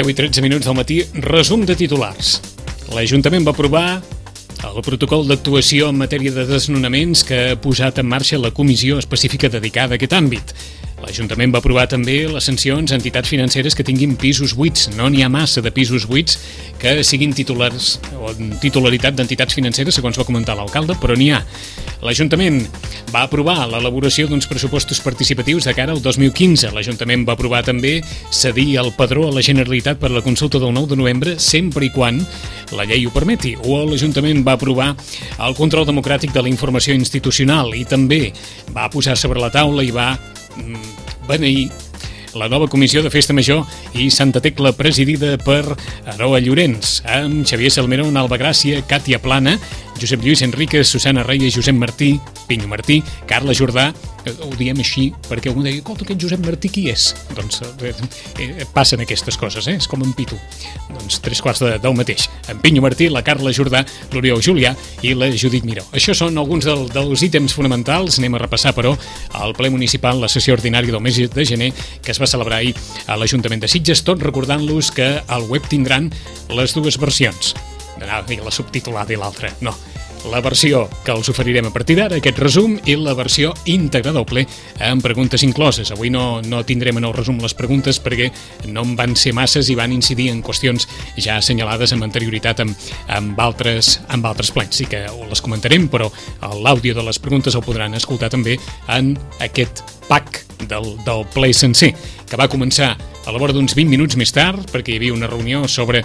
10:13 del matí, resum de titulars. L'Ajuntament va aprovar el protocol d'actuació en matèria de desnonaments que ha posat en marxa la comissió específica dedicada a aquest àmbit. L'Ajuntament va aprovar també les sancions a entitats financeres que tinguin pisos buits. No n'hi ha massa de pisos buits que siguin titulars o titularitat d'entitats financeres, segons va comentar l'alcalde, però n'hi ha. L'Ajuntament va aprovar l'elaboració d'uns pressupostos participatius de cara al 2015. L'Ajuntament va aprovar també cedir el padró a la Generalitat per a la consulta del 9 de novembre, sempre i quan la llei ho permeti. O l'Ajuntament va aprovar el control democràtic de la informació institucional i també va posar sobre la taula i va beneir la nova comissió de Festa Major i Santa Tecla presidida per Aroa Llorenç, amb Xavier Salmerón, Alba Gràcia, Càtia Plana, Josep Lluís Enríquez, Susana Reyes, Josep Martí, Pinyo Martí, Carla Jordà. Ho diem així perquè algú deia, escolta, aquest Josep Martí qui és? Doncs passen aquestes coses, és com en Pitu. Doncs 3/4 del mateix. En Pinyo Martí, la Carla Jordà, l'Oriol Julià i la Judit Miró. Això són alguns dels ítems fonamentals. Anem a repassar, però, al ple municipal, la sessió ordinària del mes de gener, que es va celebrar ahir a l'Ajuntament de Sitges, tot recordant-los que al web tindran les dues versions. Anava a dir la subtitulada i l'altra, no. La versió que els oferirem a partir d'ara, aquest resum, i la versió íntegra del ple amb preguntes incloses. Avui no tindrem en el resum les preguntes perquè no en van ser masses i van incidir en qüestions ja assenyalades amb anterioritat amb altres plens. Sí que les comentarem, però l'àudio de les preguntes el podran escoltar també en aquest pack del ple sencer, que va començar a la vora d'uns 20 minuts més tard, perquè hi havia una reunió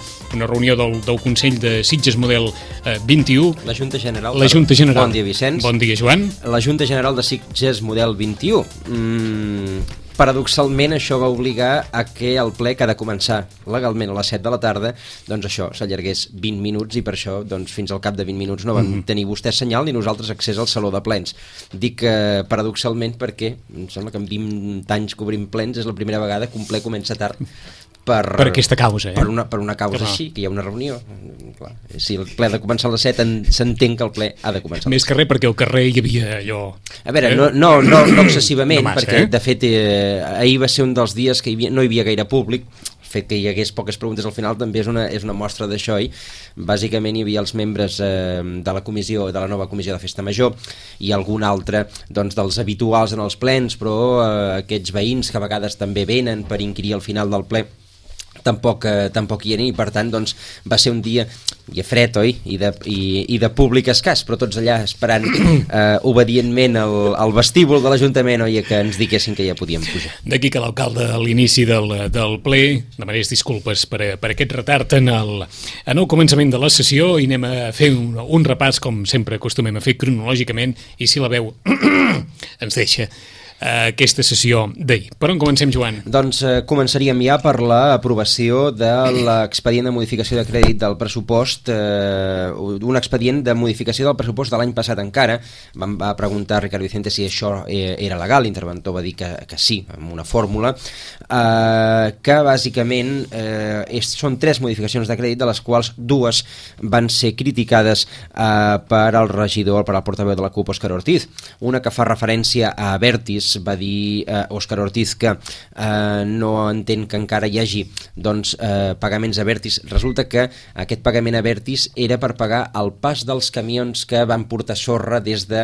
del Consell de Sitges Model 21. La Junta General. Bon dia, Vicenç. Bon dia, Joan. La Junta General de Sitges Model 21. Paradoxalment, això va obligar a que el ple, que ha de començar legalment a les 7 de la tarda, doncs això s'allargués 20 minuts i per això doncs, fins al cap de 20 minuts no van tenir vostès senyal ni nosaltres accés al saló de plens. Dic paradoxalment perquè em sembla que en 20 anys cobrint plens és la primera vegada que un ple comença tard per aquesta causa, per una causa així, que hi ha una reunió. Clar, si el ple ha de començar a les 7, s'entén que el ple ha de començar. Més que res perquè al carrer hi havia allò... A veure, no excessivament, no massa, perquè de fet ahir va ser un dels dies que no hi havia gaire públic. El fet que hi hagués poques preguntes al final també és una mostra d'això, i bàsicament hi havia els membres de la nova comissió de Festa Major i algun altre doncs, dels habituals en els plens, però aquests veïns que a vegades també venen per inquirir al final del ple tampoc hi eren, i per tant doncs, va ser un dia fred, oi? I de públic escàs, però tots allà esperant obedientment al vestíbul de l'Ajuntament, oi, que ens diguessin que ja podíem pujar. D'aquí que l'alcalde a l'inici del ple demanés disculpes per aquest retard en el començament de la sessió, i anem a fer un repàs com sempre acostumem a fer cronològicament, i si la veu ens deixa aquesta sessió d'ahir. Per on comencem, Joan? Doncs començaríem ja per l'aprovació de l'expedient de modificació de crèdit del pressupost, un expedient de modificació del pressupost de l'any passat encara. Va preguntar a Ricard Vicente si això era legal, l'interventor va dir que sí, amb una fórmula, que bàsicament són 3 modificacions de crèdit, de les quals 2 van ser criticades per al regidor, per al portaveu de la CUP, Òscar Ortiz. Una que fa referència a Abertis. Va dir Òscar Ortiz que no entén que encara hi hagi doncs, pagaments a Abertis. Resulta que aquest pagament a Abertis era per pagar el pas dels camions que van portar sorra des de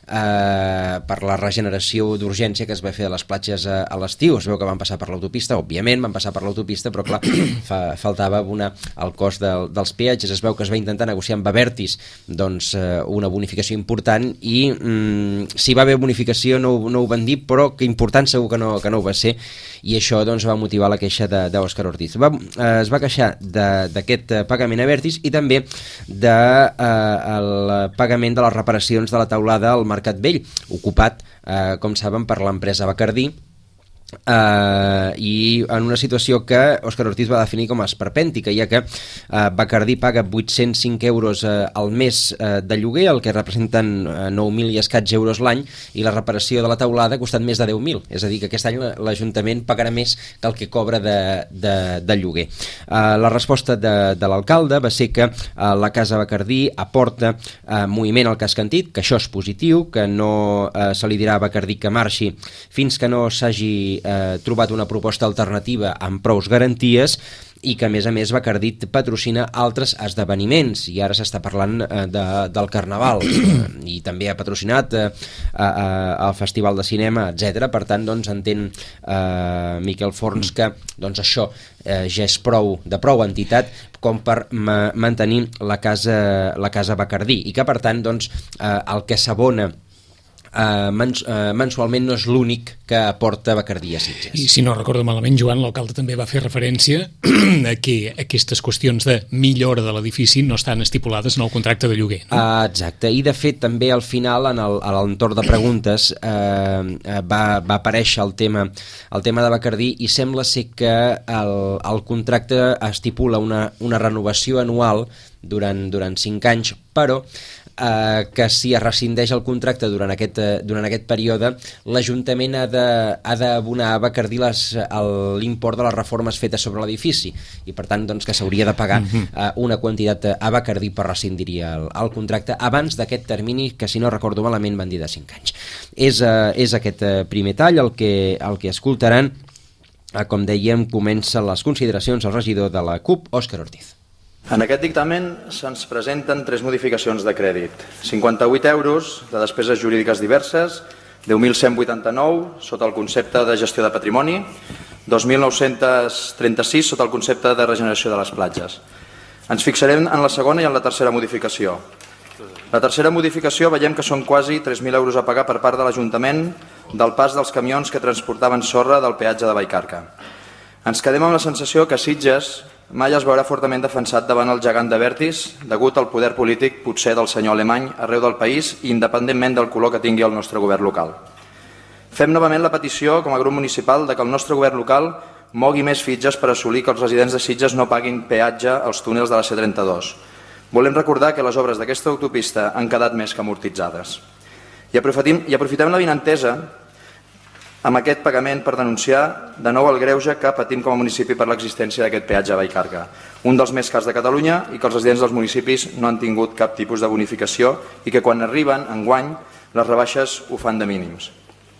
per la regeneració d'urgència que es va fer a les platges a l'estiu. Es veu que van passar per l'autopista, òbviament van passar per l'autopista, però clar, faltava abonar el cost dels peatges. Es veu que es va intentar negociar amb Abertis doncs, una bonificació important, i si va haver bonificació no ho van dir, però que important segur que no ho va ser, i això doncs, va motivar la queixa d'Òscar Ortiz. Es va queixar d'aquest pagament a Abertis i també del pagament de les reparacions de la teulada al Mercat Vell, ocupat, com saben, per l'empresa Bacardí, i en una situació que Òscar Ortiz va definir com a esperpèntica, ja que Bacardí paga 805 euros al mes de lloguer, el que representen 9.000 i escaig euros l'any, i la reparació de la teulada ha costat més de 10.000, és a dir, que aquest any l'Ajuntament pagarà més que el que cobra de lloguer. La resposta de l'alcalde va ser que la Casa Bacardí aporta moviment al casc antic, que això és positiu, que no se li dirà a Bacardí que marxi fins que no s'hagi trobat una proposta alternativa amb prous garanties i que a més Bacardí patrocina altres esdeveniments i ara s'està parlant del Carnaval i també ha patrocinat el Festival de Cinema, etc. Per tant, doncs, entén Miquel Forns que doncs, això ja és de prou entitat com per mantenir la casa Bacardí i que per tant doncs, el que s'abona mensualment no és l'únic que aporta Bacardí a Sitges. I si no recordo malament, Joan, l'alcalde també va fer referència a que aquestes qüestions de millora de l'edifici no estan estipulades en el contracte de lloguer, no? Exacte, i de fet també al final a l'entorn de preguntes va aparèixer el tema de Bacardí i sembla ser que el contracte estipula una renovació anual durant 5 anys, però que si es rescindeix el contracte durant aquest període, l'Ajuntament ha d'abonar a Bacardí l'import de les reformes fetes sobre l'edifici i per tant doncs, que s'hauria de pagar una quantitat a Bacardí per rescindir el contracte abans d'aquest termini que, si no recordo malament, van dir de 5 anys. És aquest primer tall el que escoltaran. Com dèiem, comencen les consideracions al regidor de la CUP, Òscar Ortiz. En aquest dictamen se'ns presenten 3 modificacions de crèdit. 58 euros de despeses jurídiques diverses, 10.189 sota el concepte de gestió de patrimoni, 2.936 sota el concepte de regeneració de les platges. Ens fixarem en la segona i en la tercera modificació. La tercera modificació veiem que són quasi 3.000 euros a pagar per part de l'Ajuntament del pas dels camions que transportaven sorra del peatge de Vallcarca. Ens quedem amb la sensació que Sitges mai es veurà fortament defensat davant el gegant de Vertis degut al poder polític potser del senyor Alemany arreu del país i independentment del color que tingui el nostre govern local. Fem novament la petició com a grup municipal de que el nostre govern local mogui més fitxes per assolir que els residents de Sitges no paguin peatge als túnels de la C32. Volem recordar que les obres d'aquesta autopista han quedat més que amortitzades. I aprofitem la vinentesa amb aquest pagament per denunciar de nou el greuge que patim com a municipi per l'existència d'aquest peatge a Vallcarca, un dels més cars de Catalunya i que els residents dels municipis no han tingut cap tipus de bonificació i que quan arriben enguany les rebaixes ho fan de mínims.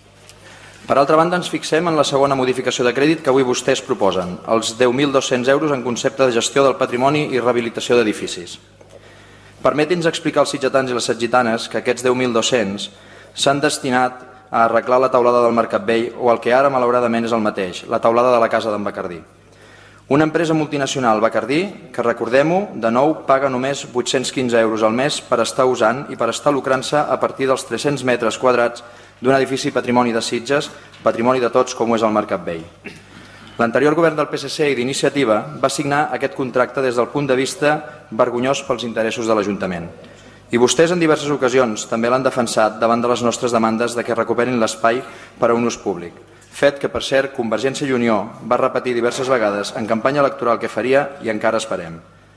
Per altra banda, ens fixem en la segona modificació de crèdit que avui vostès proposen, els 10.200 euros en concepte de gestió del patrimoni i rehabilitació d'edificis. Permeti'ns explicar als sitgetans i les setgitanes que aquests 10.200 s'han destinat a arreglar la taulada del Mercat Vell o el que ara malauradament és el mateix, la taulada de la casa d'en Bacardí. Una empresa multinacional, Bacardí, que recordem-ho, de nou paga només 815 euros al mes per estar usant i per estar lucrant-se a partir dels 300 metres quadrats d'un edifici patrimoni de Sitges, patrimoni de tots com ho és el Mercat Vell. L'anterior govern del PSC i d'Iniciativa va signar aquest contracte des del punt de vista vergonyós pels interessos de l'Ajuntament. I vostès en diverses ocasions també l'han defensat davant de les nostres demandes de que recuperin l'espai per a un ús públic. Fet que, per cert, Convergència i Unió va repetir diverses vegades en campanya electoral que faria i encara esperem.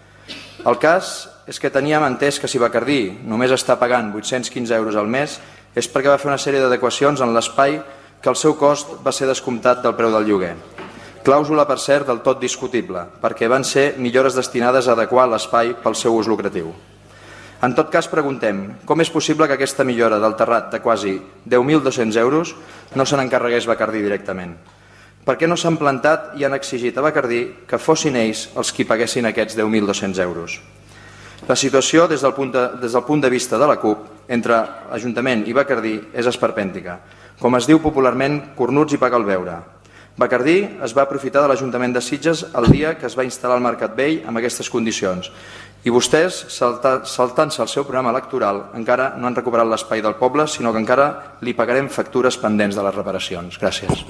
El cas és que teníem entès que si Bacardí només està pagant 815 euros al mes és perquè va fer una sèrie d'adequacions en l'espai que el seu cost va ser descomptat del preu del lloguer. Clàusula, per cert, del tot discutible, perquè van ser millores destinades a adequar l'espai pel seu ús lucratiu. En tot cas, preguntem, com és possible que aquesta millora del terrat de quasi 10.200 euros no se n'encarregués Bacardí directament? Per què no s'han plantat i han exigit a Bacardí que fossin ells els qui paguessin aquests 10.200 euros? La situació, des del punt de vista de la CUP, entre Ajuntament i Bacardí, és esperpèntica. Com es diu popularment, cornuts i paga el beure. Bacardí es va aprofitar de l'Ajuntament de Sitges el dia que es va instal·lar al Mercat Vell amb aquestes condicions. I vostès, saltant-se el seu programa electoral, encara no han recuperat l'espai del poble, sinó que encara li pagarem factures pendents de les reparacions. Gràcies.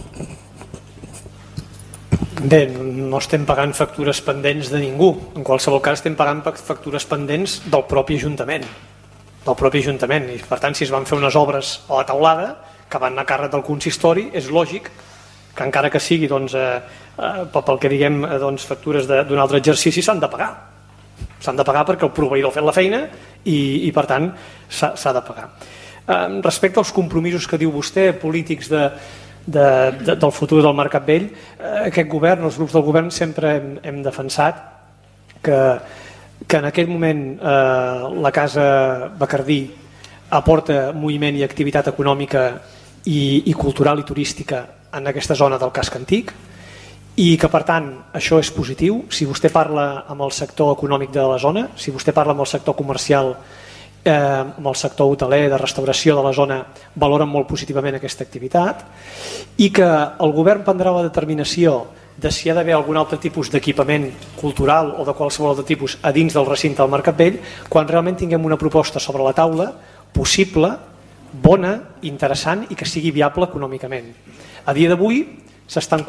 Bé, no estem pagant factures pendents de ningú. En qualsevol cas estem pagant factures pendents del propi Ajuntament. I per tant, si es van fer unes obres a la taulada que van anar a càrrec del consistori, és lògic que encara que sigui pel que diguem factures d'un altre exercici s'han de pagar. S'han de pagar perquè el proveïdor ha fet la feina i per tant s'ha de pagar. Respecte als compromisos que diu vostè, polítics del futur del Mercat Vell, aquest govern, els grups del govern sempre hem defensat que en aquest moment la Casa Bacardí aporta moviment i activitat econòmica i cultural i turística en aquesta zona del casc antic i que per tant això és positiu. Si vostè parla amb el sector econòmic de la zona, si vostè parla amb el sector comercial, amb el sector hoteler, de restauració de la zona, valoren molt positivament aquesta activitat, i que el govern prendrà la determinació de si hi ha d'haver algun altre tipus d'equipament cultural o de qualsevol altre tipus a dins del recinte del Mercat Vell quan realment tinguem una proposta sobre la taula possible, bona, interessant i que sigui viable econòmicament. A dia d'avui s'estan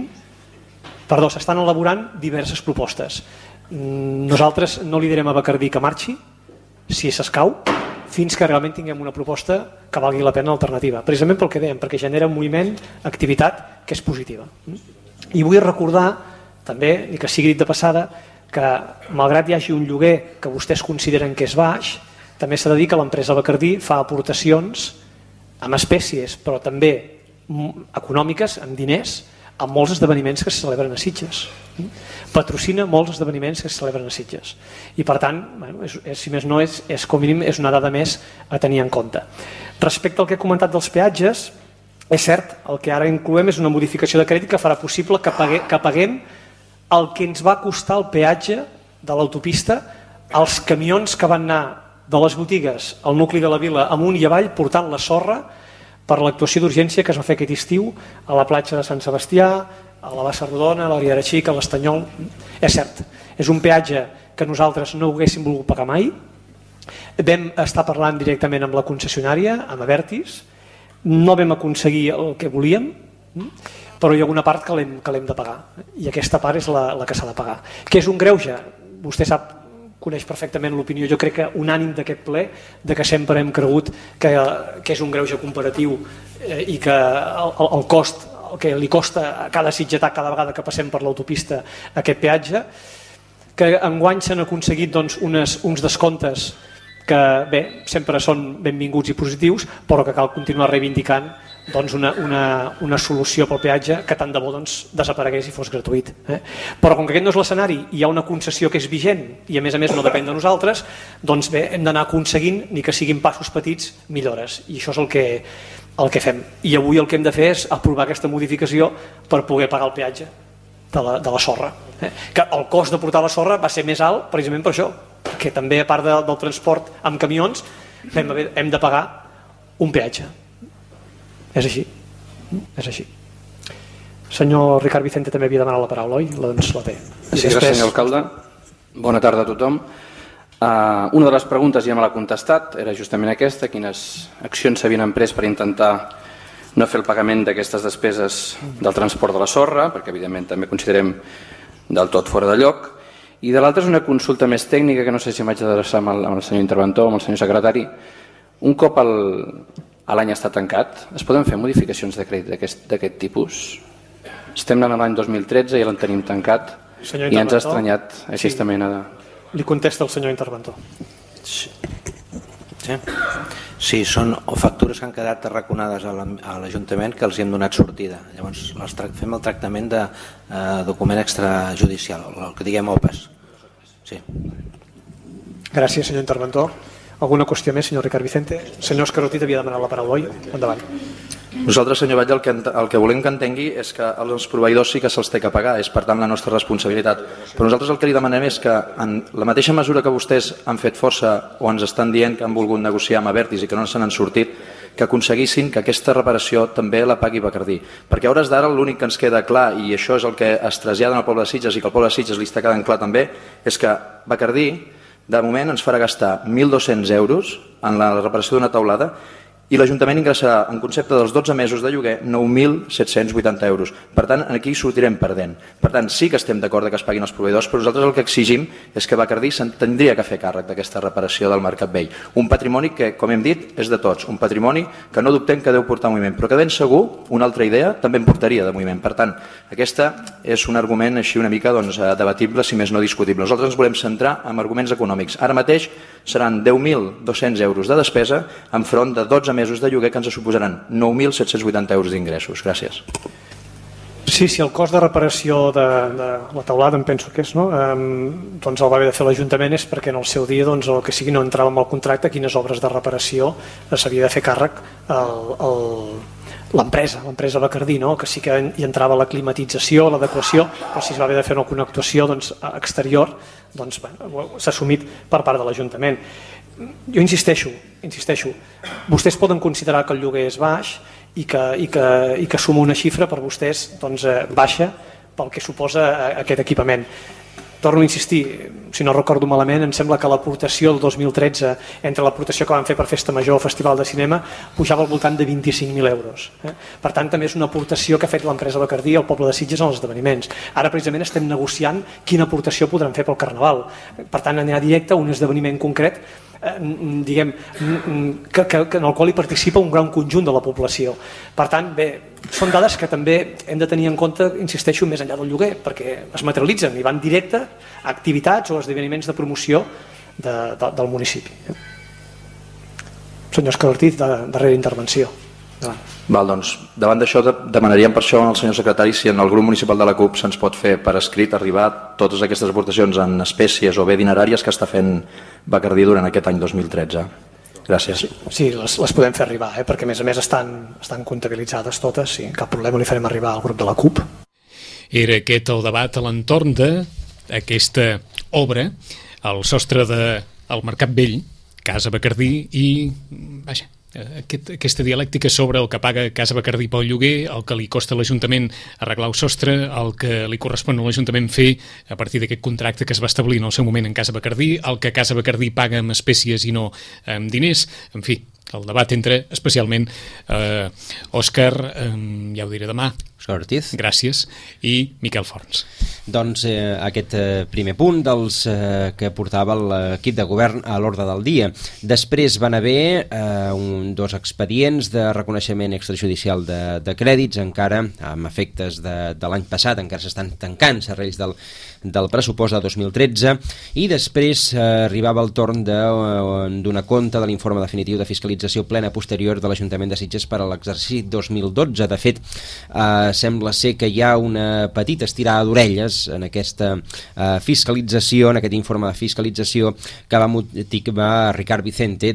elaborant diverses propostes. Nosaltres no li direm a Bacardí que marxi, si s'escau, fins que realment tinguem una proposta que valgui la pena alternativa. Precisament pel que dèiem, perquè genera un moviment, activitat que és positiva. I vull recordar, també, i que sigui dit de passada, que malgrat hi hagi un lloguer que vostès consideren que és baix, també s'ha de dir que l'empresa Bacardí fa aportacions amb espècies, però també econòmiques, amb diners, a molts esdeveniments que se celebren a Sitges. Patrocina molts esdeveniments que se celebren a Sitges. I per tant, si més no, és com a mínim és una dada més a tenir en compte. Respecte al que he comentat dels peatges, és cert, el que ara incloem és una modificació de crèdit que farà possible que paguem el que ens va costar el peatge de l'autopista als camions que van anar de les botigues al nucli de la vila amunt i avall portant la sorra per l'actuació d'urgència que es va fer aquest estiu a la platja de Sant Sebastià, a la Bassa Rodona, a la Riera Xica, a l'Estanyol. És cert, és un peatge que nosaltres no haguéssim volgut pagar mai. Vam estar parlant directament amb la concessionària, amb Abertis, no vam aconseguir el que volíem, però hi ha una part que l'hem de pagar, i aquesta part és la que s'ha de pagar. Què és un greuge? Vostè sap, coneix perfectament l'opinió, jo crec que unànim d'aquest ple, de que sempre hem cregut que és un greuge comparatiu i que el cost, el que li costa a cada sitgetà cada vegada que passem per l'autopista aquest peatge, que enguany s'han aconseguit uns descomptes que bé, sempre són benvinguts i positius, però que cal continuar reivindicant una solució pel peatge que tant de bo desaparegués i fos gratuït. Però com que aquest no és l'escenari i hi ha una concessió que és vigent i a més no depèn de nosaltres, doncs bé, hem d'anar aconseguint, ni que siguin passos petits, millores, i això és el que fem. I avui el que hem de fer és aprovar aquesta modificació per poder pagar el peatge de la sorra. Que el cost de portar la sorra va ser més alt precisament per això, que també a part del transport amb camions hem de pagar un peatge. És així. És així. Senyor Ricard Vicente també havia demanat la paraula, oi? Doncs la té. Sí, gràcies, senyor alcalde. Bona tarda a tothom. Una de les preguntes ja me l'ha contestat, era justament aquesta, quines accions s'havien emprès per intentar no fer el pagament d'aquestes despeses del transport de la sorra, perquè evidentment també considerem del tot fora de lloc. I de l'altra és una consulta més tècnica que no sé si m'haig d'adreçar amb el senyor interventor, amb el senyor secretari. Un cop l'any està tancat, es poden fer modificacions de crèdit d'aquest tipus? Estem anant a l'any 2013 i l'en tenim tancat i ens ha estranyat aquesta mena de... Li contesta el senyor interventor. Sí, són factures que han quedat arraconades a l'Ajuntament que els hi hem donat sortida. Llavors fem el tractament de document extrajudicial, el que diguem OPAs. Sí. Gràcies, senyor interventor. Alguna qüestió més, senyor Ricard Vicente? Senyor Escarotit havia demanat la paraula, oi? Endavant. Nosaltres, senyor Batlle, el que volem que entengui és que els proveïdors sí que se'ls té que pagar, és per tant la nostra responsabilitat. Però nosaltres el que li demanem és que en la mateixa mesura que vostès han fet força o ens estan dient que han volgut negociar amb Abertis i que no se n'han sortit, que aconseguissin que aquesta reparació també la pagui Bacardí. Perquè a hores d'ara l'únic que ens queda clar, i això és el que es trasllada al poble de Sitges i que al poble de Sitges li està quedant clar també, és que Bacardí de moment ens farà gastar 1.200 euros en la reparació d'una teulada i l'Ajuntament ingressarà en concepte dels 12 mesos de lloguer 9.780 euros. Per tant, aquí sortirem perdent. Per tant, sí que estem d'acord que es paguin els proveïdors, però nosaltres el que exigim és que Bacardí se'n tindria que fer càrrec d'aquesta reparació del Mercat Vell. Un patrimoni que, com hem dit, és de tots. Un patrimoni que no dubtem que deu portar moviment, però que ben segur una altra idea també en portaria de moviment. Per tant, aquesta és un argument així una mica debatible, si més no discutible. Nosaltres ens volem centrar en arguments econòmics. Ara mateix seran 10.200 euros de despesa enfront de 12 mesos de lloguer que ens suposaran 9.780 euros d'ingressos. Gràcies. Sí, el cost de reparació de la teulada, em penso que és, no? Doncs el va haver de fer l'Ajuntament és perquè en el seu dia, doncs, el que sigui, no entrava en el contracte quines obres de reparació s'havia de fer càrrec l'empresa Bacardí, no? Que sí que hi entrava la climatització, l'adequació, però si es va haver de fer una actuació exterior, s'ha assumit per part de l'Ajuntament. Jo insisteixo, vostès poden considerar que el lloguer és baix i que suma una xifra per vostès baixa pel que suposa aquest equipament. Torno a insistir, si no recordo malament, em sembla que l'aportació del 2013 entre l'aportació que van fer per Festa Major o Festival de Cinema pujava al voltant de 25.000 euros. Per tant, també és una aportació que ha fet l'empresa Bacardí al poble de Sitges en els esdeveniments. Ara precisament estem negociant quina aportació podran fer pel Carnaval. Per tant, anirà directe a un esdeveniment concret diguem, que en el qual hi participa un gran conjunt de la població. Per tant, bé, són dades que també hem de tenir en compte, insisteixo, més enllà del lloguer, perquè es materialitzen i van directe a activitats o esdeveniments de promoció del municipi. Senyor Òscar Ortiz, darrera intervenció. Val, doncs, davant d'això demanaríem per això al senyor secretari si en el grup municipal de la CUP se'ns pot fer per escrit arribar totes aquestes aportacions en espècies o bé dineràries que està fent Bacardí durant aquest any 2013. Gràcies. Sí, les podem fer arribar, perquè a més estan comptabilitzades totes, sí, cap problema, li farem arribar al grup de la CUP. Era aquest el debat a l'entorn d'aquesta obra, al sostre del Mercat Vell, Casa Bacardí, i vaja, aquesta dialèctica sobre el que paga Casa Bacardí pel lloguer, el que li costa a l'Ajuntament arreglar el sostre, el que li correspon a l'Ajuntament fer a partir d'aquest contracte que es va establir en el seu moment en Casa Bacardí, el que Casa Bacardí paga amb espècies i no amb diners. En fi, el debat entre especialment Òscar, ja ho diré demà, Òscar Ortiz, gràcies, i Miquel Forns. Doncs aquest primer punt dels que portava l'equip de govern a l'ordre del dia. Després van haver dos expedients de reconeixement extrajudicial de crèdits, encara amb efectes de l'any passat, encara s'estan tancant serrells del pressupost de 2013, i després arribava el torn de donar compte de l'informe definitiu de fiscalització plena posterior de l'Ajuntament de Sitges per a l'exercici 2012. De fet, sembla ser que hi ha una petita estirada d'orelles en aquesta fiscalització, en aquest informe de fiscalització que va motivar Ricard Vicente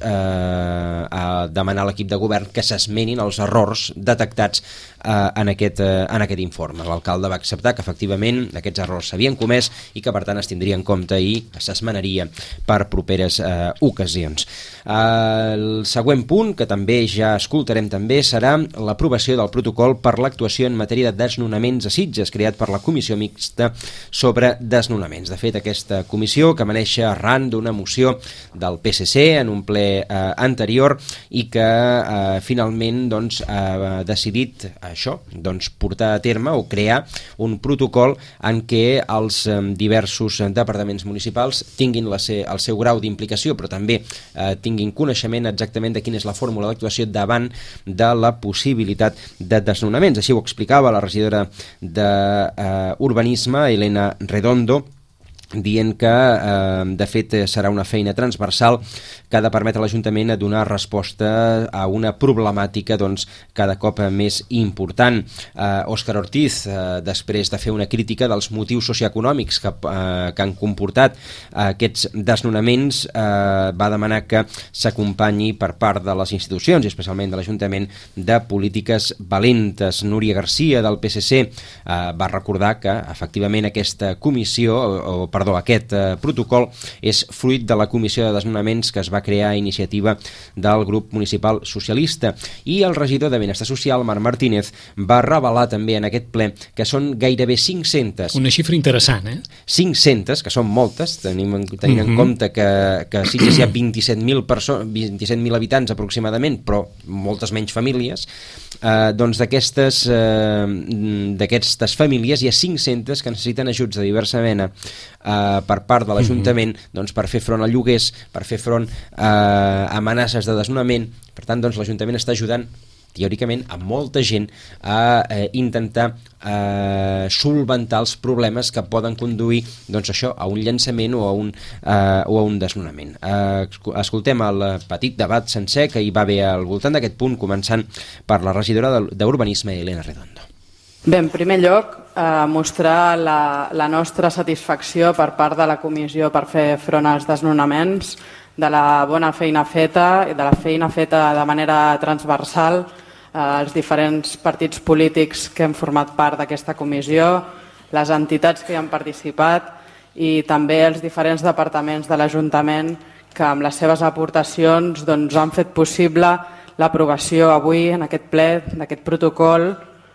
a demanar a l'equip de govern que s'esmenin els errors detectats en aquest informe. L'alcalde va acceptar que efectivament aquests errors s'havien comès i que per tant es tindria en compte i s'esmenaria per properes ocasions. El següent punt, que també ja escoltarem també, serà l'aprovació del protocol per l'actuació en matèria de desnonaments a Sitges, creat per la Comissió Mixta sobre Desnonaments. De fet, aquesta comissió, que va néixer arran d'una moció del PSC en un ple anterior i que finalment ha decidit això, portar a terme o crear un protocol en què els diversos departaments municipals tinguin el seu grau d'implicació, però també tinguin coneixement exactament de quina és la fórmula d'actuació davant de la possibilitat de desnonaments. Així ho explicava la regidora d'Urbanisme, Elena Redondo, dient que de fet serà una feina transversal que ha de permetre a l'Ajuntament a donar resposta a una problemàtica cada cop més important. Òscar Ortiz, després de fer una crítica dels motius socioeconòmics que han comportat aquests desnonaments, va demanar que s'acompanyi per part de les institucions, i especialment de l'Ajuntament, de polítiques valentes. Núria Garcia, del PSC, va recordar que efectivament aquesta comissió, aquest protocol és fruit de la Comissió de Desnonaments que es va crear a iniciativa del grup municipal socialista, i el regidor de Benestar Social, Marc Martínez, va revelar també en aquest ple que són gairebé 500... Una xifra interessant, 500, que són moltes, tenint en compte que a Sitges hi ha 27.000 habitants aproximadament, però moltes menys famílies. D'aquestes famílies hi ha 500 que necessiten ajuts de diversa mena per part de l'Ajuntament per fer front a lloguers, per fer front a amenaces de desnonament. Per tant, l'Ajuntament està ajudant teòricament a molta gent a intentar solventar els problemes que poden conduir a un llançament o a un desnonament. Escoltem el petit debat sencer que hi va haver al voltant d'aquest punt, començant per la regidora d'Urbanisme, Elena Redondo. Bé, en primer lloc, mostrar la nostra satisfacció per part de la comissió per fer front als desnonaments, de la bona feina feta i de la feina feta de manera transversal els diferents partits polítics que hem format part d'aquesta comissió, les entitats que hi han participat i també els diferents departaments de l'Ajuntament que amb les seves aportacions han fet possible l'aprovació avui en aquest ple d'aquest protocol,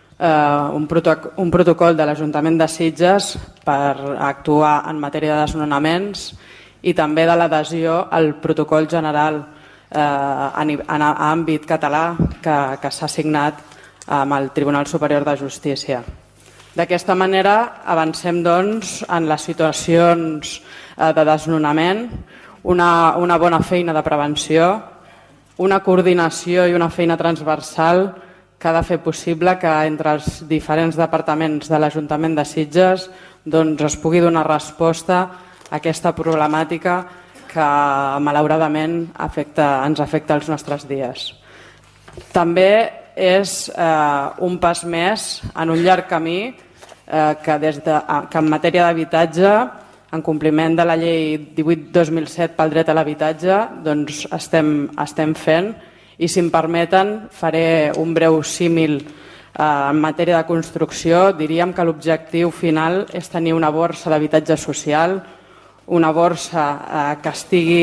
un protocol de l'Ajuntament de Sitges per actuar en matèria de desnonaments i també de l'adhesió al protocol general en àmbit català que s'ha signat amb el Tribunal Superior de Justícia. D'aquesta manera avancem en les situacions de desnonament, una bona feina de prevenció, una coordinació i una feina transversal que ha de fer possible que entre els diferents departaments de l'Ajuntament de Sitges es pugui donar resposta a aquesta problemàtica que malauradament ens afecta als nostres dies. També és un pas més en un llarg camí que en matèria d'habitatge, en compliment de la llei 18/2007 pel dret a l'habitatge, estem fent, i si em permeten faré un breu símil en matèria de construcció. Diríem que l'objectiu final és tenir una borsa d'habitatge social, una borsa que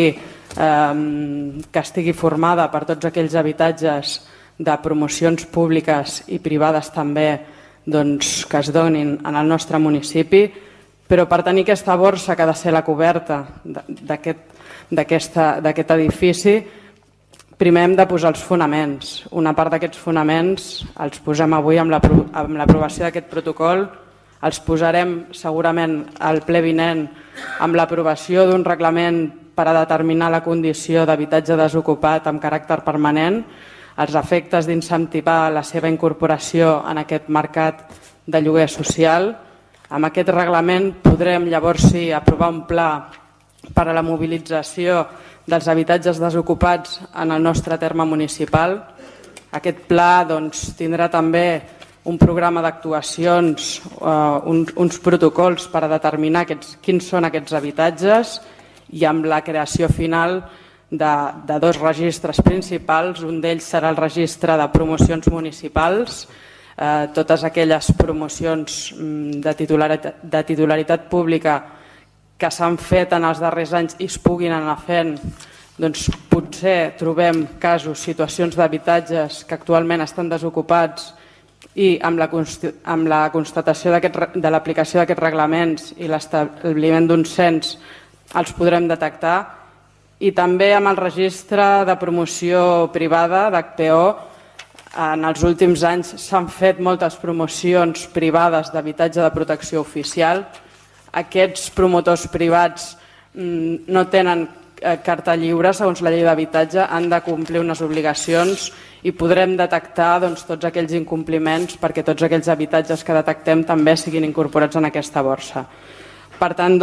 estigui formada per tots aquells habitatges de promocions públiques i privades també que es donin en el nostre municipi, però per tenir aquesta borsa que ha de ser la coberta d'aquest edifici, primer hem de posar els fonaments. Una part d'aquests fonaments els posem avui amb l'aprovació d'aquest protocol, els posarem segurament al ple vinent amb l'aprovació d'un reglament per a determinar la condició d'habitatge desocupat amb caràcter permanent, els efectes d'incentivar la seva incorporació en aquest mercat de lloguer social. Amb aquest reglament podrem llavors sí aprovar un pla per a la mobilització dels habitatges desocupats en el nostre terme municipal. Aquest pla tindrà també un programa d'actuacions, uns protocols per a determinar quins són aquests habitatges i amb la creació final de dos registres principals. Un d'ells serà el registre de promocions municipals, totes aquelles promocions de titularitat pública que s'han fet en els darrers anys i es puguin anar fent. Potser trobem casos, situacions d'habitatges que actualment estan desocupats i amb la constatació de l'aplicació d'aquests reglaments i l'establiment d'un cens els podrem detectar. I també amb el registre de promoció privada d'HPO. En els últims anys s'han fet moltes promocions privades d'habitatge de protecció oficial. Aquests promotors privats no tenen carta lliure, segons la llei d'habitatge, han de complir unes obligacions i podrem detectar tots aquells incompliments perquè tots aquells habitatges que detectem també siguin incorporats en aquesta borsa. Per tant,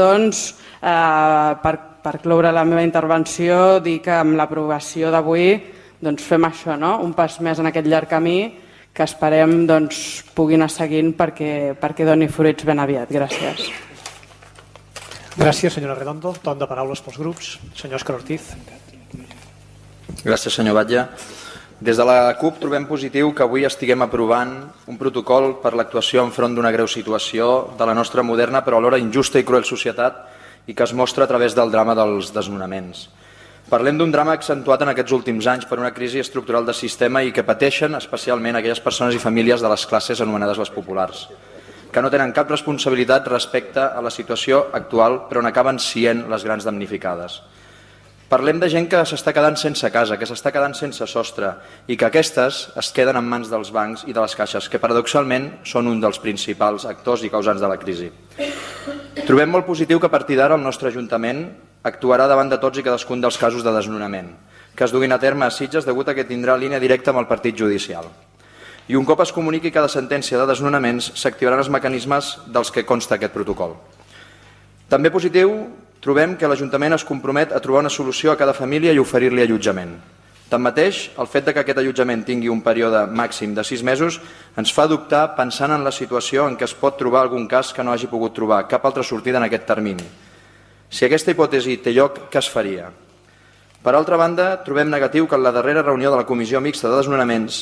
per cloure la meva intervenció, dir que amb l'aprovació d'avui fem això, un pas més en aquest llarg camí que esperem pugui anar seguint perquè doni fruits ben aviat. Gràcies. Gràcies, senyora Redondo. Torn de paraules pels grups. Senyor Òscar Ortiz. Gràcies, senyor Batlle. Des de la CUP trobem positiu que avui estiguem aprovant un protocol per l'actuació enfront d'una greu situació de la nostra moderna però alhora injusta i cruel societat i que es mostra a través del drama dels desnonaments. Parlem d'un drama accentuat en aquests últims anys per una crisi estructural de sistema i que pateixen especialment aquelles persones i famílies de les classes anomenades les populars, que no tenen cap responsabilitat respecte a la situació actual però n'acaben sent les grans damnificades. Parlem de gent que s'està quedant sense casa, que s'està quedant sense sostre i que aquestes es queden en mans dels bancs i de les caixes, que paradoxalment són un dels principals actors i causants de la crisi. Trobem molt positiu que a partir d'ara el nostre Ajuntament actuarà davant de tots i cadascun dels casos de desnonament que es duguin a terme a Sitges degut a que tindrà línia directa amb el partit judicial. I un cop es comuniqui cada sentència de desnonaments s'activaran els mecanismes dels que consta aquest protocol. També positiu trobem que l'Ajuntament es compromet a trobar una solució a cada família i oferir-li allotjament. Tanmateix, el fet que aquest allotjament tingui un període màxim de 6 mesos ens fa dubtar pensant en la situació en què es pot trobar algun cas que no hagi pogut trobar cap altra sortida en aquest termini. Si aquesta hipòtesi té lloc, què es faria? Per altra banda, trobem negatiu que en la darrera reunió de la Comissió Mixta de Desnonaments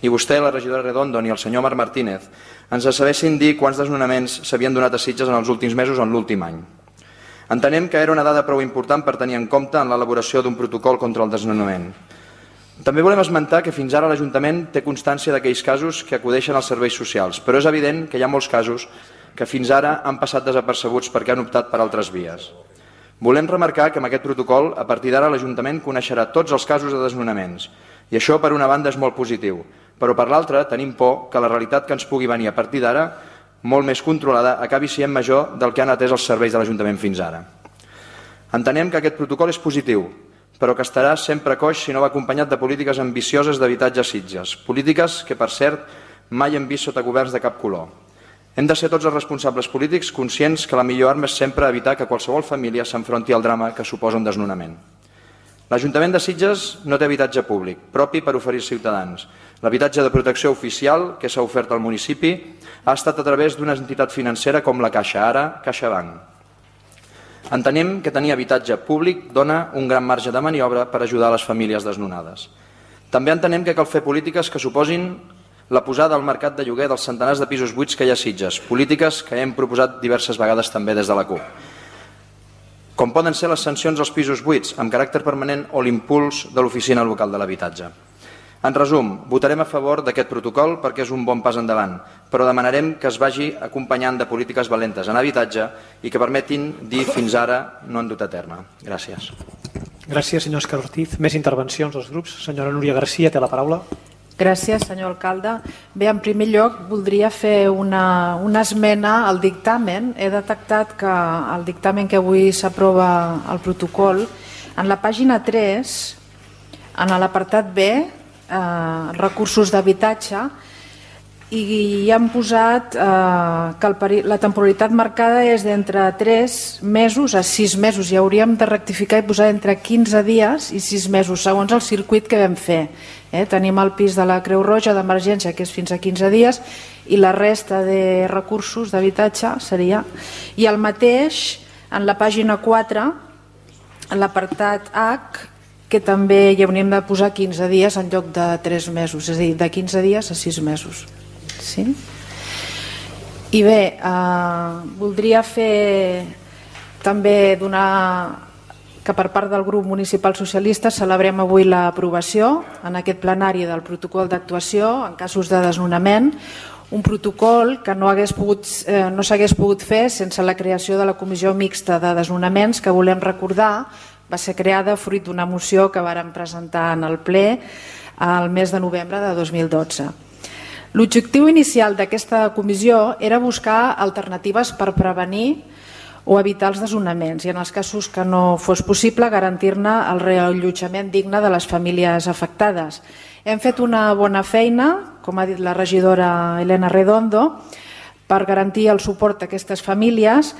i vostè, la regidora Redondo, ni el senyor Marc Martínez ens sabessin dir quants desnonaments s'havien donat a Sitges en els últims mesos o en l'últim any. Entenem que era una dada prou important per tenir en compte en l'elaboració d'un protocol contra el desnonament. També volem esmentar que fins ara l'Ajuntament té constància d'aquells casos que acudeixen als serveis socials, però és evident que hi ha molts casos que fins ara han passat desapercebuts perquè han optat per altres vies. Volem remarcar que amb aquest protocol, a partir d'ara, l'Ajuntament coneixerà tots els casos de desnonaments, i això per una banda és molt positiu, però per l'altra tenim por que la realitat que ens pugui venir a partir d'ara, molt més controlada, acabi sent major del que han atès els serveis de l'Ajuntament fins ara. Entenem que aquest protocol és positiu, però que estarà sempre coix si no va acompanyat de polítiques ambicioses d'habitatge a Sitges, polítiques que, per cert, mai hem vist sota governs de cap color. Hem de ser tots els responsables polítics conscients que la millor arma és sempre evitar que qualsevol família s'enfronti al drama que suposa un desnonament. L'Ajuntament de Sitges no té habitatge públic, propi per oferir als ciutadans. L'habitatge de protecció oficial que s'ha ofert al municipi ha estat a través d'una entitat financera com la Caixa, ara CaixaBank. Entenem que tenir habitatge públic dona un gran marge de maniobra per ajudar les famílies desnonades. També entenem que cal fer polítiques que suposin la posada al mercat de lloguer dels centenars de pisos buits que hi ha a Sitges, polítiques que hem proposat diverses vegades també des de la CUP. Com poden ser les sancions als pisos buits, amb caràcter permanent, o l'impuls de l'Oficina Local de l'Habitatge. En resum, votarem a favor d'aquest protocol perquè és un bon pas endavant, però demanarem que es vagi acompanyant de polítiques valentes en habitatge i que permetin dir fins ara no han dut a terme. Gràcies. Gràcies, senyor Òscar Ortiz. Més intervencions dels grups. Senyora Núria Garcia, té la paraula. Gràcies, senyor alcalde. Bé, en primer lloc, voldria fer una esmena al dictamen. He detectat que el dictamen que avui s'aprova el protocol, en la pàgina 3, en l'apartat B, recursos d'habitatge, i han posat que la temporalitat marcada és d'entre 3 mesos a 6 mesos, i hauríem de rectificar i posar entre 15 dies i 6 mesos, segons el circuit que vam fer. Tenim el pis de la Creu Roja d'emergència, que és fins a 15 dies, i la resta de recursos d'habitatge seria... I el mateix en la pàgina 4, en l'apartat H, que també hi hauríem de posar 15 dies en lloc de 3 mesos, és a dir, de 15 dies a 6 mesos. Sí? I bé, voldria fer també donar que per part del grup municipal socialista celebrem avui l'aprovació en aquest plenari del protocol d'actuació en casos de desnonament, un protocol que no s'hagués pogut fer sense la creació de la Comissió Mixta de Desnonaments, que volem recordar va ser creada fruit d'una moció que vàrem presentar en el ple al mes de novembre de 2012. L'objectiu inicial d'aquesta comissió era buscar alternatives per prevenir o evitar els desnonaments i, en els casos que no fos possible, garantir-ne el reallotjament digne de les famílies afectades. Hem fet una bona feina, com ha dit la regidora Elena Redondo, per garantir el suport a aquestes famílies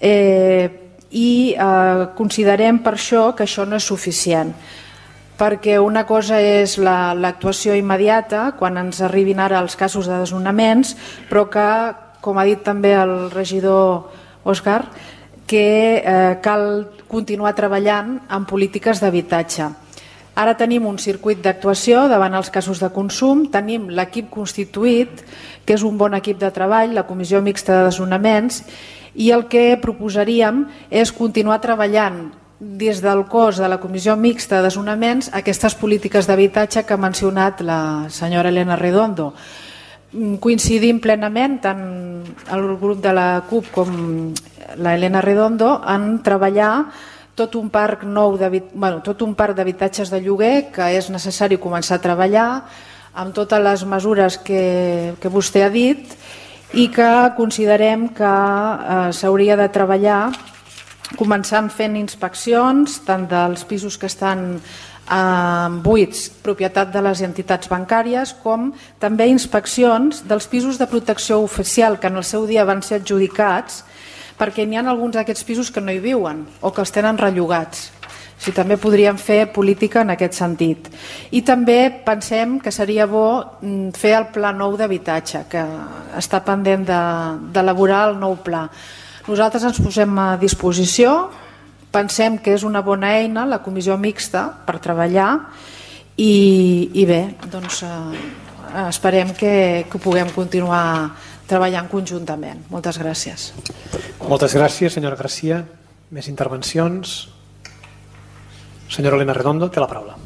i considerem per això que això no és suficient, perquè una cosa és l'actuació immediata quan ens arribin ara els casos de desnonaments, però que, com ha dit també el regidor Òscar, que cal continuar treballant en polítiques d'habitatge. Ara tenim un circuit d'actuació davant els casos de consum, tenim l'equip constituït, que és un bon equip de treball, la Comissió Mixta de Desnonaments, i el que proposaríem és continuar treballant des del cos de la Comissió Mixta de Desnonaments aquestes polítiques d'habitatge que ha mencionat la senyora Elena Redondo. Coincidim plenament tant el grup de la CUP com la Elena Redondo en treballar tot un parc d'habitatges de lloguer que és necessari començar a treballar amb totes les mesures que vostè ha dit i que considerem que s'hauria de treballar començant fent inspeccions tant dels pisos que estan buits, propietat de les entitats bancàries, com també inspeccions dels pisos de protecció oficial que en el seu dia van ser adjudicats, perquè n'hi ha alguns d'aquests pisos que no hi viuen o que els tenen rellogats. També podríem fer política en aquest sentit. I també pensem que seria bo fer el pla nou d'habitatge, que està pendent d'elaborar el nou pla. Nosaltres ens posem a disposició, pensem que és una bona eina la comissió mixta per treballar i bé, doncs esperem que ho puguem continuar treballant conjuntament. Moltes gràcies. Moltes gràcies, senyora Garcia. Més intervencions? Senyora Elena Redondo, té la paraula.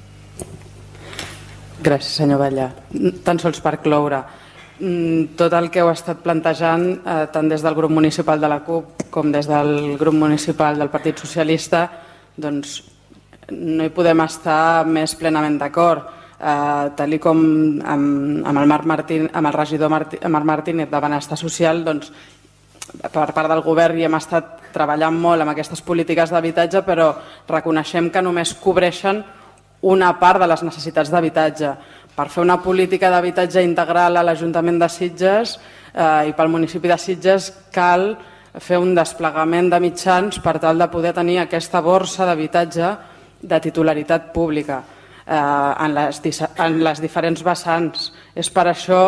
Gràcies, senyor Batlle. Tan sols per cloure. Tot el que heu estat plantejant, tant des del grup municipal de la CUP com des del grup municipal del Partit Socialista, doncs no hi podem estar més plenament d'acord. Tal com amb el regidor Marc Martínez de Benestar Social, doncs, per part del govern hi hem estat treballant molt amb aquestes polítiques d'habitatge, però reconeixem que només cobreixen una part de les necessitats d'habitatge. Per fer una política d'habitatge integral a l'Ajuntament de Sitges i pel municipi de Sitges cal fer un desplegament de mitjans per tal de poder tenir aquesta borsa d'habitatge de titularitat pública en les diferents vessants. És per això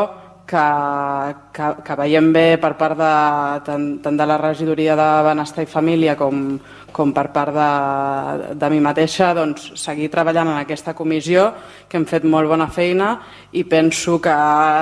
que veiem bé per part tant de la regidoria de Benestar i Família com per part de mi mateixa, doncs, seguir treballant en aquesta comissió, que hem fet molt bona feina i penso que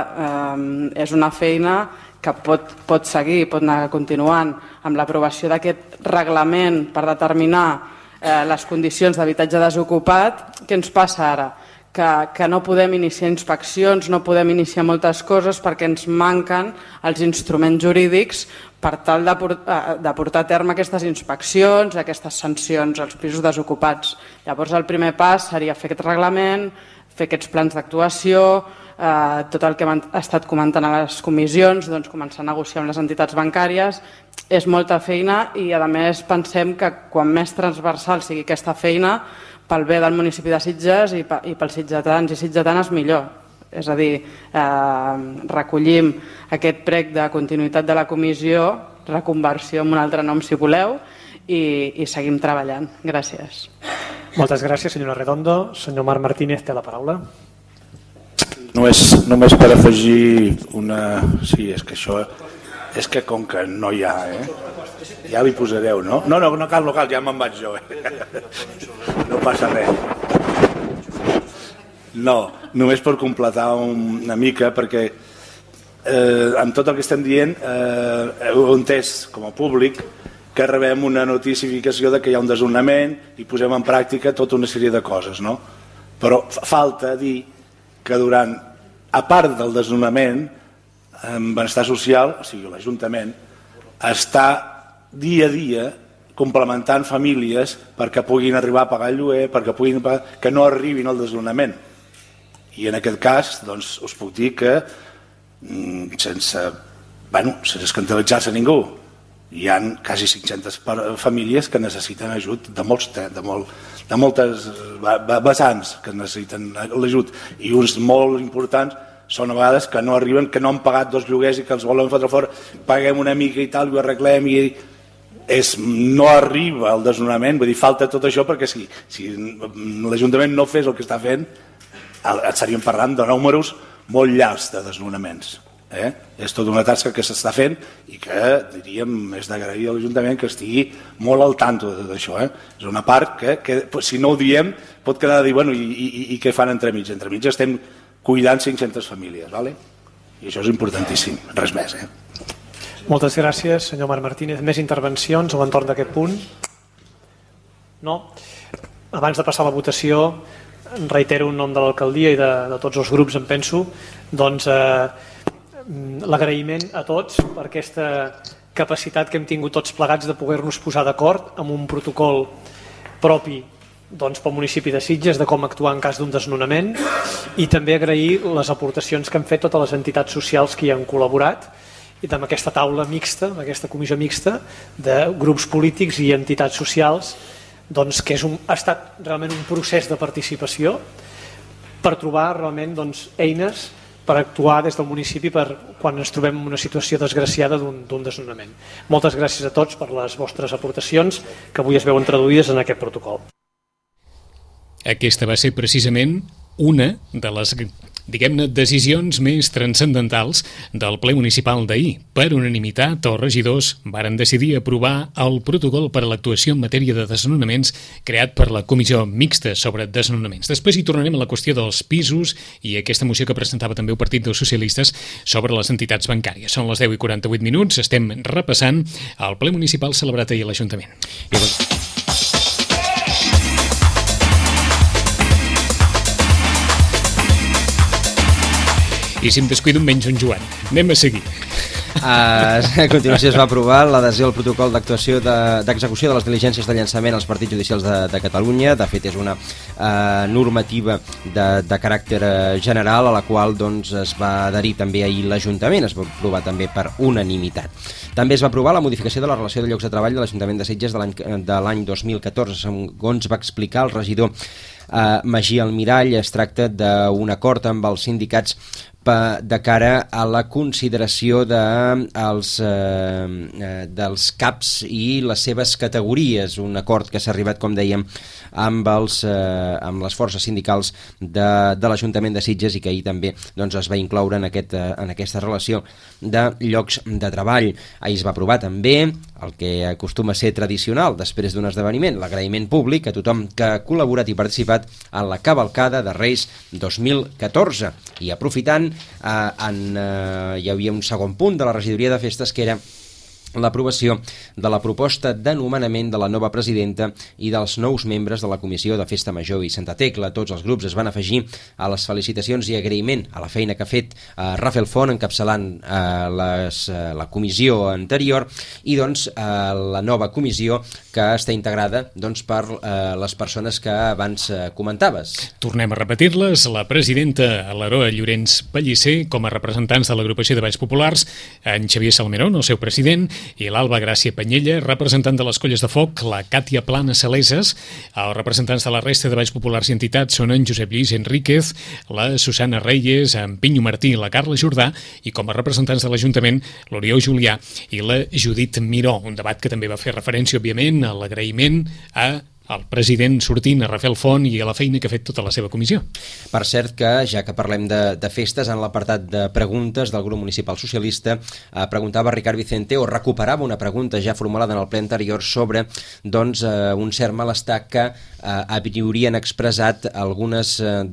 és una feina que pot seguir, pot anar continuant amb l'aprovació d'aquest reglament per determinar les condicions d'habitatge desocupat. Què ens passa ara? Que no podem iniciar inspeccions, no podem iniciar moltes coses perquè ens manquen els instruments jurídics per tal de portar a terme aquestes inspeccions, aquestes sancions als pisos desocupats. Llavors el primer pas seria fer aquest reglament, fer aquests plans d'actuació, tot el que hem estat comentant a les comissions, doncs començar a negociar amb les entitats bancàries. És molta feina i a més pensem que quan més transversal sigui aquesta feina, pel bé del municipi de Sitges i pels sitgetans i sitgetanes millor. És a dir, recollim aquest prec de continuïtat de la comissió, reconversió amb un altre nom si voleu, i seguim treballant. Gràcies. Moltes gràcies, senyora Redondo. Senyor Marc Martínez té la paraula. Només per afegir una... Sí, és que això... És que com que no hi ha... Ja li posareu, no? No cal, ja me'n vaig jo. No passa res. No, només per completar una mica, perquè amb tot el que estem dient heu entès com a públic que rebem una notificació de que hi ha un desnonament i posem en pràctica tota una sèrie de coses, no? Però falta dir que durant, a part del desnonament, en Benestar Social, o sigui l'Ajuntament, està dia a dia complementant famílies perquè puguin arribar a pagar el lloguer, perquè puguin pagar, que no arribin al desnonament. I en aquest cas, doncs, us puc dir que sense escandalitzar-se ningú, hi ha quasi 500 famílies que necessiten ajut de moltes vessants que necessiten l'ajut, i uns molt importants són a vegades que no arriben, que no han pagat 2 lloguers i que els volen fotre fora, paguem una mica i tal, i ho arreglem, i no arriba el desnonament. Vull dir, falta tot això, perquè si l'Ajuntament no fes el que està fent, estaríem parlant de números molt llargs de desnonaments. És tota una tasca que s'està fent i que, diríem, és d'agrair a l'Ajuntament que estigui molt al tanto d'això. És una part que si no ho diem, pot quedar de dir, bueno, i què fan entremig? Entremig estem cuidant 500 famílies, ¿vale? I això és importantíssim, res més. Moltes gràcies, senyor Marc Martínez. Més intervencions a l'entorn d'aquest punt? No? Abans de passar a la votació, reitero en nom de l'alcaldia i de tots els grups, em penso, doncs l'agraïment a tots per aquesta capacitat que hem tingut tots plegats de poder-nos posar d'acord amb un protocol propi pel municipi de Sitges de com actuar en cas d'un desnonament, i també agrair les aportacions que han fet totes les entitats socials que hi han col·laborat i amb aquesta taula mixta, amb aquesta comissió mixta de grups polítics i entitats socials, que ha estat realment un procés de participació per trobar realment eines per actuar des del municipi quan ens trobem en una situació desgraciada d'un desnonament. Moltes gràcies a tots per les vostres aportacions que avui es veuen traduïdes en aquest protocol. Aquesta va ser precisament una de les diguem-ne, decisions més transcendentals del ple municipal d'ahir. Per unanimitat, els regidors varen decidir aprovar el protocol per a l'actuació en matèria de desnonaments creat per la Comissió Mixta sobre Desnonaments. Després hi tornarem a la qüestió dels pisos i aquesta moció que presentava també el Partit dels Socialistes sobre les entitats bancàries. Són les 10:48, estem repassant el ple municipal celebrat ahir a l'Ajuntament. I si em descuido em menjo un Joan. Anem a seguir. A continuació es va aprovar l'adhesió al protocol d'actuació d'execució de les diligències de llançament als partits judicials de Catalunya. De fet, és una normativa de caràcter general a la qual doncs, es va adherir també ahir l'Ajuntament, es va aprovar també per unanimitat. També es va aprovar la modificació de la relació de llocs de treball de l'Ajuntament de Sitges de l'any 2014, segons va explicar el regidor Magí Almirall. Es tracta d'un acord amb els sindicats de cara a la consideració dels CAPs i les seves categories, un acord que s'ha arribat, com dèiem, amb les forces sindicals de l'Ajuntament de Sitges i que ahir també doncs, es va incloure en aquesta relació de llocs de treball. Ahir es va aprovar també el que acostuma a ser tradicional després d'un esdeveniment, l'agraïment públic a tothom que ha col·laborat i participat en la cavalcada de Reis 2014. I aprofitant, hi havia un segon punt de la regidoria de festes que era l'aprovació de la proposta de nomenament de la nova presidenta i dels nous membres de la Comissió de Festa Major i Santa Tecla. Tots els grups es van afegir a les felicitacions i agraïment a la feina que ha fet Rafael Font encapçalant la comissió anterior i doncs la nova comissió que està integrada doncs, per les persones que abans comentaves. Tornem a repetir-les. La presidenta Alaró Llorenç Pellicer com a representants de l'agrupació de Balls Populars, en Xavier Salmerón, el seu president, i l'Alba Gràcia Penyella, representant de les Colles de Foc, la Càtia Plana Saleses. Els representants de la resta de Balls Populars i entitats són en Josep Lluís Enríquez, la Susana Reyes, en Pinyo Martí i la Carla Jordà, i com a representants de l'Ajuntament, l'Oriol Julià i la Judit Miró. Un debat que també va fer referència, òbviament, a l'agraïment al president sortint, a Rafael Font, i a la feina que ha fet tota la seva comissió. Per cert que, ja que parlem de festes, en l'apartat de preguntes del grup municipal socialista, preguntava Ricard Vicente, o recuperava una pregunta ja formulada en el ple anterior sobre doncs, un cert malestar que haurien expressat algunes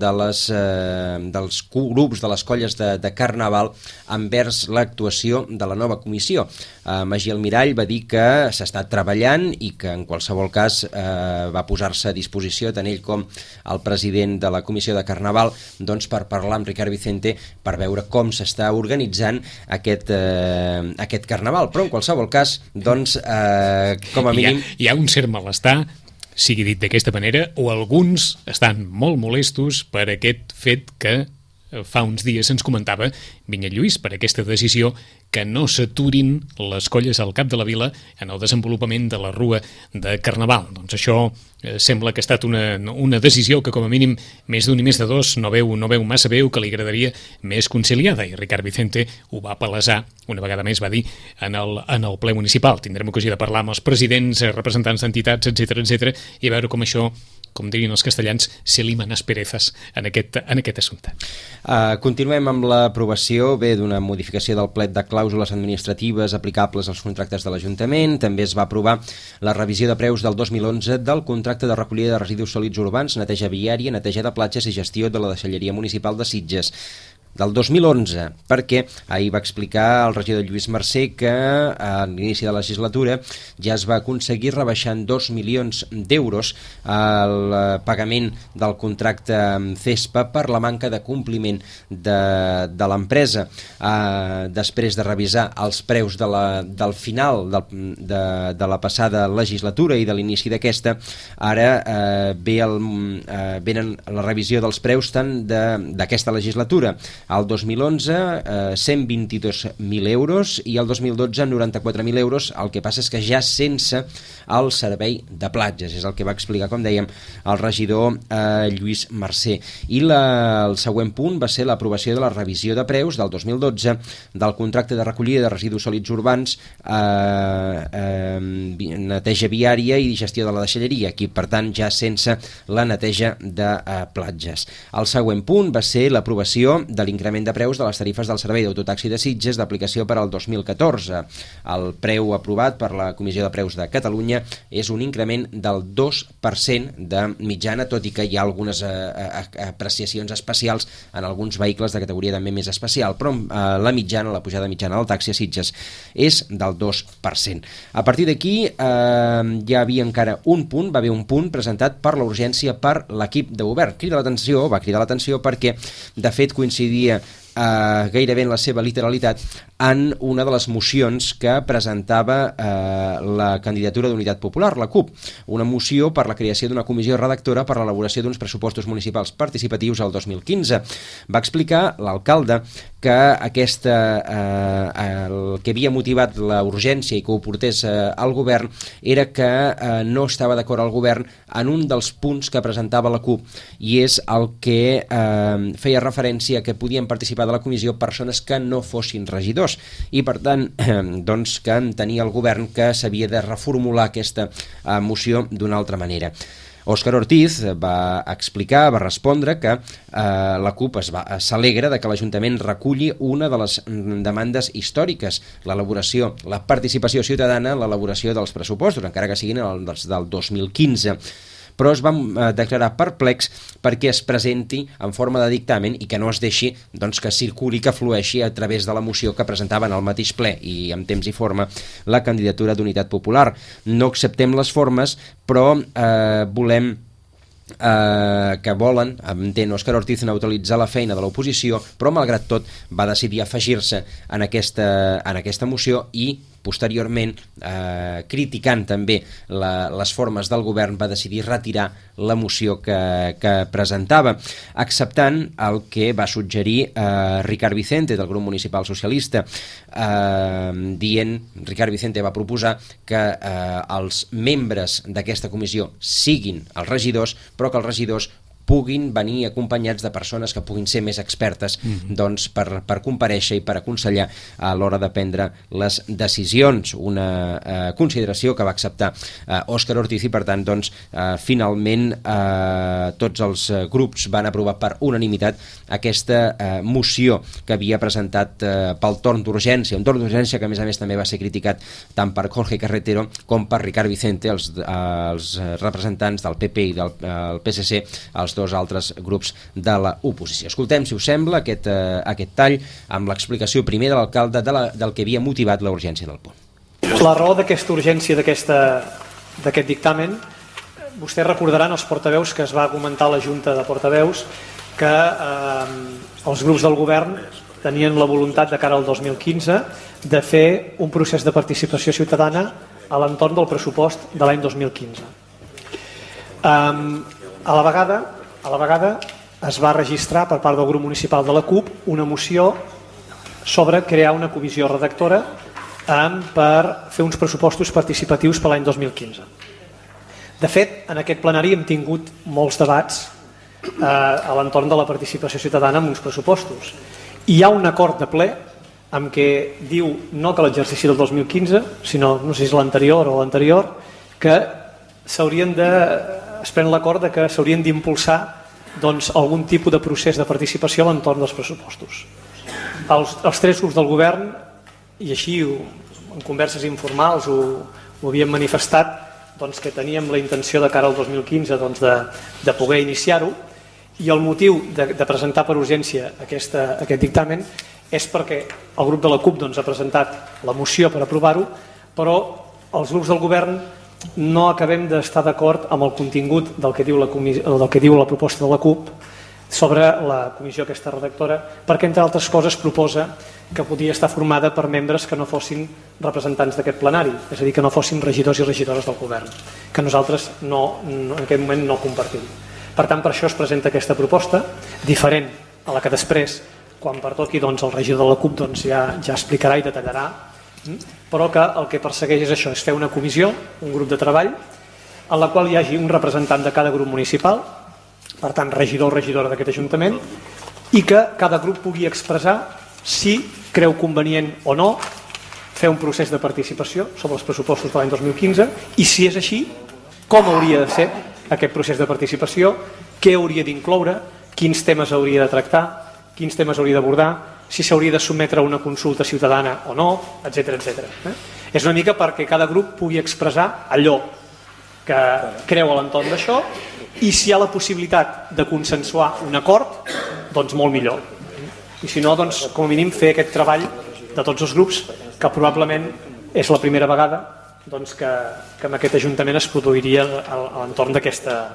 dels grups de les colles de Carnaval envers l'actuació de la nova comissió. Magí Almirall va dir que s'està treballant i que en qualsevol cas va posar-se a disposició tant ell com el president de la comissió de Carnaval doncs, per parlar amb Ricard Vicente per veure com s'està organitzant aquest Carnaval. Però en qualsevol cas, doncs, com a mínim... Hi ha un cert malestar, sigui dit d'aquesta manera, o alguns estan molt molestos per aquest fet que fa uns dies ens comentava Vinyet Lluís, per aquesta decisió que no s'aturin les colles al cap de la vila en el desenvolupament de la rua de Carnaval. Doncs això sembla que ha estat una decisió que com a mínim més d'un i més de dos no veu massa bé, que li agradaria més conciliada, i Ricard Vicente ho va palesar, una vegada més va dir, en el ple municipal. Tindrem ocasió de parlar amb els presidents, representants d'entitats, etc i a veure com això, com dirien els castellans, se liman asperezas en aquest assumpte. Continuem amb l'aprovació d'una modificació del plec de clàusules administratives aplicables als contractes de l'Ajuntament. També es va aprovar la revisió de preus del 2011 del contracte de recollida de residus sòlids urbans, neteja viària, neteja de platges i gestió de la deixalleria municipal de Sitges. Del 2011, perquè ahir va explicar el regidor Lluís Mercè que a l'inici de la legislatura ja es va aconseguir rebaixar en 2 milions d'euros el pagament del contracte amb CESPA per la manca de compliment de l'empresa. Després de revisar els preus del final de la passada legislatura i de l'inici d'aquesta, ara venen la revisió dels preus tant d'aquesta legislatura El 2011, 122.000 euros i el 2012, 94.000 euros, el que passa és que ja sense el servei de platges, és el que va explicar, com dèiem, el regidor Lluís Mercè. I el següent punt va ser l'aprovació de la revisió de preus del 2012 del contracte de recollida de residus sòlids urbans, neteja viària i gestió de la deixalleria, aquí per tant ja sense la neteja de platges. El següent punt va ser l'aprovació de l'increment de preus de les tarifes del servei d'autotaxi de Sitges d'aplicació per al 2014. El preu aprovat per la Comissió de Preus de Catalunya és un increment del 2% de mitjana, tot i que hi ha algunes apreciacions especials en alguns vehicles de categoria també més especial, però la mitjana, la pujada mitjana del taxi a Sitges és del 2%. A partir d'aquí hi havia encara un punt, va haver un punt presentat per la urgència per l'equip de govern. Va cridar l'atenció perquè de fet coincidia gairebé en la seva literalitat en una de les mocions que presentava la candidatura d'Unitat Popular, la CUP, una moció per la creació d'una comissió redactora per l'elaboració d'uns pressupostos municipals participatius al 2015. Va explicar l'alcalde que el que havia motivat la urgència i que ho portés al govern era que no estava d'acord al govern en un dels punts que presentava la CUP, i és el que feia referència a que podien participar de la comissió persones que no fossin regidors, i per tant doncs que entenia el govern que s'havia de reformular aquesta moció d'una altra manera. Òscar Ortiz va explicar, va respondre que la CUP s'alegra de que l'Ajuntament reculli una de les demandes històriques, la participació ciutadana en l'elaboració dels pressupostos, encara que siguin els del 2015. Però es van declarar perplex perquè es presenti en forma de dictamen i que no es deixi que circuli, que flueixi a través de la moció que presentaven al mateix ple i en temps i forma la candidatura d'Unitat Popular. No acceptem les formes, però volem que volen, entén Òscar Ortiz, neutralitzar la feina de l'oposició, però malgrat tot va decidir afegir-se en aquesta moció i posteriorment, criticant també les formes del govern, va decidir retirar la moció que presentava, acceptant el que va suggerir Ricard Vicente del grup municipal socialista, Ricard Vicente va proposar que els membres d'aquesta comissió siguin els regidors, però que els regidors puguin venir acompanyats de persones que puguin ser més expertes per comparèixer i per aconsellar a l'hora de prendre les decisions. Una consideració que va acceptar Òscar Ortiz i per tant finalment tots els grups van aprovar per unanimitat aquesta moció que havia presentat pel torn d'urgència, un torn d'urgència que a més també va ser criticat tant per Jorge Carretero com per Ricard Vicente, els representants del PP i del PSC, els dos altres grups de l'oposició. Escoltem, si us sembla, aquest tall amb l'explicació primer de l'alcalde del que havia motivat la urgència del punt. La raó d'aquesta urgència d'aquest dictamen, vostès recordaran els portaveus que es va comentar a la Junta de Portaveus que els grups del govern tenien la voluntat de cara al 2015 de fer un procés de participació ciutadana a l'entorn del pressupost de l'any 2015. A la vegada es va registrar per part del grup municipal de la CUP una moció sobre crear una comissió redactora per fer uns pressupostos participatius per l'any 2015. De fet, en aquest plenari hem tingut molts debats a l'entorn de la participació ciutadana en uns pressupostos. Hi ha un acord de ple en què diu no que l'exercici del 2015, sinó, no sé si és l'anterior o l'anterior, que es pren l'acord de que s'haurien d'impulsar algun tipus de procés de participació a l'entorn dels pressupostos. Els tres grups del govern, i així en converses informals ho havíem manifestat, que teníem la intenció de cara al 2015 de poder iniciar-ho, i el motiu de presentar per urgència aquest dictamen és perquè el grup de la CUP ha presentat la moció per aprovar-ho, però els grups del govern no acabem d'estar d'acord amb el contingut del que diu la proposta de la CUP sobre la comissió aquesta redactora, perquè entre altres coses proposa que podia estar formada per membres que no fossin representants d'aquest plenari, és a dir, que no fossin regidors i regidores del govern, que nosaltres en aquest moment no compartim. Per tant, per això es presenta aquesta proposta, diferent a la que després, quan pertoqui el regidor de la CUP ja explicarà i detallarà, però que el que persegueix és això, és fer una comissió, un grup de treball, en la qual hi hagi un representant de cada grup municipal, per tant regidor o regidora d'aquest Ajuntament, i que cada grup pugui expressar si creu convenient o no fer un procés de participació sobre els pressupostos de l'any 2015 i si és així, com hauria de ser aquest procés de participació, què hauria d'incloure, quins temes hauria de tractar, quins temes hauria d'abordar, si s'hauria de sotmetre a una consulta ciutadana o no, etc. És una mica perquè cada grup pugui expressar allò que creu a l'entorn d'això i si hi ha la possibilitat de consensuar un acord, doncs molt millor. I si no, doncs, com a mínim fer aquest treball de tots els grups, que probablement és la primera vegada doncs, que en aquest Ajuntament es produiria a l'entorn d'aquesta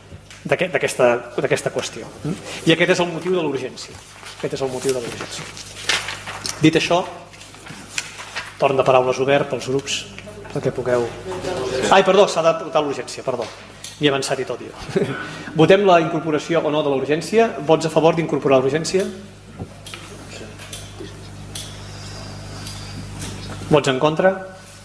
qüestió. I aquest és el motiu de l'urgència. Dit això, torn de paraules obert pels grups perquè pugueu... Ai, perdó, s'ha de votar l'urgència, perdó. M'hi he avançat i tot jo. Votem la incorporació o no de l'urgència. Vots a favor d'incorporar l'urgència? Vots en contra?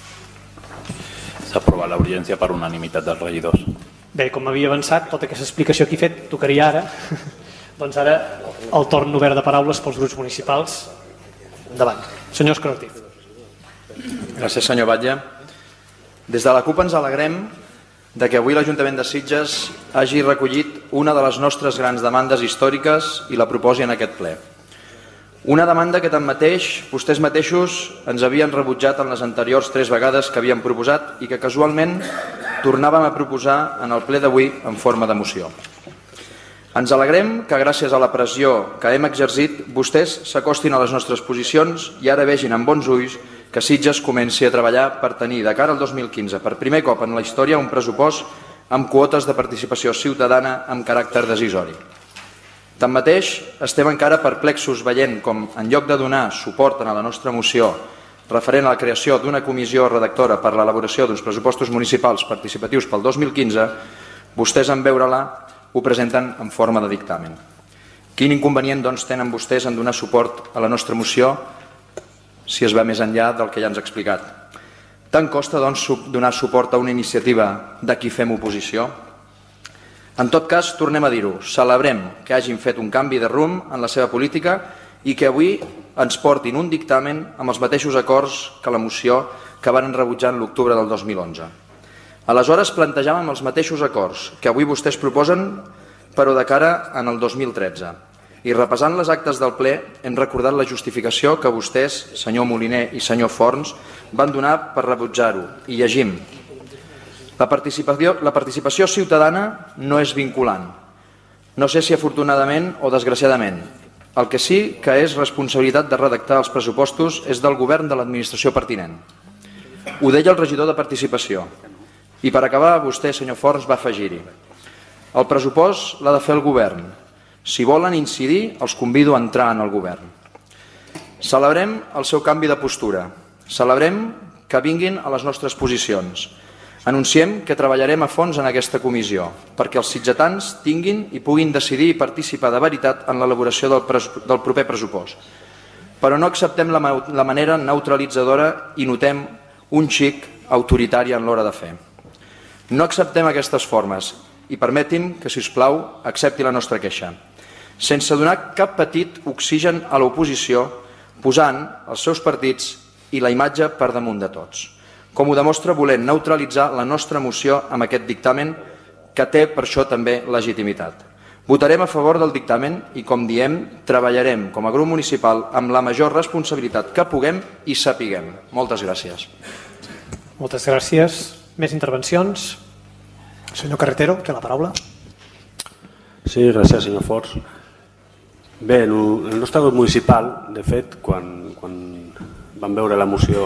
S'ha aprovat la urgència per unanimitat dels regidors. Bé, com m'havia avançat, tota aquesta explicació que he fet tocaria ara. Doncs ara el torn obert de paraules pels grups municipals. Endavant. Senyor Escartín. Gràcies, senyor Batlle. Des de la CUP ens alegrem que avui l'Ajuntament de Sitges hagi recollit una de les nostres grans demandes històriques i la proposi en aquest ple. Una demanda que tanmateix vostès mateixos ens havien rebutjat en les anteriors 3 vegades que havíem proposat i que casualment tornàvem a proposar en el ple d'avui en forma de moció. Ens alegrem que gràcies a la pressió que hem exercit vostès s'acostin a les nostres posicions i ara vegin amb bons ulls que Sitges comenci a treballar per tenir de cara al 2015 per primer cop en la història un pressupost amb quotes de participació ciutadana amb caràcter decisori. Tanmateix, estem encara perplexos veient com, en lloc de donar suport a la nostra moció referent a la creació d'una comissió redactora per a l'elaboració d'uns pressupostos municipals participatius pel 2015, vostès en veure-la ho presenten en forma de dictamen. Quin inconvenient doncs tenen vostès en donar suport a la nostra moció si es va més enllà del que ja ens ha explicat? Tant costa doncs donar suport a una iniciativa de qui fem oposició? En tot cas, tornem a dir-ho, celebrem que hagin fet un canvi de rumb en la seva política i que avui ens portin un dictamen amb els mateixos acords que la moció que van rebutjar en l'octubre del 2011. Aleshores plantejàvem els mateixos acords que avui vostès proposen, però de cara en el 2013. I repassant les actes del ple hem recordat la justificació que vostès, senyor Moliner i senyor Forns, van donar per rebutjar-ho. I llegim: la participació ciutadana no és vinculant. No sé si afortunadament o desgraciadament. El que sí que és responsabilitat de redactar els pressupostos és del govern de l'administració pertinent. Ho deia el regidor de Participació. I per acabar, vostè, senyor Forns, va afegir-hi: el pressupost l'ha de fer el govern. Si volen incidir, els convido a entrar en el govern. Celebrem el seu canvi de postura. Celebrem que vinguin a les nostres posicions. Anunciem que treballarem a fons en aquesta comissió perquè els sitgetans tinguin i puguin decidir i participar de veritat en l'elaboració del proper pressupost. Però no acceptem la manera neutralitzadora i notem un xic autoritari en l'hora de fer. No acceptem aquestes formes i permetin que, si us plau, accepti la nostra queixa. Sense donar cap petit oxigen a l'oposició, posant els seus partits i la imatge per damunt de tots. Com ho demostra volent neutralitzar la nostra moció amb aquest dictamen, que té per això també legitimitat. Votarem a favor del dictamen i, com diem, treballarem com a grup municipal amb la major responsabilitat que puguem i sapiguem. Moltes gràcies. Moltes gràcies. Més intervencions? Senyor Carretero, té la paraula. Sí, gràcies, senyor Forns. Bé, el nostre grup municipal, de fet, quan vam veure la moció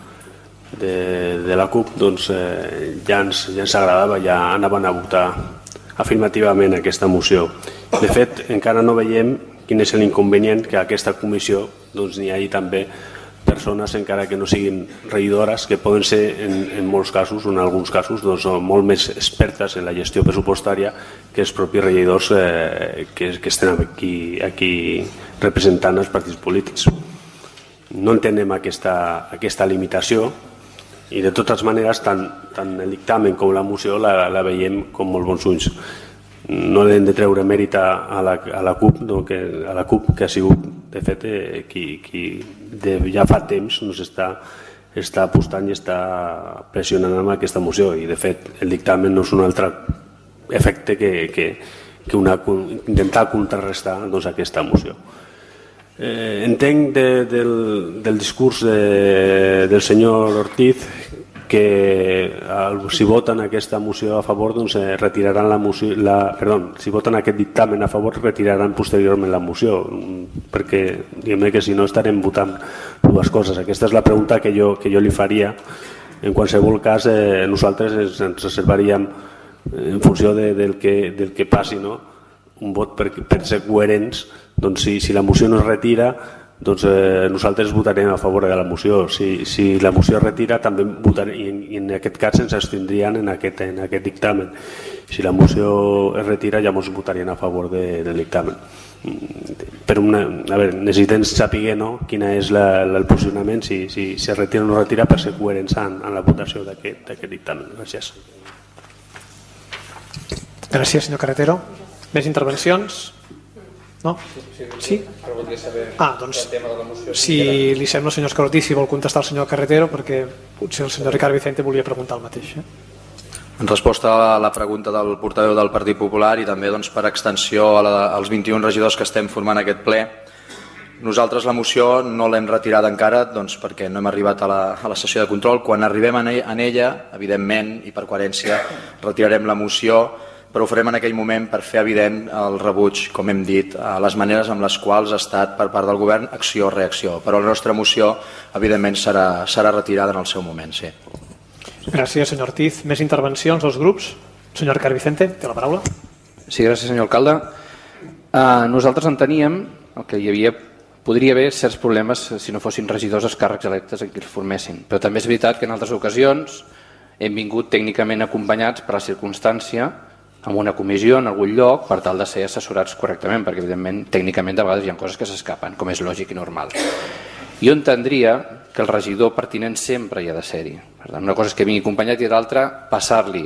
de la CUP, doncs ja ens agradava, ja anaven a votar afirmativament aquesta moció. De fet, encara no veiem quin és l'inconvenient que aquesta comissió n'hi hagi també persones, encara que no siguin regidores, que poden ser en molts casos, o en alguns casos, doncs, molt més expertes en la gestió pressupostària que els propis regidors que estem aquí representant els partits polítics. No entenem aquesta limitació i de totes maneres tant el dictamen com la moció la veiem com molt bons ulls. No l'hem de treure mèrit a la CUP, que ha sigut, de fet, qui ja fa temps nos està apostant i està pressionant amb aquesta moció, i de fet el dictamen no és un altre efecte que intentar contrarrestar aquesta moció. Entenc del discurs del senyor Ortiz que si voten aquesta moció a favor, doncs retiraran la moció, si voten aquest dictamen a favor, retiraran posteriorment la moció, perquè diguem que si no estarem votant dues coses. Aquesta és la pregunta que jo li faria. En qualsevol cas, nosaltres ens reservaríem, en funció del que passi, un vot per ser coherents. Doncs si la moció no es retira, doncs nosaltres votarem a favor de la moció. Si la moció es retira, també votarem, i en aquest cas ens abstindrien en aquest dictamen. Si la moció es retira, llavors votarien a favor del dictamen. Però necessitem saber quin és el posicionament, si es retira o no retira, per ser coherents en la votació d'aquest dictamen. Gràcies. Gràcies, senyor Carretero. Més intervencions? No? Sí? Doncs, si li sembla, senyor Escarotí, si vol contestar el senyor Carretero, perquè potser el senyor Ricard Vicente volia preguntar el mateix. En resposta a la pregunta del portaveu del Partit Popular i també per extensió als 21 regidors que estem formant aquest ple, nosaltres la moció no l'hem retirada encara perquè no hem arribat a la sessió de control. Quan arribem en ella, evidentment, i per coherència, retirarem la moció, però ho farem en aquell moment per fer evident el rebuig, com hem dit, a les maneres amb les quals ha estat per part del govern acció o reacció. Però la nostra moció, evidentment, serà retirada en el seu moment, sí. Gràcies, senyor Ortiz. Més intervencions dels grups? Senyor Ricard Vicente, té la paraula. Sí, gràcies, senyor alcalde. Nosaltres enteníem que podria haver certs problemes si no fossin regidors els càrrecs electes en qui els formessin, però també és veritat que en altres ocasions hem vingut tècnicament acompanyats per la circumstància en una comissió en algun lloc per tal de ser assessorats correctament, perquè evidentment tècnicament de vegades hi ha coses que s'escapen, com és lògic i normal. Jo entendria que el regidor pertinent sempre hi ha de ser-hi. Per tant, una cosa és que vingui acompanyat i l'altra passar-li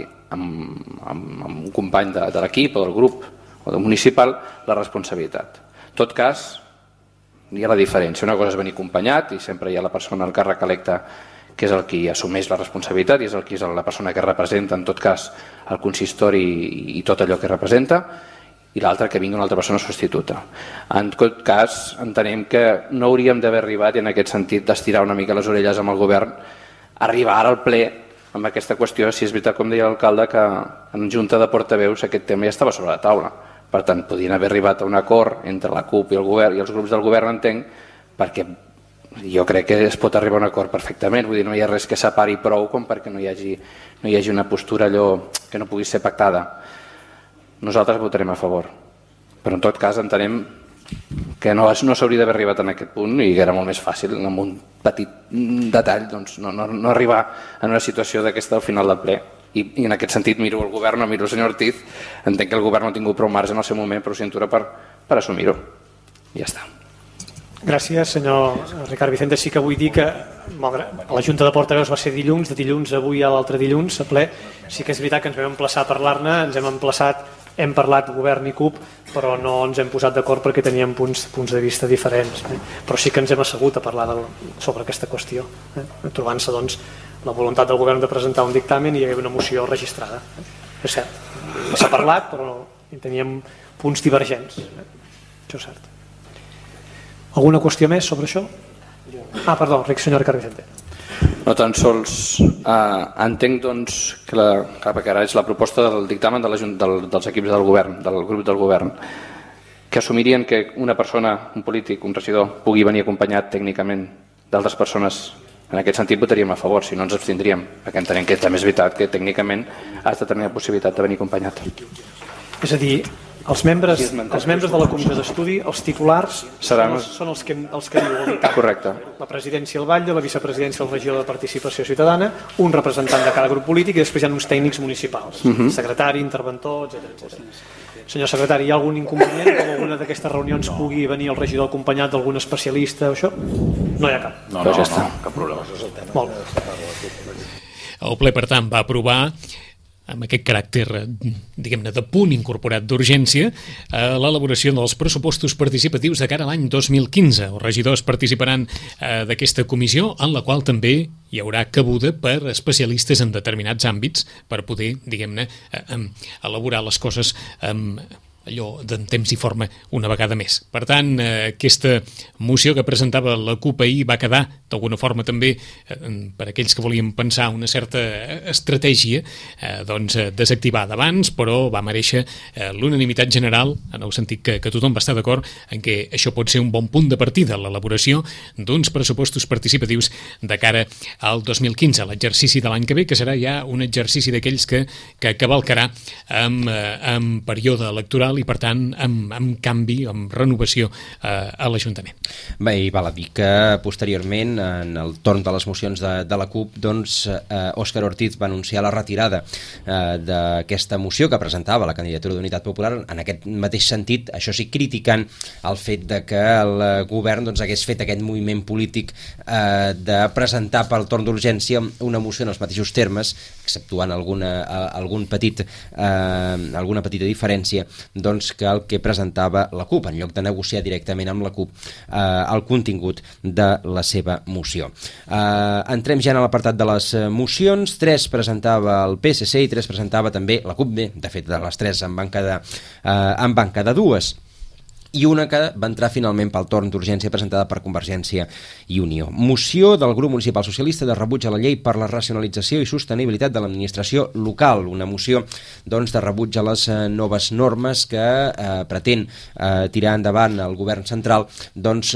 amb un company de l'equip o del grup o del municipal la responsabilitat. En tot cas, hi ha la diferència. Una cosa és venir acompanyat i sempre hi ha la persona al càrrec electe que és el qui assumeix la responsabilitat i és el qui és la persona que representa, en tot cas, el consistori i tot allò que representa, i l'altre que vingui una altra persona substituta. En tot cas, entenem que no hauríem d'haver arribat, i en aquest sentit d'estirar una mica les orelles amb el govern, arribar ara al ple amb aquesta qüestió, si és veritat, com deia l'alcalde, que en junta de portaveus aquest tema ja estava sobre la taula. Per tant, podien haver arribat a un acord entre la CUP i el govern i els grups del govern, entenc, perquè jo crec que es pot arribar a un acord perfectament, vull dir, no hi ha res que separi prou com perquè no hi hagi una postura allò que no pugui ser pactada. Nosaltres votarem a favor, però en tot cas entenem que no s'hauria d'haver arribat en aquest punt i que era molt més fàcil amb un petit detall no arribar en una situació d'aquesta al final del ple. I en aquest sentit miro el govern, no miro el senyor Ortiz, entenc que el govern no ha tingut prou marge en el seu moment, prou cintura per assumir-ho. Ja està. Gràcies, senyor Ricard Vicente. Sí que vull dir que la Junta de Portaveus va ser dilluns, de dilluns avui a l'altre dilluns, a ple. Sí que és veritat que ens vam emplaçar a parlar-ne, hem parlat govern i CUP, però no ens hem posat d'acord perquè teníem punts de vista diferents. Però sí que ens hem assegut a parlar sobre aquesta qüestió, trobant-se la voluntat del govern de presentar un dictamen i hi havia una moció registrada. És cert, s'ha parlat, però teníem punts divergents. Això és cert. Alguna qüestió més sobre això? Perdó, senyor Ricard Vicente. No tan sols entenc que ara és la proposta del dictamen dels equips del govern, del grup del govern, que assumirien que una persona, un polític, un regidor, pugui venir acompanyat tècnicament d'altres persones. En aquest sentit votaríem a favor, si no ens abstindríem, perquè entenem que també és veritat que tècnicament has de tenir la possibilitat de venir acompanyat. És a dir, Els membres de la comissió d'estudi, els titulars, són els que diu el dictamen. Correcte. La presidència el batlle, la vicepresidència el regidor de participació ciutadana, un representant de cada grup polític i després hi ha uns tècnics municipals, secretari, interventor, etc. Senyor secretari, hi ha algun inconvenient que en alguna d'aquestes reunions pugui venir el regidor acompanyat d'algun especialista o això? No hi ha cap. No, cap problema. Molt bé. El ple, per tant, va aprovar amb aquest caràcter, diguem-ne, de punt incorporat d'urgència, l'elaboració dels pressupostos participatius de cara a l'any 2015. Els regidors participaran d'aquesta comissió, en la qual també hi haurà cabuda per especialistes en determinats àmbits per poder, diguem-ne, elaborar les coses amb allò d'en temps i forma una vegada més. Per tant, aquesta moció que presentava la CUP ahir va quedar, d'alguna forma també, per aquells que volien pensar una certa estratègia, desactivada abans, però va mereixer l'unanimitat general, en el sentit que tothom va estar d'acord en què això pot ser un bon punt de partida, l'elaboració d'uns pressupostos participatius de cara al 2015, l'exercici de l'any que ve, que serà ja un exercici d'aquells que cavalcarà amb període electoral i, per tant, amb canvi, amb renovació a l'Ajuntament. Bé, i val a dir que posteriorment, en el torn de les mocions de la CUP, doncs, Òscar Ortiz va anunciar la retirada d'aquesta moció que presentava la candidatura d'Unitat Popular, en aquest mateix sentit, això sí, criticant el fet de que el govern hagués fet aquest moviment polític de presentar pel torn d'urgència una moció en els mateixos termes, exceptuant alguna petita diferència, doncs, que el que presentava la CUP, en lloc de negociar directament amb la CUP el contingut de la seva moció. Entrem ja en l'apartat de les mocions. 3 presentava el PSC i 3 presentava també la CUP. Bé, de fet, de les 3 en van quedar 2. I una que va entrar finalment pel torn d'urgència presentada per Convergència i Unió. Moció del grup municipal socialista de rebuig a la llei per la racionalització i sostenibilitat de l'administració local. Una moció, doncs, de rebuig a les noves normes que pretén tirar endavant el govern central, doncs,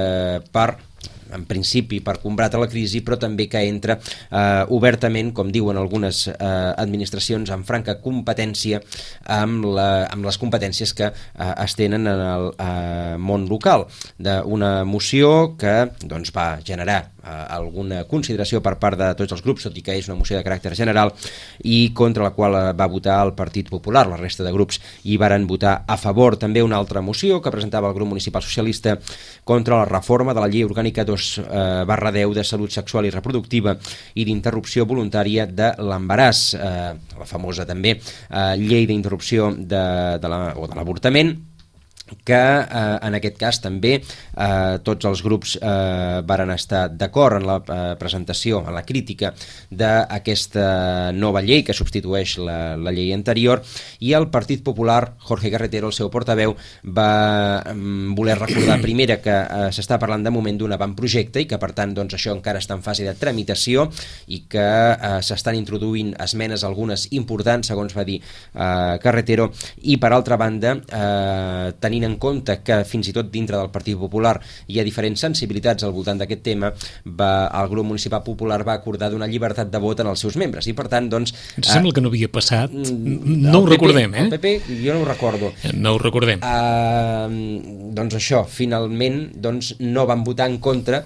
en principi per combatre la crisi, però també que entra obertament, com diuen algunes administracions, en franca competència amb les competències que es tenen en el món local. Una moció que, doncs, va generar alguna consideració per part de tots els grups, tot i que és una moció de caràcter general i contra la qual va votar el Partit Popular. La resta de grups hi varen votar a favor. També una altra moció que presentava el grup municipal socialista contra la reforma de la llei orgànica 2/10 de salut sexual i reproductiva i d'interrupció voluntària de l'embaràs, la famosa també llei d'interrupció de l'avortament, que en aquest cas també tots els grups varen estar d'acord en la presentació, en la crítica d'aquesta nova llei que substitueix la llei anterior, i el Partit Popular, Jorge Carretero, el seu portaveu, va voler recordar primera que s'està parlant de moment d'un avantprojecte i que, per tant, doncs, això encara està en fase de tramitació i que s'estan introduint esmenes, algunes importants, segons va dir Carretero, i per altra banda, tenint en compte que fins i tot dintre del Partit Popular hi ha diferents sensibilitats al voltant d'aquest tema, el grup municipal popular va acordar donar llibertat de vot en els seus membres i, per tant, doncs... Ens sembla que no havia passat, no ho recordem, El PP, jo no ho recordo. No ho recordem. Doncs això, finalment, doncs, no van votar en contra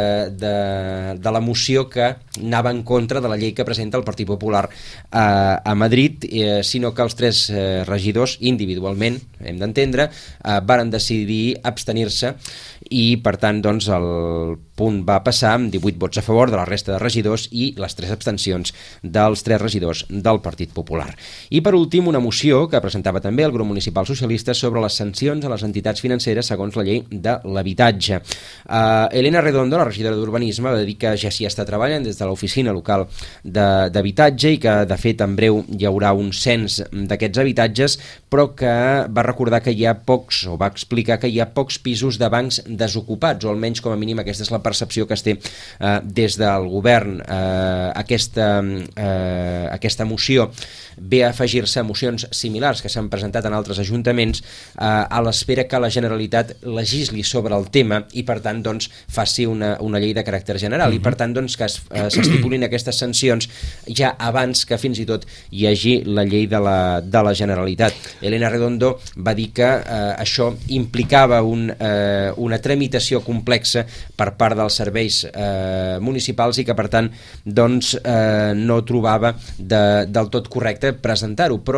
de la moció que anava en contra de la llei que presenta el Partit Popular a Madrid, sinó que els 3 regidors, individualment, hem d'entendre, varen decidir abstenir-se i, per tant, doncs, el punt va passar amb 18 vots a favor de la resta de regidors i les 3 abstencions dels 3 regidors del Partit Popular. I, per últim, una moció que presentava també el grup municipal socialista sobre les sancions a les entitats financeres segons la llei de l'habitatge. Elena Redondo, la regidora d'Urbanisme, va dir que ja s'hi està treballant des de l'oficina local d'habitatge i que, de fet, en breu hi haurà un cens d'aquests habitatges, però que va recordar que hi ha pocs, o va explicar que hi ha pocs pisos de bancs desocupats, o almenys com a mínim aquesta és la percepció que es té des del govern. Aquesta moció ve a afegir-se a mocions similars que s'han presentat en altres ajuntaments a l'espera que la Generalitat legisli sobre el tema i per tant doncs, faci una llei de caràcter general i per tant doncs, que s'estipulin aquestes sancions ja abans que fins i tot hi hagi la llei de la Generalitat. Elena Redondo va dir que això implicava una tramitació complexa per part dels serveis municipals i que per tant doncs, no trobava del tot correcte presentar-ho, però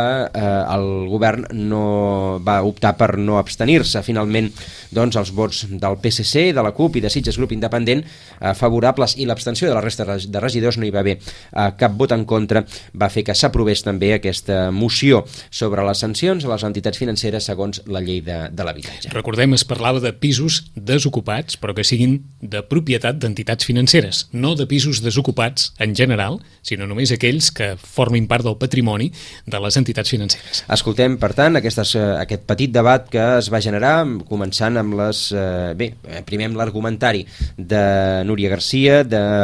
el govern no va optar per no abstenir-se. Finalment doncs, els vots del PSC, de la CUP i de Sitges Grup Independent favorables i l'abstenció de la resta de regidors, no hi va haver cap vot en contra, va fer que s'aprovés també aquesta moció sobre les sancions a les entitats financeres segons la llei de l'habitatge. Recordem, es parlava de pisos desocupats, però que siguin de propietat d'entitats financeres, no de pisos desocupats en general, sinó només aquells que formin part del patrimoni de les entitats financeres. Escoltem, per tant, aquest petit debat que es va generar, començant amb primer amb l'argumentari de Núria Garcia,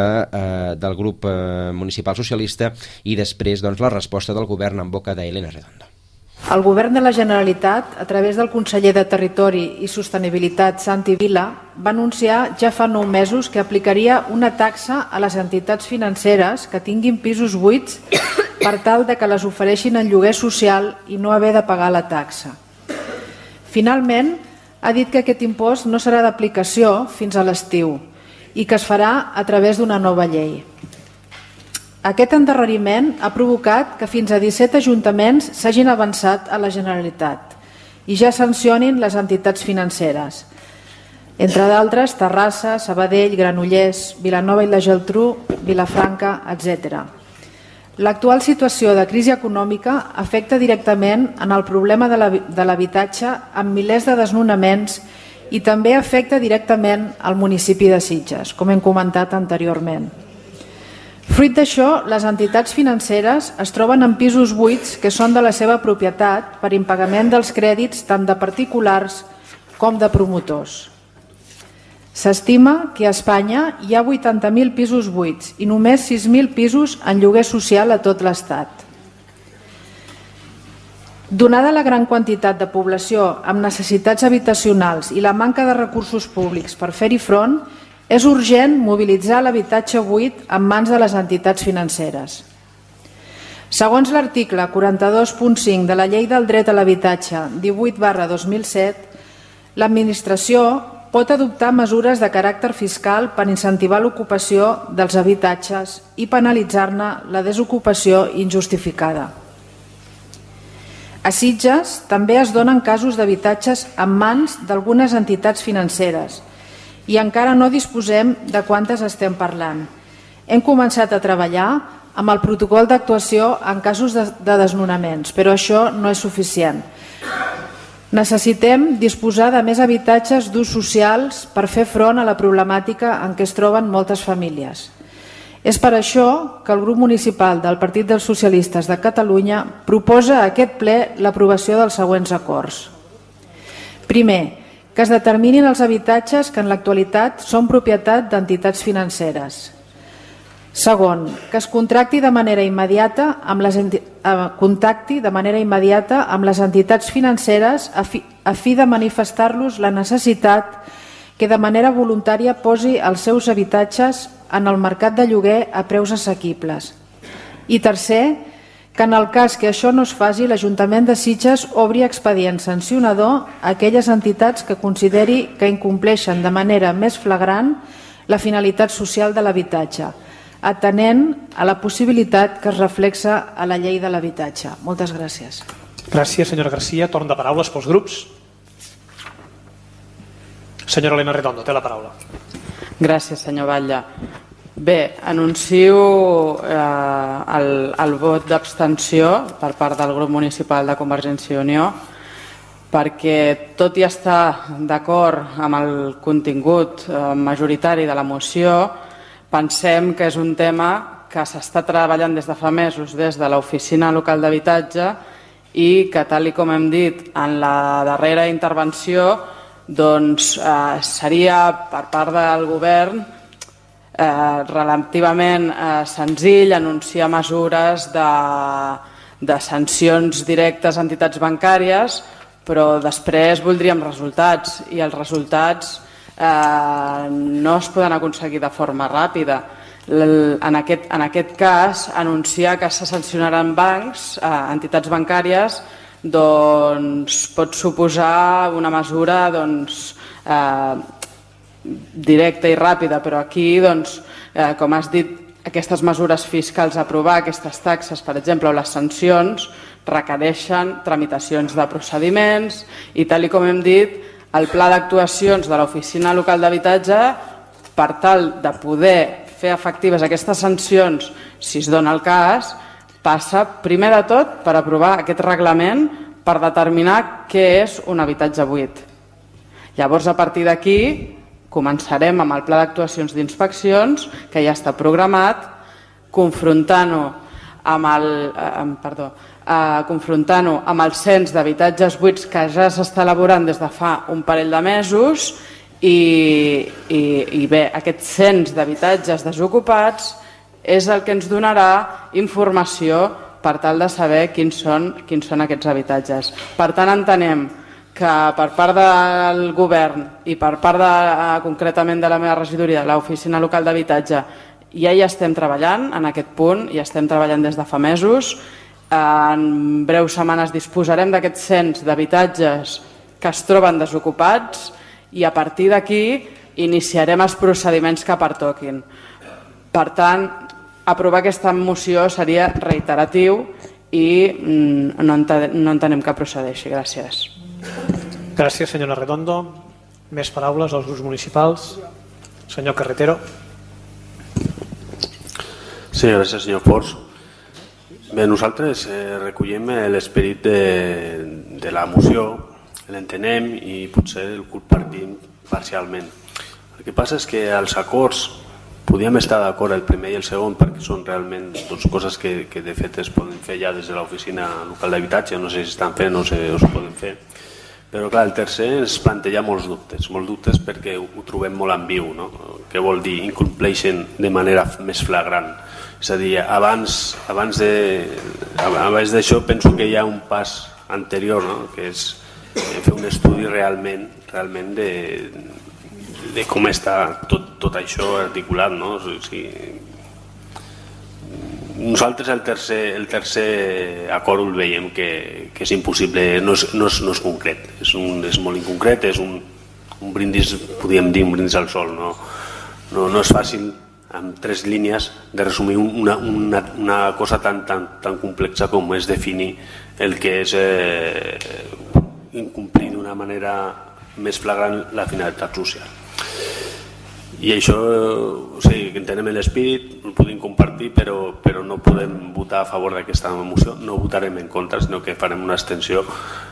del grup municipal socialista, i després doncs, la resposta del govern en boca d'Elena Redondo. El Govern de la Generalitat, a través del conseller de Territori i Sostenibilitat, Santi Vila, va anunciar ja fa 9 mesos que aplicaria una taxa a les entitats financeres que tinguin pisos buits per tal de que les ofereixin en lloguer social i no haver de pagar la taxa. Finalment, ha dit que aquest impost no serà d'aplicació fins a l'estiu i que es farà a través d'una nova llei. Aquest endarreriment ha provocat que fins a 17 ajuntaments s'hagin avançat a la Generalitat i ja sancionin les entitats financeres. Entre d'altres, Terrassa, Sabadell, Granollers, Vilanova i la Geltrú, Vilafranca, etc. L'actual situació de crisi econòmica afecta directament en el problema de l'habitatge amb milers de desnonaments i també afecta directament al municipi de Sitges, com hem comentat anteriorment. Fruit d'això, les entitats financeres es troben en pisos buits que són de la seva propietat per impagament dels crèdits tant de particulars com de promotors. S'estima que a Espanya hi ha 80.000 pisos buits i només 6.000 pisos en lloguer social a tot l'Estat. Donada la gran quantitat de població amb necessitats habitacionals i la manca de recursos públics per fer-hi front, és urgent mobilitzar l'habitatge buit en mans de les entitats financeres. Segons l'article 42.5 de la Llei del Dret a l'Habitatge 18/2007, l'Administració pot adoptar mesures de caràcter fiscal per incentivar l'ocupació dels habitatges i penalitzar-ne la desocupació injustificada. A Sitges també es donen casos d'habitatges en mans d'algunes entitats financeres i encara no disposem de quantes estem parlant. Hem començat a treballar amb el protocol d'actuació en casos de desnonaments, però això no és suficient. Necessitem disposar de més habitatges d'ús socials per fer front a la problemàtica en què es troben moltes famílies. És per això que el grup municipal del Partit dels Socialistes de Catalunya proposa a aquest ple l'aprovació dels següents acords. Primer, que es determinin els habitatges que en l'actualitat són propietat d'entitats financeres. Segon, que es contacti de manera immediata amb les entitats financeres a fi de manifestar-los la necessitat que de manera voluntària posi els seus habitatges en el mercat de lloguer a preus assequibles. I tercer, que en el cas que això no es faci, l'Ajuntament de Sitges obri expedient sancionador a aquelles entitats que consideri que incompleixen de manera més flagrant la finalitat social de l'habitatge, atenent a la possibilitat que es reflexa a la llei de l'habitatge. Moltes gràcies. Gràcies, senyora Garcia. Torn de paraules pels grups. Senyora Elena Redondo, té la paraula. Gràcies, senyor Batlle. Bé, anuncio el vot d'abstenció per part del grup municipal de Convergència i Unió perquè, tot i estar d'acord amb el contingut majoritari de la moció, pensem que és un tema que s'està treballant des de fa mesos des de l'Oficina Local d'Habitatge i que, tal com hem dit en la darrera intervenció, doncs seria per part del govern relativament senzill anunciar mesures de sancions directes a entitats bancàries, però després voldríem resultats, i els resultats no es poden aconseguir de forma ràpida. En aquest cas, anunciar que se sancionaran bancs, entitats bancàries, doncs pot suposar una mesura directa i ràpida, però aquí, com has dit, aquestes mesures fiscals a aprovar, aquestes taxes, per exemple, o les sancions, requereixen tramitacions de procediments i, tal com hem dit, el pla d'actuacions de l'Oficina Local d'Habitatge, per tal de poder fer efectives aquestes sancions, si es dona el cas, passa primer de tot per aprovar aquest reglament per determinar què és un habitatge buit. Llavors, a partir d'aquí, començarem amb el pla d'actuacions d'inspeccions, que ja està programat, confrontant-ho amb el cens d'habitatges buits que ja s'està elaborant des de fa un parell de mesos, i bé, aquest cens d'habitatges desocupats és el que ens donarà informació per tal de saber quins són aquests habitatges. Per tant, entenem que per part del govern i per part concretament de la meva regidoria, de l'Oficina Local d'Habitatge, ja hi estem treballant en aquest punt, i estem treballant des de fa mesos. En breus setmanes disposarem d'aquest cens d'habitatges que es troben desocupats i a partir d'aquí iniciarem els procediments que pertoquin. Per tant, aprovar aquesta moció seria reiteratiu i no entenem que procedeixi. Gràcies. Gràcies, senyora Redondo. Més paraules als grups municipals. Senyor Carretero. Sí, gràcies, senyor Forns. Bé, nosaltres recollim l'esperit de la moció, l'entenem i potser el compartim parcialment. El que passa és que els acords podíem estar d'acord el primer i el segon perquè són realment coses que de fet es poden fer ja des de l'Oficina Local d'Habitatge, no sé si estan fent o si ho poden fer. Però clar, el tercer ens planteja molts dubtes perquè ho trobem molt ambigu, no? Què vol dir incompleixen de manera més flagrant? És a dir, abans d'això penso que hi ha un pas anterior, no? Que és fer un estudi realment de com està tot això articulat, no? O sigui, nosaltres el tercer acord el veiem que és impossible, no és concret, és molt inconcret, és un brindis, podríem dir un brindis al sol, no és fàcil amb 3 línies de resumir una cosa tan complexa com és definir el que és incomplir d'una manera més flagrant la finalitat social. I això, que entenem l'espírit, ho podem compartir, però no podem votar a favor d'aquesta moció, no votarem en contra, sinó que farem una abstenció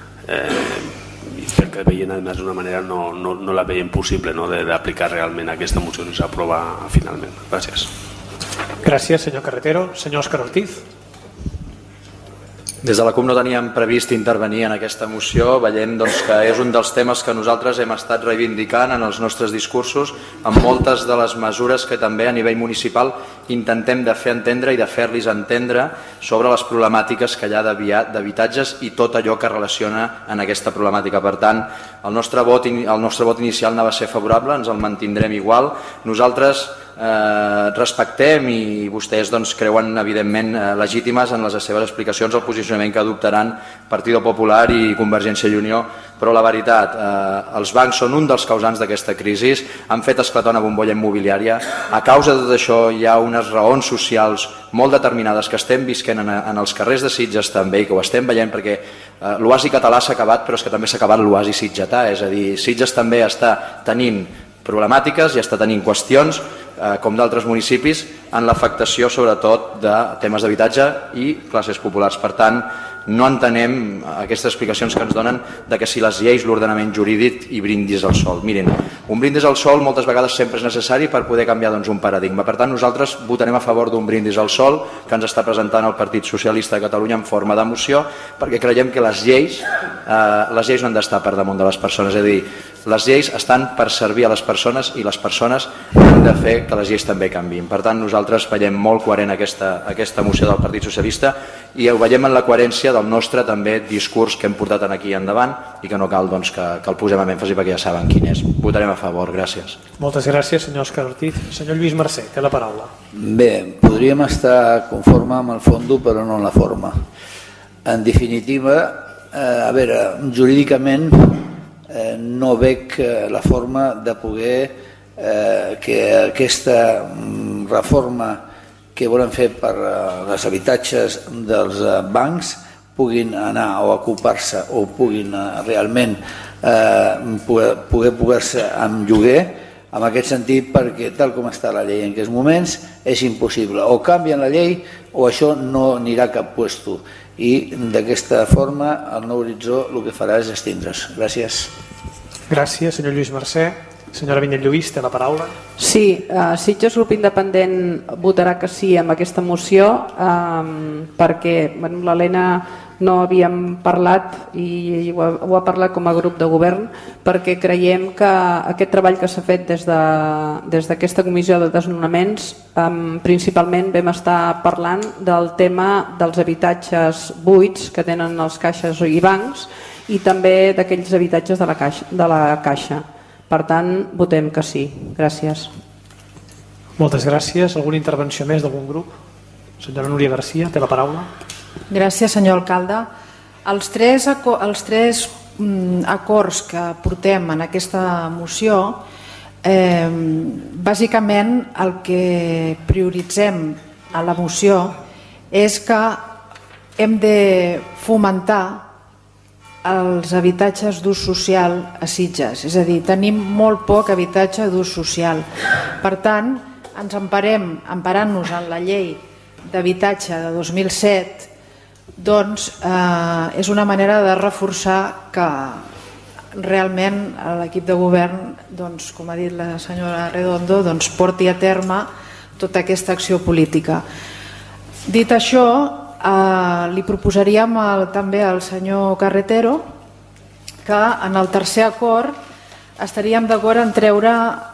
perquè veient d'una manera no la veiem possible d'aplicar realment aquesta moció i s'aprova finalment. Gràcies. Gràcies, senyor Carretero. Senyor Òscar Ortiz. Des de la CUP no teníem previst intervenir en aquesta moció. Veiem que és un dels temes que nosaltres hem estat reivindicant en els nostres discursos amb moltes de les mesures que també a nivell municipal intentem de fer entendre i de fer-los entendre sobre les problemàtiques que hi ha d'habitatges i tot allò que relaciona en aquesta problemàtica. Per tant, el nostre vot inicial anava a ser favorable, ens el mantindrem igual. Nosaltres respectem i vostès creuen evidentment legítimes en les seves explicacions el posicionament que adoptaran Partido Popular i Convergència i Unió, però la veritat, els bancs són un dels causants d'aquesta crisi, han fet esclatar una bombolla immobiliària. A causa de tot això hi ha unes raons socials molt determinades que estem visquent en els carrers de Sitges també, i que ho estem veient perquè l'oasi català s'ha acabat, però és que també s'ha acabat l'oasi sitgetà, és a dir, Sitges també està tenint problemàtiques i està tenint qüestions com d'altres municipis en l'afectació sobretot de temes d'habitatge i classes populars. Per tant, no entenem aquestes explicacions que ens donen de que si les lleis, l'ordenament jurídic i brindis al sol. Mirin, un brindis al sol moltes vegades sempre és necessari per poder canviar un paradigma. Per tant, nosaltres votarem a favor d'un brindis al sol que ens està presentant el Partit Socialista de Catalunya en forma de moció, perquè creiem que les lleis no han d'estar per damunt de les persones. És a dir, Les lleis estan per servir a les persones i les persones han de fer que les lleis també canviïn. Per tant, nosaltres veiem molt coherent aquesta moció del Partit Socialista i ho veiem en la coherència del nostre també discurs que hem portat aquí endavant i que no cal que el posem en èmfasi perquè ja saben quin és. Votarem a favor. Gràcies. Moltes gràcies, senyor Òscar Ortiz. Senyor Lluís Mercè, té la paraula. Bé, podríem estar conforme amb el fons, però no en la forma. En definitiva, a veure, jurídicament no veig la forma de poder que aquesta reforma que volen fer per els habitatges dels bancs puguin anar o ocupar-se o puguin realment poder-se amb lloguer, en aquest sentit, perquè tal com està la llei en aquests moments és impossible. O canvien la llei o això no anirà a cap puesto. I d'aquesta forma el Nou Horitzó el que farà és extindre's. Gràcies. Gràcies, senyor Lluís Mercè. Senyora Vinyet Lluís, té la paraula. Sí, Sitges Grup Independent votarà que sí amb aquesta moció perquè l'Helena no havíem parlat i ho ha parlat com a grup de govern perquè creiem que aquest treball que s'ha fet des d'aquesta comissió de desnonaments principalment vam estar parlant del tema dels habitatges buits que tenen els caixes i bancs i també d'aquells habitatges de la caixa. Per tant, votem que sí. Gràcies. Moltes gràcies. Alguna intervenció més d'algun grup? Senyora Núria Garcia, té la paraula. Gràcies, senyor alcalde. Els tres acords que portem en aquesta moció, bàsicament el que prioritzem a la moció és que hem de fomentar els habitatges d'ús social a Sitges. És a dir, tenim molt poc habitatge d'ús social. Per tant, ens emparant-nos en la llei d'habitatge de 2007, doncs és una manera de reforçar que realment l'equip de govern, doncs, com ha dit la senyora Redondo, doncs, porti a terme tota aquesta acció política. Dit això, li proposaríem també al senyor Carretero que en el tercer acord estaríem d'acord en treure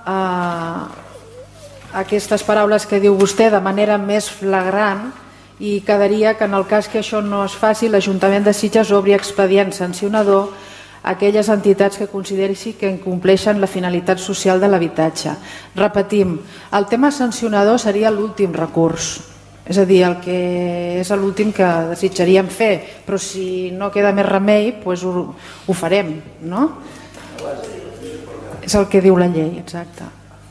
aquestes paraules que diu vostè de manera més flagrant i quedaria que en el cas que això no es faci l'Ajuntament de Sitges obri expedient sancionador a aquelles entitats que consideri que incompleixen la finalitat social de l'habitatge. Repetim, el tema sancionador seria l'últim recurs. És a dir, el que és l'últim que desitjaríem fer, però si no queda més remei, doncs ho farem, no? És el que diu la llei, exacte.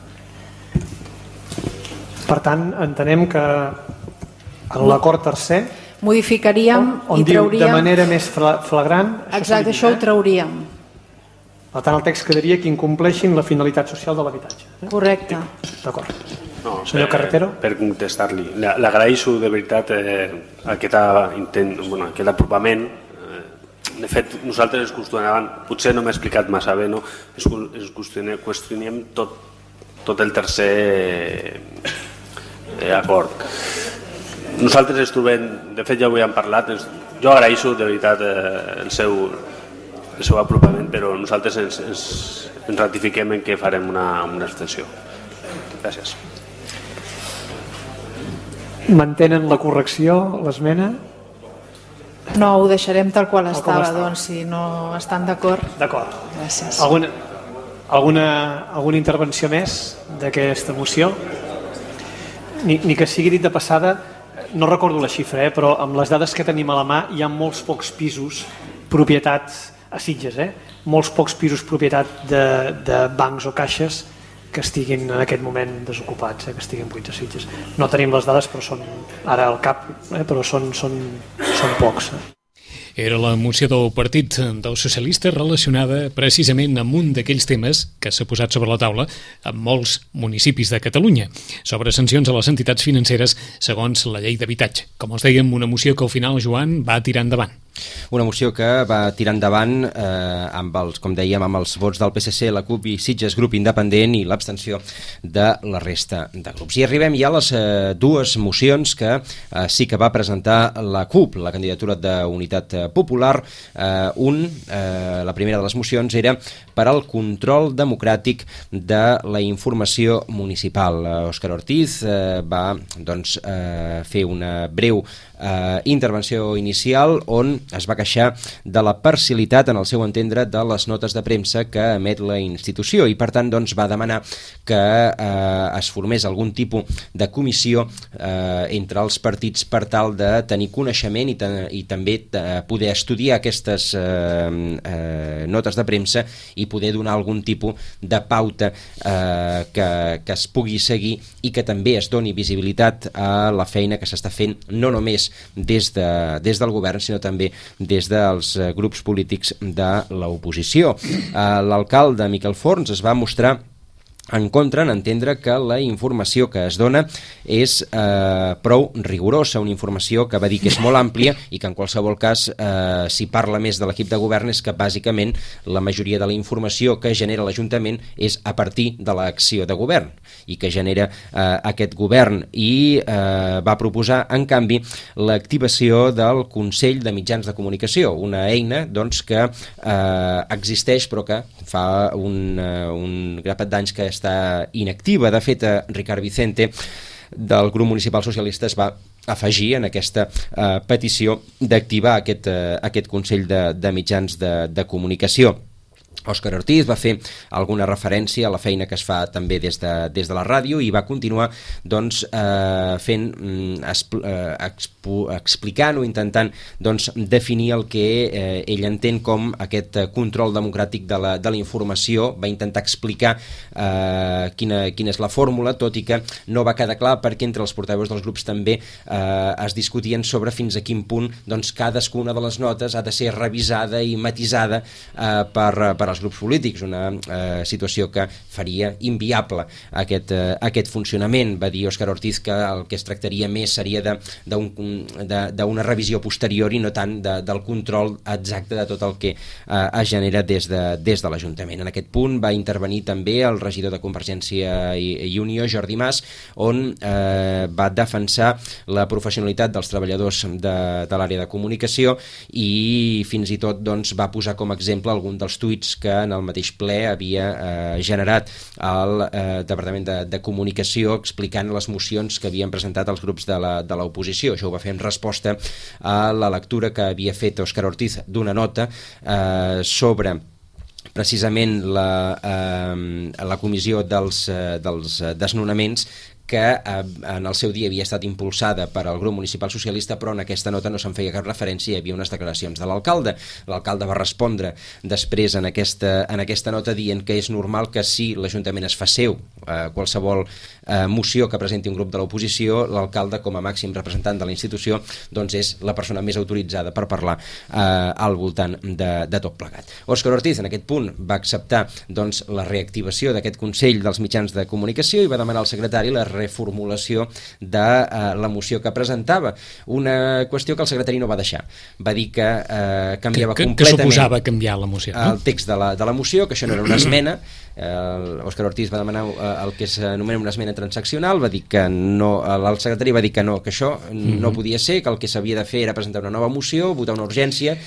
Per tant, entenem que en l'acord tercer modificaríem on diu de manera més flagrant. Exacte, això ho trauríem. Per tant, el text quedaria que incompleixin la finalitat social de l'habitatge. Correcte. D'acord. Senyor Carretero. Per contestar-li, l'agraeixo de veritat aquest apropament. De fet, nosaltres ens qüestionàvem, potser no m'he explicat massa bé, ens qüestionem tot el tercer acord. Nosaltres ens trobem, de fet ja ho hem parlat, jo agraeixo de veritat el seu apropament, però nosaltres ens ratifiquem en que farem una abstenció. Gràcies. Mantenen la correcció, l'esmena? No, ho deixarem tal qual estava, doncs, si no estan d'acord. D'acord. Gràcies. Alguna intervenció més d'aquesta moció? Ni que sigui dit de passada, no recordo la xifra, però amb les dades que tenim a la mà hi ha molts pocs pisos propietats a Sitges, molts pocs pisos propietat de bancs o caixes que estiguin en aquest moment desocupats, que estiguin buits a Sitges. No tenim les dades, però són ara al cap, però són pocs. Era la moció del Partit dels Socialistes relacionada precisament amb un d'aquells temes que s'ha posat sobre la taula en molts municipis de Catalunya, sobre sancions a les entitats financeres segons la llei d'habitatge. Com els dèiem, una moció que al final Joan va tirar endavant. Una moció que va tirar endavant amb els, com dèiem, amb els vots del PSC, la CUP i Sitges Grup Independent i l'abstenció de la resta de grups. I arribem ja a les dues mocions que sí que va presentar la CUP, la candidatura d'Unitat Popular. La primera de les mocions era per al control democràtic de la informació municipal. Òscar Ortiz va fer una breu intervenció inicial on es va queixar de la parcialitat, en el seu entendre, de les notes de premsa que emet la institució i per tant va demanar que es formés algun tipus de comissió entre els partits per tal de tenir coneixement i també poder estudiar aquestes notes de premsa i poder donar algun tipus de pauta que es pugui seguir i que també es doni visibilitat a la feina que s'està fent no només des del govern sinó també des dels grups polítics de l'oposició. L'alcalde Miquel Forns es va mostrar en contra, en entendre que la informació que es dona és prou rigorosa, una informació que va dir que és molt àmplia i que en qualsevol cas si parla més de l'equip de govern és que bàsicament la majoria de la informació que genera l'Ajuntament és a partir de l'acció de govern i que genera aquest govern i va proposar en canvi l'activació del Consell de Mitjans de Comunicació, una eina que existeix però que fa un grapat d'anys que està inactiva. De fet, Ricard Vicente del grup municipal socialista es va afegir en aquesta petició d'activar aquest Consell de Mitjans de Comunicació. Òscar Ortiz va fer alguna referència a la feina que es fa també des de la ràdio i va continuar explicant o intentant definir el que ell entén com aquest control democràtic de la informació. Va intentar explicar quina és la fórmula, tot i que no va quedar clar perquè entre els portaveus dels grups també es discutien sobre fins a quin punt cadascuna de les notes ha de ser revisada i matisada per als grups polítics, una situació que faria inviable aquest funcionament. Va dir Òscar Ortiz que el que es tractaria més seria d'una revisió posterior i no tant del control exacte de tot el que es genera des de l'Ajuntament. En aquest punt va intervenir també el regidor de Convergència i Unió, Jordi Mas, on va defensar la professionalitat dels treballadors de l'àrea de comunicació i fins i tot va posar com a exemple algun dels tuits que en el mateix ple havia generat el Departament de Comunicació explicant les mocions que havien presentat els grups de l'oposició. Això ho va fer en resposta a la lectura que havia fet Òscar Ortiz d'una nota sobre precisament la comissió dels desnonaments que en el seu dia havia estat impulsada per al grup municipal socialista, però en aquesta nota no se'n feia cap referència, hi havia unes declaracions de l'alcalde. L'alcalde va respondre després en aquesta nota dient que és normal que si l'Ajuntament es fa seu qualsevol moció que presenti un grup de l'oposició, l'alcalde com a màxim representant de la institució és la persona més autoritzada per parlar al voltant de tot plegat. Òscar Ortiz en aquest punt va acceptar la reactivació d'aquest Consell dels Mitjans de Comunicació i va demanar al secretari la reformulació de la moció que presentava, una qüestió que el secretari no va deixar. Va dir que canviava completament... Que suposava canviar la moció, no? El text de la moció, que això no era una esmena. Òscar Ortiz va demanar el que s'anomena una esmena transaccional, va dir que no, el secretari va dir que no, que això no podia ser, que el que s'havia de fer era presentar una nova moció, votar una urgència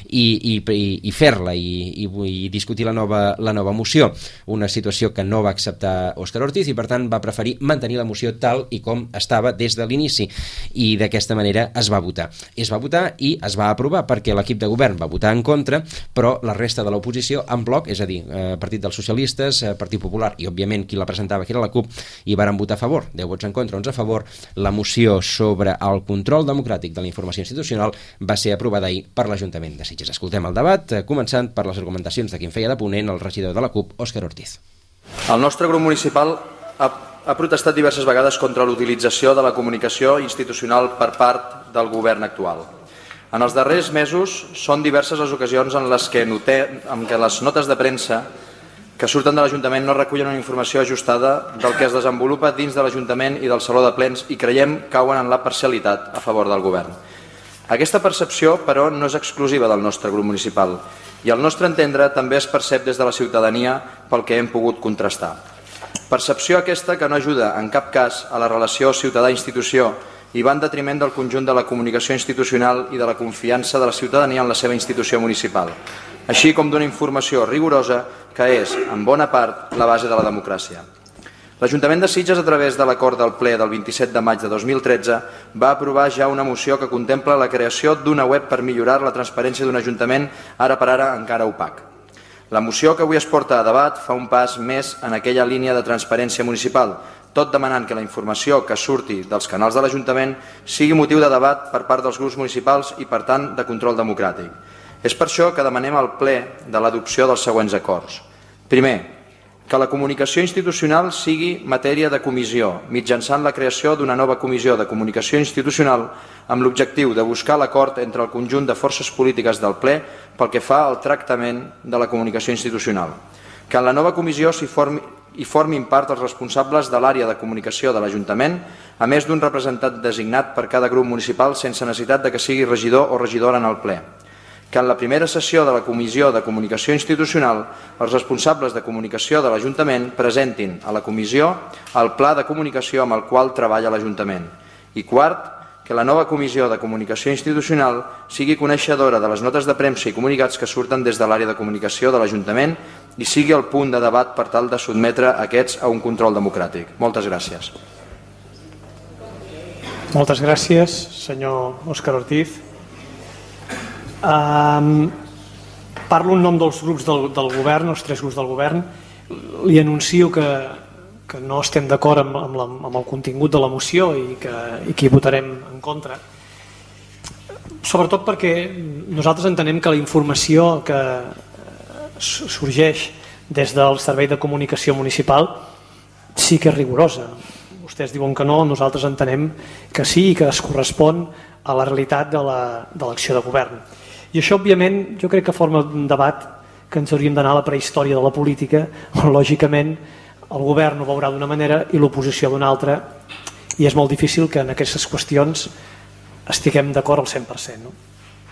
i fer-la i discutir la nova moció, una situació que no va acceptar Òscar Ortiz i per tant va preferir mantenir la moció tal i com estava des de l'inici i d'aquesta manera es va votar i es va aprovar perquè l'equip de govern va votar en contra, però la resta de l'oposició en bloc, és a dir, Partit dels Socialistes, Partit Popular i òbviament qui la presentava que era la CUP, i varen votar a favor, 10 vots en contra, 11 a favor. La moció sobre el control democràtic de la informació institucional va ser aprovada ahir per l'Ajuntament de Sitges. Escoltem el debat, començant per les argumentacions de qui en feia de ponent, el regidor de la CUP, Òscar Ortiz. El nostre grup municipal ha protestat diverses vegades contra l'utilització de la comunicació institucional per part del govern actual. En els darrers mesos són diverses les ocasions en les que notem que les notes de premsa que surten de l'Ajuntament no recullen una informació ajustada del que es desenvolupa dins de l'Ajuntament i del Saló de Plens i creiem cauen en la parcialitat a favor del govern. Aquesta percepció, però, no és exclusiva del nostre grup municipal i al nostre entendre també es percep des de la ciutadania pel que hem pogut contrastar. Percepció aquesta que no ajuda en cap cas a la relació ciutadà-institució i va en detriment del conjunt de la comunicació institucional i de la confiança de la ciutadania en la seva institució municipal, així com d'una informació rigorosa que és, en bona part, la base de la democràcia. L'Ajuntament de Sitges, a través de l'acord del ple del 27 de maig de 2013, va aprovar ja una moció que contempla la creació d'una web per millorar la transparència d'un ajuntament ara per ara encara opac. La moció que avui es porta a debat fa un pas més en aquella línia de transparència municipal, tot demanant que la informació que surti dels canals de l'Ajuntament sigui motiu de debat per part dels grups municipals i, per tant, de control democràtic. És per això que demanem al ple de l'adopció dels següents acords. Primer, que la comunicació institucional sigui matèria de comissió, mitjançant la creació d'una nova comissió de comunicació institucional amb l'objectiu de buscar l'acord entre el conjunt de forces polítiques del ple pel que fa al tractament de la comunicació institucional. Que en la nova comissió hi formin part els responsables de l'àrea de comunicació de l'Ajuntament, a més d'un representant designat per cada grup municipal sense necessitat de que sigui regidor o regidora en el ple. Que en la primera sessió de la Comissió de Comunicació Institucional els responsables de comunicació de l'Ajuntament presentin a la comissió el pla de comunicació amb el qual treballa l'Ajuntament. I quart, que la nova Comissió de Comunicació Institucional sigui coneixedora de les notes de premsa i comunicats que surten des de l'àrea de comunicació de l'Ajuntament i sigui el punt de debat per tal de sotmetre aquests a un control democràtic. Moltes gràcies. Moltes gràcies, senyor Òscar Ortiz. Parlo en nom dels grups del govern, els tres grups del govern. Li anuncio que no estem d'acord amb el contingut de la moció i que hi votarem en contra. Sobretot perquè nosaltres entenem que la informació que sorgeix des del Servei de Comunicació Municipal sí que és rigorosa. Vostès diuen que no, nosaltres entenem que sí i que es correspon a la realitat de l'acció de govern. I això, òbviament, jo crec que forma un debat que ens hauríem d'anar a la prehistòria de la política, on lògicament el govern ho veurà d'una manera i l'oposició d'una altra, i és molt difícil que en aquestes qüestions estiguem d'acord al 100%. No?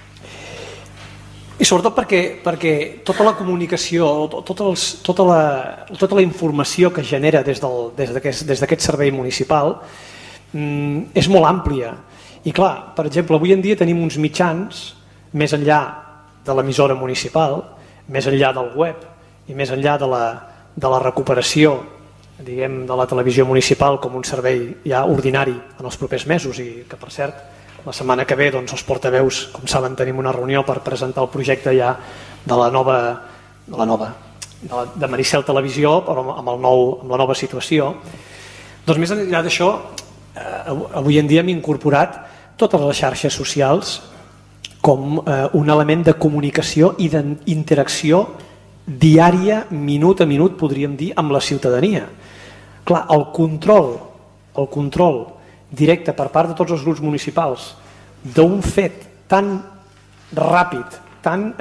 I sobretot perquè tota la comunicació, tota la informació que es genera des d'aquest servei municipal és molt àmplia. I clar, per exemple, avui en dia tenim uns mitjans més enllà de l'emissora municipal, més enllà del web i més enllà de la recuperació, diguem, de la televisió municipal com un servei ja ordinari en els propers mesos, i que, per cert, la setmana que ve els portaveus, com saben, tenim una reunió per presentar el projecte ja de la nova de Maricel Televisió, però amb la nova situació. Doncs més enllà d'això, avui en dia hem incorporat totes les xarxes socials com un element de comunicació i d'interacció diària, minut a minut, podríem dir, amb la ciutadania. Clar, el control directe per part de tots els grups municipals d'un fet tan ràpid, tan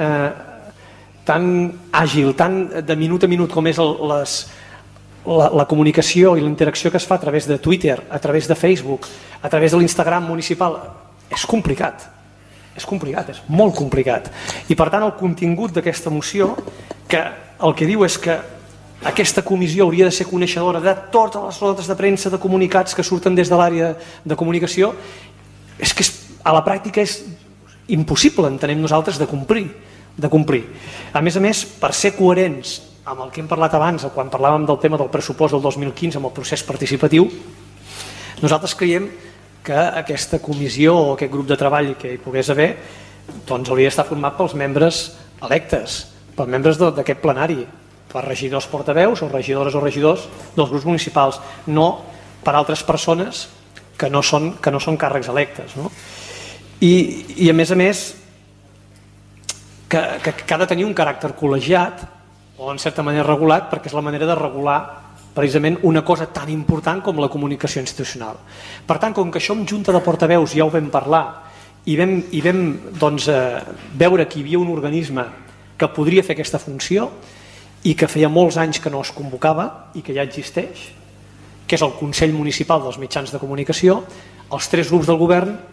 àgil, tan de minut a minut com és la comunicació i la interacció que es fa a través de Twitter, a través de Facebook, a través de l'Instagram municipal, és complicat. És molt complicat. I per tant el contingut d'aquesta moció, que el que diu és que aquesta comissió hauria de ser coneixedora de totes les notes de premsa, de comunicats que surten des de l'àrea de comunicació, és que a la pràctica és impossible, entenem nosaltres, de complir. A més, per ser coherents amb el que hem parlat abans, quan parlàvem del tema del pressupost del 2015 amb el procés participatiu, nosaltres creiem que aquesta comissió o aquest grup de treball que hi pogués haver hauria d'estar format pels membres electes, pels membres d'aquest plenari, per regidors portaveus o regidores o regidors dels grups municipals, no per altres persones que no són càrrecs electes. No? I a més, que ha de tenir un caràcter col·legiat o en certa manera regulat, perquè és la manera de regular precisament una cosa tan important com la comunicació institucional. Per tant, com que això amb junta de portaveus ja ho vam parlar i vam veure que hi havia un organisme que podria fer aquesta funció i que feia molts anys que no es convocava i que ja existeix, que és el Consell Municipal dels Mitjans de Comunicació, els tres grups del govern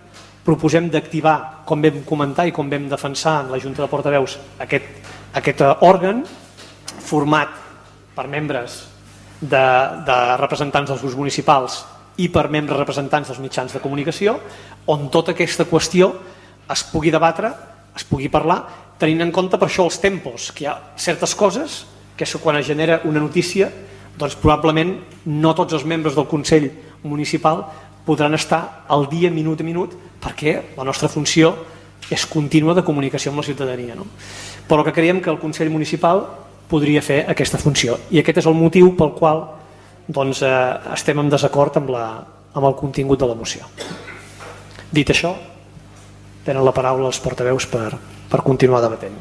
proposem d'activar, com vam comentar i com vam defensar en la Junta de Portaveus, aquest òrgan format per membres de representants dels grups municipals i per membres representants dels mitjans de comunicació, on tota aquesta qüestió es pugui debatre, es pugui parlar, tenint en compte per això els tempos, que hi ha certes coses que quan es genera una notícia, doncs probablement no tots els membres del Consell Municipal podran estar al dia minut a minut, perquè la nostra funció és contínua de comunicació amb la ciutadania, no? Però que creiem que el Consell Municipal podria fer aquesta funció, i aquest és el motiu pel qual doncs, estem en desacord amb el contingut de la moció. Dit això, tenen la paraula els portaveus per continuar debatent.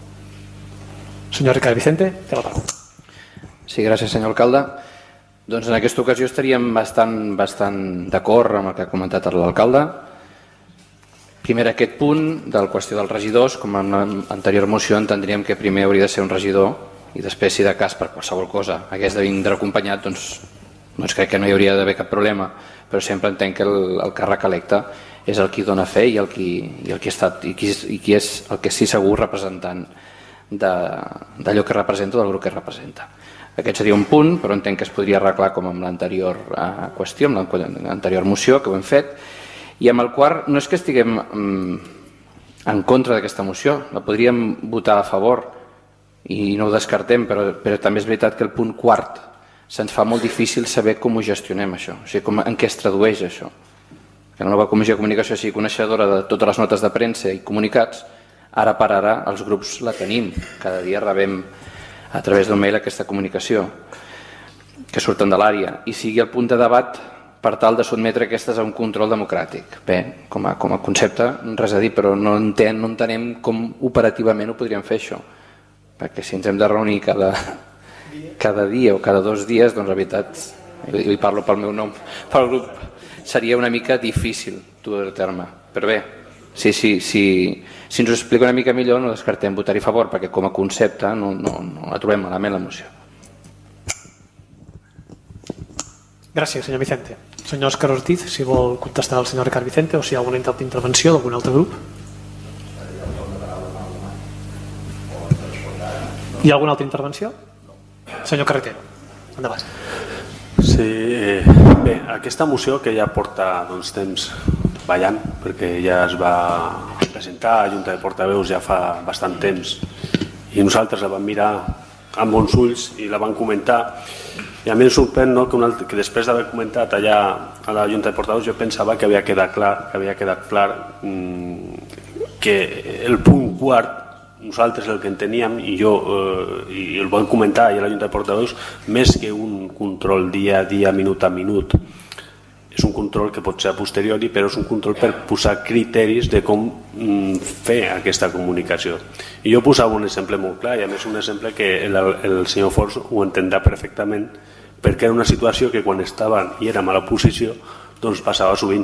Senyor Ricard Vicente, té la paraula. Sí, gràcies, senyor alcalde. Doncs en aquesta ocasió estaríem bastant d'acord amb el que ha comentat l'alcalde. Primer, aquest punt de la qüestió dels regidors, com en l'anterior moció entendríem que primer hauria de ser un regidor i després, si de cas per qualsevol cosa hagués de vindre acompanyat, doncs crec que no hi hauria d'haver cap problema, però sempre entenc que el càrrec electe és el qui dona fe i qui és el que sí segur representant d'allò que representa o del grup que representa. Aquest seria un punt, però entenc que es podria arreglar com amb l'anterior qüestió, amb l'anterior moció que ho hem fet, i amb el quart no és que estiguem en contra d'aquesta moció, la podríem votar a favor i no ho descartem, però també és veritat que el punt quart se'ns fa molt difícil saber com ho gestionem això, o sigui, en què es tradueix això. Que la nova Comissió de Comunicació sigui coneixedora de totes les notes de premsa i comunicats, ara per ara els grups la tenim, cada dia rebem a través d'un mail aquesta comunicació que surten de l'àrea, i sigui el punt de debat per tal de sotmetre aquestes a un control democràtic. Bé, com a concepte, res a dir, però no entenem com operativament ho podríem fer això, perquè si ens hem de reunir cada dia o cada 2 dies, doncs la veritat, i parlo pel meu nom, pel grup, seria una mica difícil dur a terme, però bé, si ens ho explica una mica millor no descartem votar-hi a favor, perquè com a concepte no la trobem malament la moció. Gràcies, senyor Vicente. Senyor Òscar Ortiz, si vol contestar al senyor Ricard Vicente o si hi ha alguna intervenció d'algun altre grup. Hi ha alguna altra intervenció? Senyor Carretero, endavant. Sí, bé, aquesta moció que ja porta temps ballant, perquè ja es va presentar a Junta de Portaveus ja fa bastant temps i nosaltres la vam mirar amb bons ulls i la vam comentar, i a mi em sorprèn que després d'haver comentat allà a la Junta de Portaveus jo pensava que havia quedat clar que el punt quart nosaltres el que en teníem i el vam comentar allà a la Junta de Portaveus, més que un control dia a dia, minut a minut, és un control que pot ser a posteriori, però és un control per posar criteris de com fer aquesta comunicació. I jo posava un exemple molt clar, i a més un exemple que el senyor Forns ho entendrà perfectament, perquè era una situació que quan estaven i érem a l'oposició doncs passava sovint.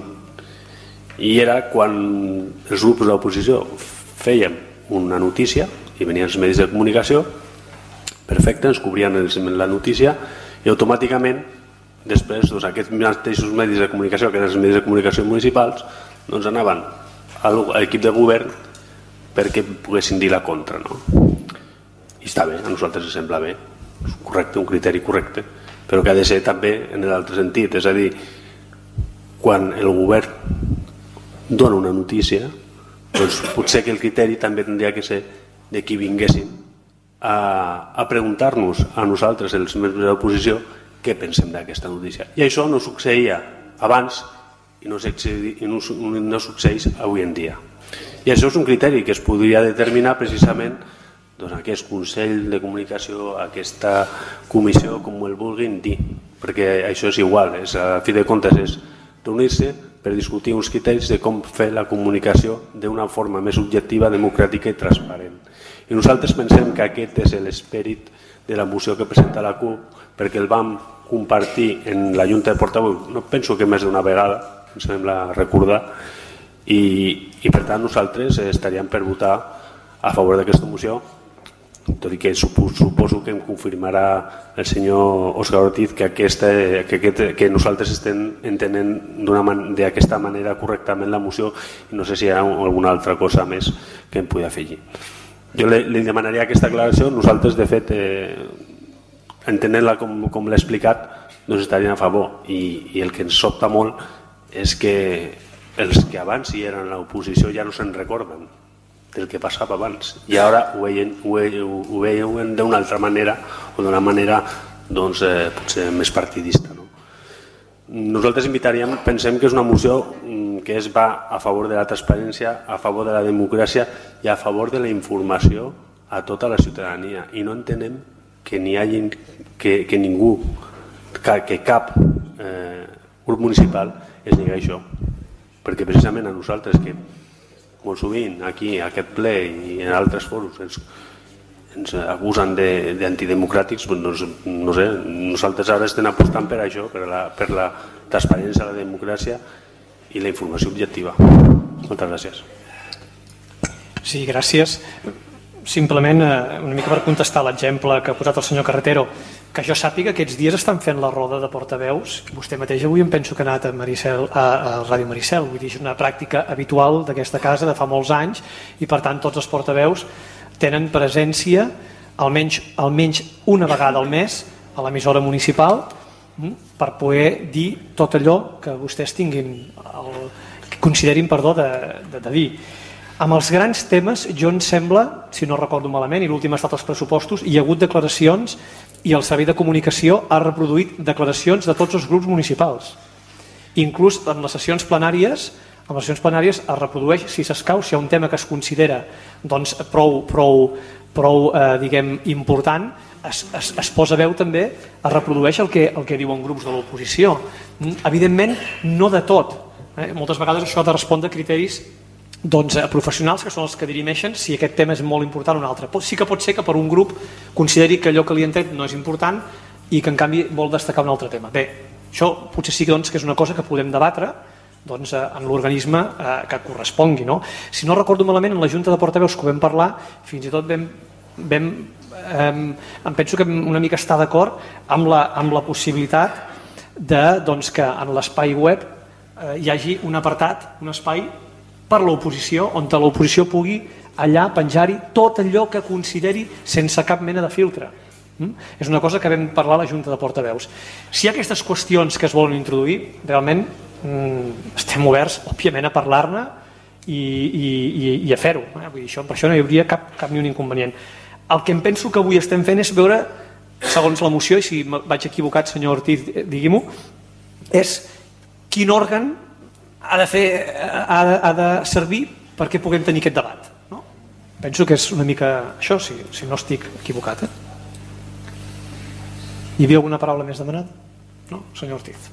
I era quan els grups de l'oposició fèiem una notícia i venien els medis de comunicació, perfecte, ens cobrien la notícia i automàticament després aquests mateixos medis de comunicació, que eren els medis de comunicació municipals, doncs anaven a l'equip de govern perquè poguessin dir la contra. I està bé, a nosaltres ens sembla bé, és correcte, un criteri correcte, però que ha de ser també en l'altre sentit, és a dir, quan el govern dona una notícia, doncs potser que el criteri també tindria que ser de qui vinguessin a preguntar-nos a nosaltres, els membres de l'oposició, què pensem d'aquesta notícia. I això no succeïa abans i no succeeix avui en dia. I això és un criteri que es podria determinar precisament aquest Consell de Comunicació, aquesta comissió, com el vulguin dir, perquè això és igual, a fi de comptes és reunir-se per discutir uns criteris de com fer la comunicació d'una forma més objectiva, democràtica i transparent. I nosaltres pensem que aquest és l'esperit de la moció que presenta la CUP, perquè el vam compartir en la Junta de Portaveus, no penso que més d'una vegada, em sembla recordar, i per tant nosaltres estaríem per votar a favor d'aquesta moció tot i que suposo que em confirmarà el senyor Òscar Ortiz que nosaltres estem entenent d'aquesta manera correctament la moció, i no sé si hi ha alguna altra cosa més que em pugui afegir. Jo li demanaria aquesta aclaració. Nosaltres, de fet, entenent-la com l'he explicat, doncs estaríem a favor, i el que ens sobta molt és que els que abans hi eren a l'oposició ja no se'n recorden del que passava abans, i ara ho veien d'una altra manera, o d'una manera potser més partidista. Nosaltres pensem que és una moció que es va a favor de la transparència, a favor de la democràcia i a favor de la informació a tota la ciutadania, i no entenem que n'hi hagi que ningú, que cap grup municipal es negui això, perquè precisament a nosaltres, que molt sovint aquí a aquest ple i en altres fòrums ens acusen d'antidemocràtics, no sé, nosaltres ara estem apostant per això, per la transparència, la democràcia i la informació objectiva. Moltes gràcies. Sí, gràcies. Simplement, una mica per contestar l'exemple que ha posat el senyor Carretero, que jo sàpiga que aquests dies estan fent la roda de portaveus, vostè mateix avui em penso que ha anat a Ràdio Maricel, vull dir, és una pràctica habitual d'aquesta casa de fa molts anys, i per tant tots els portaveus tenen presència almenys una vegada al mes a l'emissora municipal per poder dir tot allò que vostès considerin de dir. Amb els grans temes, jo em sembla, si no recordo malament, i l'últim ha estat els pressupostos, hi ha hagut declaracions i el servei de comunicació ha reproduït declaracions de tots els grups municipals. Inclús en les sessions plenàries es reprodueix, si s'escau, si hi ha un tema que es considera prou important, es posa veu també, es reprodueix el que diuen grups de l'oposició. Evidentment, no de tot. Moltes vegades això ha de respondre a criteris professionals, que són els que dirimeixen si aquest tema és molt important o un altre. Sí que pot ser que per un grup consideri que allò que li han tret no és important i que en canvi vol destacar un altre tema. Bé, això potser sí que és una cosa que podem debatre en l'organisme que correspongui. Si no recordo malament, en la Junta de Portaveus que ho vam parlar, fins i tot em penso que una mica està d'acord amb la possibilitat que en l'espai web hi hagi un apartat, un espai per l'oposició, on l'oposició pugui allà penjar-hi tot allò que consideri sense cap mena de filtre. És una cosa que vam parlar a la Junta de Portaveus. Si hi ha aquestes qüestions que es volen introduir, realment estem oberts, òbviament, a parlar-ne i a fer-ho. Per això no hi hauria cap ni un inconvenient. El que em penso que avui estem fent és veure, segons la moció, i si vaig equivocat, senyor Ortiz, digui-m'ho, és quin òrgan ha de servir perquè puguem tenir aquest debat. Penso que és una mica això, si no estic equivocat. Hi havia alguna paraula més demanada? No? Senyor Ortiz.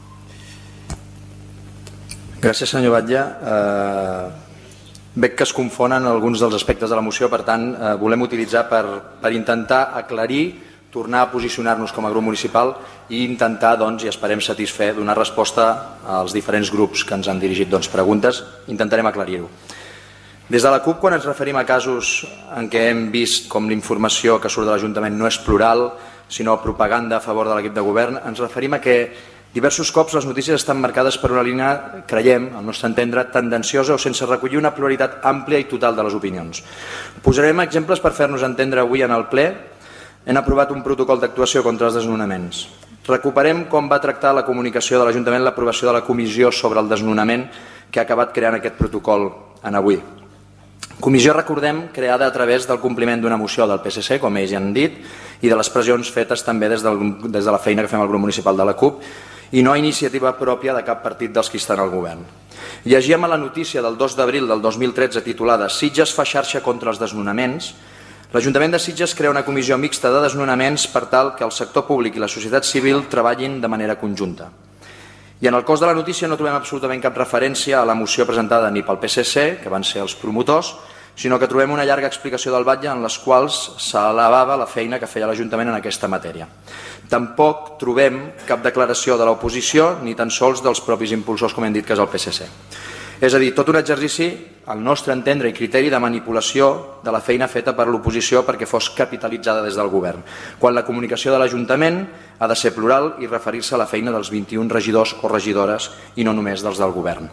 Gràcies, senyor Batlle. Veig que es confonen alguns dels aspectes de la moció, per tant, volem utilitzar per intentar aclarir, tornar a posicionar-nos com a grup municipal i intentar, i esperem satisfer, donar resposta als diferents grups que ens han dirigit preguntes. Intentarem aclarir-ho. Des de la CUP, quan ens referim a casos en què hem vist com l'informació que surt de l'Ajuntament no és plural, sinó propaganda a favor de l'equip de govern, ens referim a que diversos cops les notícies estan marcades per una línia, creiem, al nostre entendre, tendenciosa o sense recollir una pluralitat àmplia i total de les opinions. Posarem exemples per fer-nos entendre avui en el ple. Hem aprovat un protocol d'actuació contra els desnonaments. Recuperem com va tractar la comunicació de l'Ajuntament l'aprovació de la comissió sobre el desnonament que ha acabat creant aquest protocol en avui. Comissió, recordem, creada a través del compliment d'una moció del PSC, com ells ja han dit, i de les pressions fetes també des de la feina que fem al grup municipal de la CUP, i no a iniciativa pròpia de cap partit dels que estan al govern. Llegíem a la notícia del 2 d'abril del 2013 titulada «Sitges fa xarxa contra els desnonaments». L'Ajuntament de Sitges crea una comissió mixta de desnonaments per tal que el sector públic i la societat civil treballin de manera conjunta. I en el cos de la notícia no trobem absolutament cap referència a la moció presentada ni pel PSC, que van ser els promotors, sinó que trobem una llarga explicació del Batlle en les quals s'alabava la feina que feia l'Ajuntament en aquesta matèria. Tampoc trobem cap declaració de l'oposició ni tan sols dels propis impulsors, com hem dit, que és el PSC. És a dir, tot un exercici, al nostre entendre i criteri, de manipulació de la feina feta per l'oposició perquè fos capitalitzada des del govern, quan la comunicació de l'Ajuntament ha de ser plural i referir-se a la feina dels 21 regidors o regidores i no només dels del govern.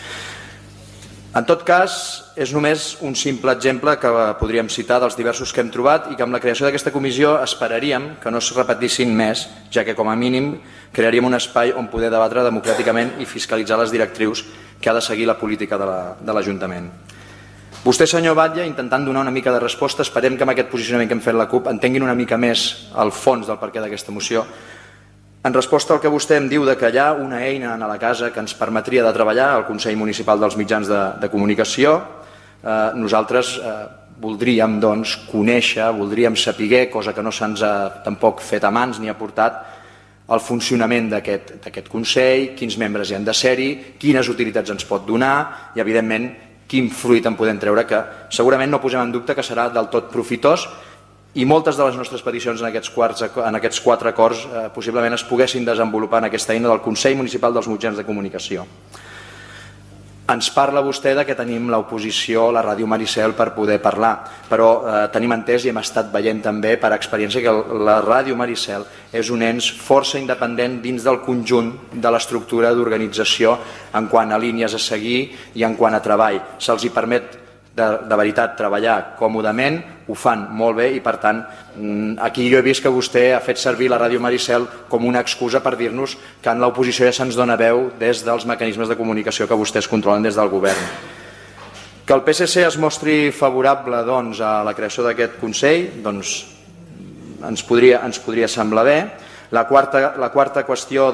En tot cas, és només un simple exemple que podríem citar dels diversos que hem trobat i que amb la creació d'aquesta comissió esperaríem que no es repetissin més, ja que com a mínim crearíem un espai on poder debatre democràticament i fiscalitzar les directrius que ha de seguir la política de l'Ajuntament. Vostè, senyor Batlle, intentant donar una mica de resposta, esperem que amb aquest posicionament que hem fet la CUP entenguin una mica més el fons del perquè d'aquesta moció. En resposta al que vostè em diu de que hi ha una eina a la casa que ens permetria de treballar al Consell Municipal dels Mitjans de Comunicació, nosaltres voldríem conèixer, voldríem saber, cosa que no se'ns ha tampoc fet a mans ni ha portat, el funcionament d'aquest Consell, quins membres hi han de ser-hi, quines utilitats ens pot donar i, evidentment, quin fruit en podem treure, que segurament no posem en dubte que serà del tot profitós, i moltes de les nostres peticions en aquests 4 acords possiblement es poguessin desenvolupar en aquesta eina del Consell Municipal dels Mitjans de Comunicació. Ens parla vostè que tenim l'oposició, la Ràdio Maricel, per poder parlar, però tenim entès i hem estat veient també per experiència que la Ràdio Maricel és un ens força independent dins del conjunt de l'estructura d'organització en quant a línies a seguir i en quant a treball. Se'ls hi permet de veritat treballar còmodament, ho fan molt bé i per tant aquí jo he vist que vostè ha fet servir la Ràdio Maricel com una excusa per dir-nos que en l'oposició ja se'ns dona veu des dels mecanismes de comunicació que vostès controlen des del govern. Que el PSC es mostri favorable a la creació d'aquest Consell ens podria semblar bé. La quarta qüestió,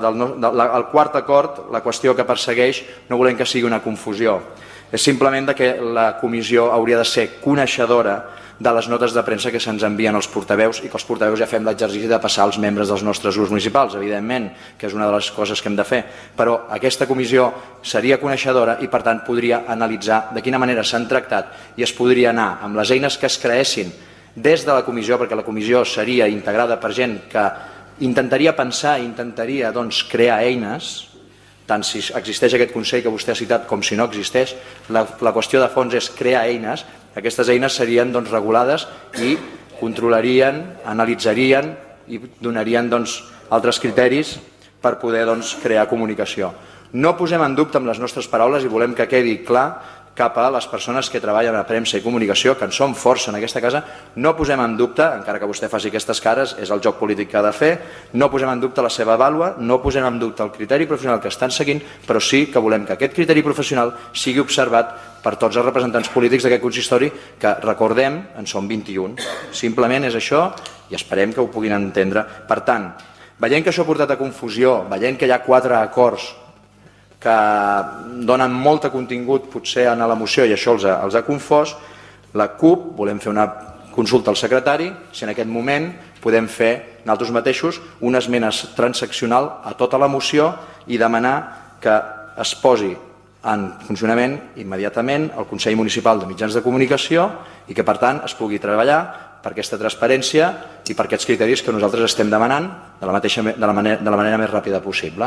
el quart acord, la qüestió que persegueix, no volem que sigui una confusió. És simplement que la comissió hauria de ser coneixedora de les notes de premsa que se'ns envien als portaveus i que els portaveus ja fem l'exercici de passar als membres dels nostres grups municipals, evidentment, que és una de les coses que hem de fer. Però aquesta comissió seria coneixedora i, per tant, podria analitzar de quina manera s'han tractat i es podria anar amb les eines que es creessin des de la comissió, perquè la comissió seria integrada per gent que intentaria pensar i intentaria crear eines, tant si existeix aquest Consell que vostè ha citat com si no existeix. La qüestió de fons és crear eines. Aquestes eines serien regulades i controlarien, analitzarien i donarien altres criteris per poder crear comunicació. No posem en dubte amb les nostres paraules i volem que quedi clar cap a les persones que treballen a premsa i comunicació, que en som força en aquesta casa, no posem en dubte, encara que vostè faci aquestes cares, és el joc polític que ha de fer, no posem en dubte la seva vàlua, no posem en dubte el criteri professional que estan seguint, però sí que volem que aquest criteri professional sigui observat per tots els representants polítics d'aquest consistori, que, recordem, en són 21. Simplement és això i esperem que ho puguin entendre. Per tant, veient que això ha portat a confusió, veient que hi ha 4 acords que donen molt de contingut potser a la moció i això els ha confós, la CUP volem fer una consulta al secretari si en aquest moment podem fer nosaltres mateixos una esmena transaccional a tota la moció i demanar que es posi en funcionament immediatament el Consell Municipal de Mitjans de Comunicació i que per tant es pugui treballar per aquesta transparència i per aquests criteris que nosaltres estem demanant de la manera més ràpida possible,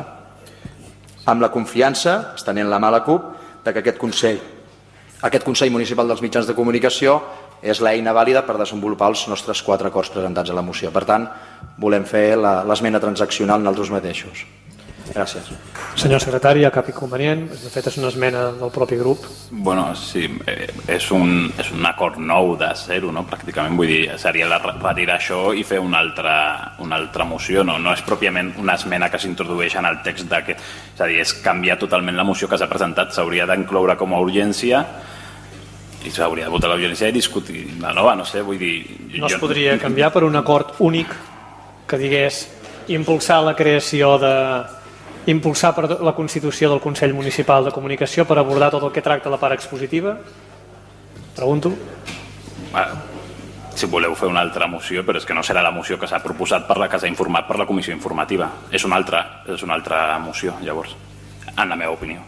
amb la confiança, estenent la mà a la CUP, que aquest Consell Municipal dels Mitjans de Comunicació és l'eina vàlida per desenvolupar els nostres 4 acords presentats a la moció. Per tant, volem fer l'esmena transaccional nosaltres mateixos. Gràcies. Senyor secretari, hi ha cap inconvenient? De fet, és una esmena del propi grup. Bueno, sí, és un acord nou de zero, no? Pràcticament, vull dir, seria retirar això i fer una altra moció, no és pròpiament una esmena que s'introdueix en el text d'aquest, és a dir, és canviar totalment la moció que s'ha presentat, s'hauria d'incloure com a urgència i s'hauria de votar la urgència i discutir la nova, no sé, vull dir... No es podria canviar per un acord únic que digués impulsar la creació impulsar per la constitució del Consell Municipal de Comunicació per abordar tot el que tracta la part expositiva? Pregunto. Si voleu fer una altra moció, però és que no serà la moció que s'ha proposat per la que s'ha informat per la comissió informativa. És una altra moció, llavors, en la meva opinió.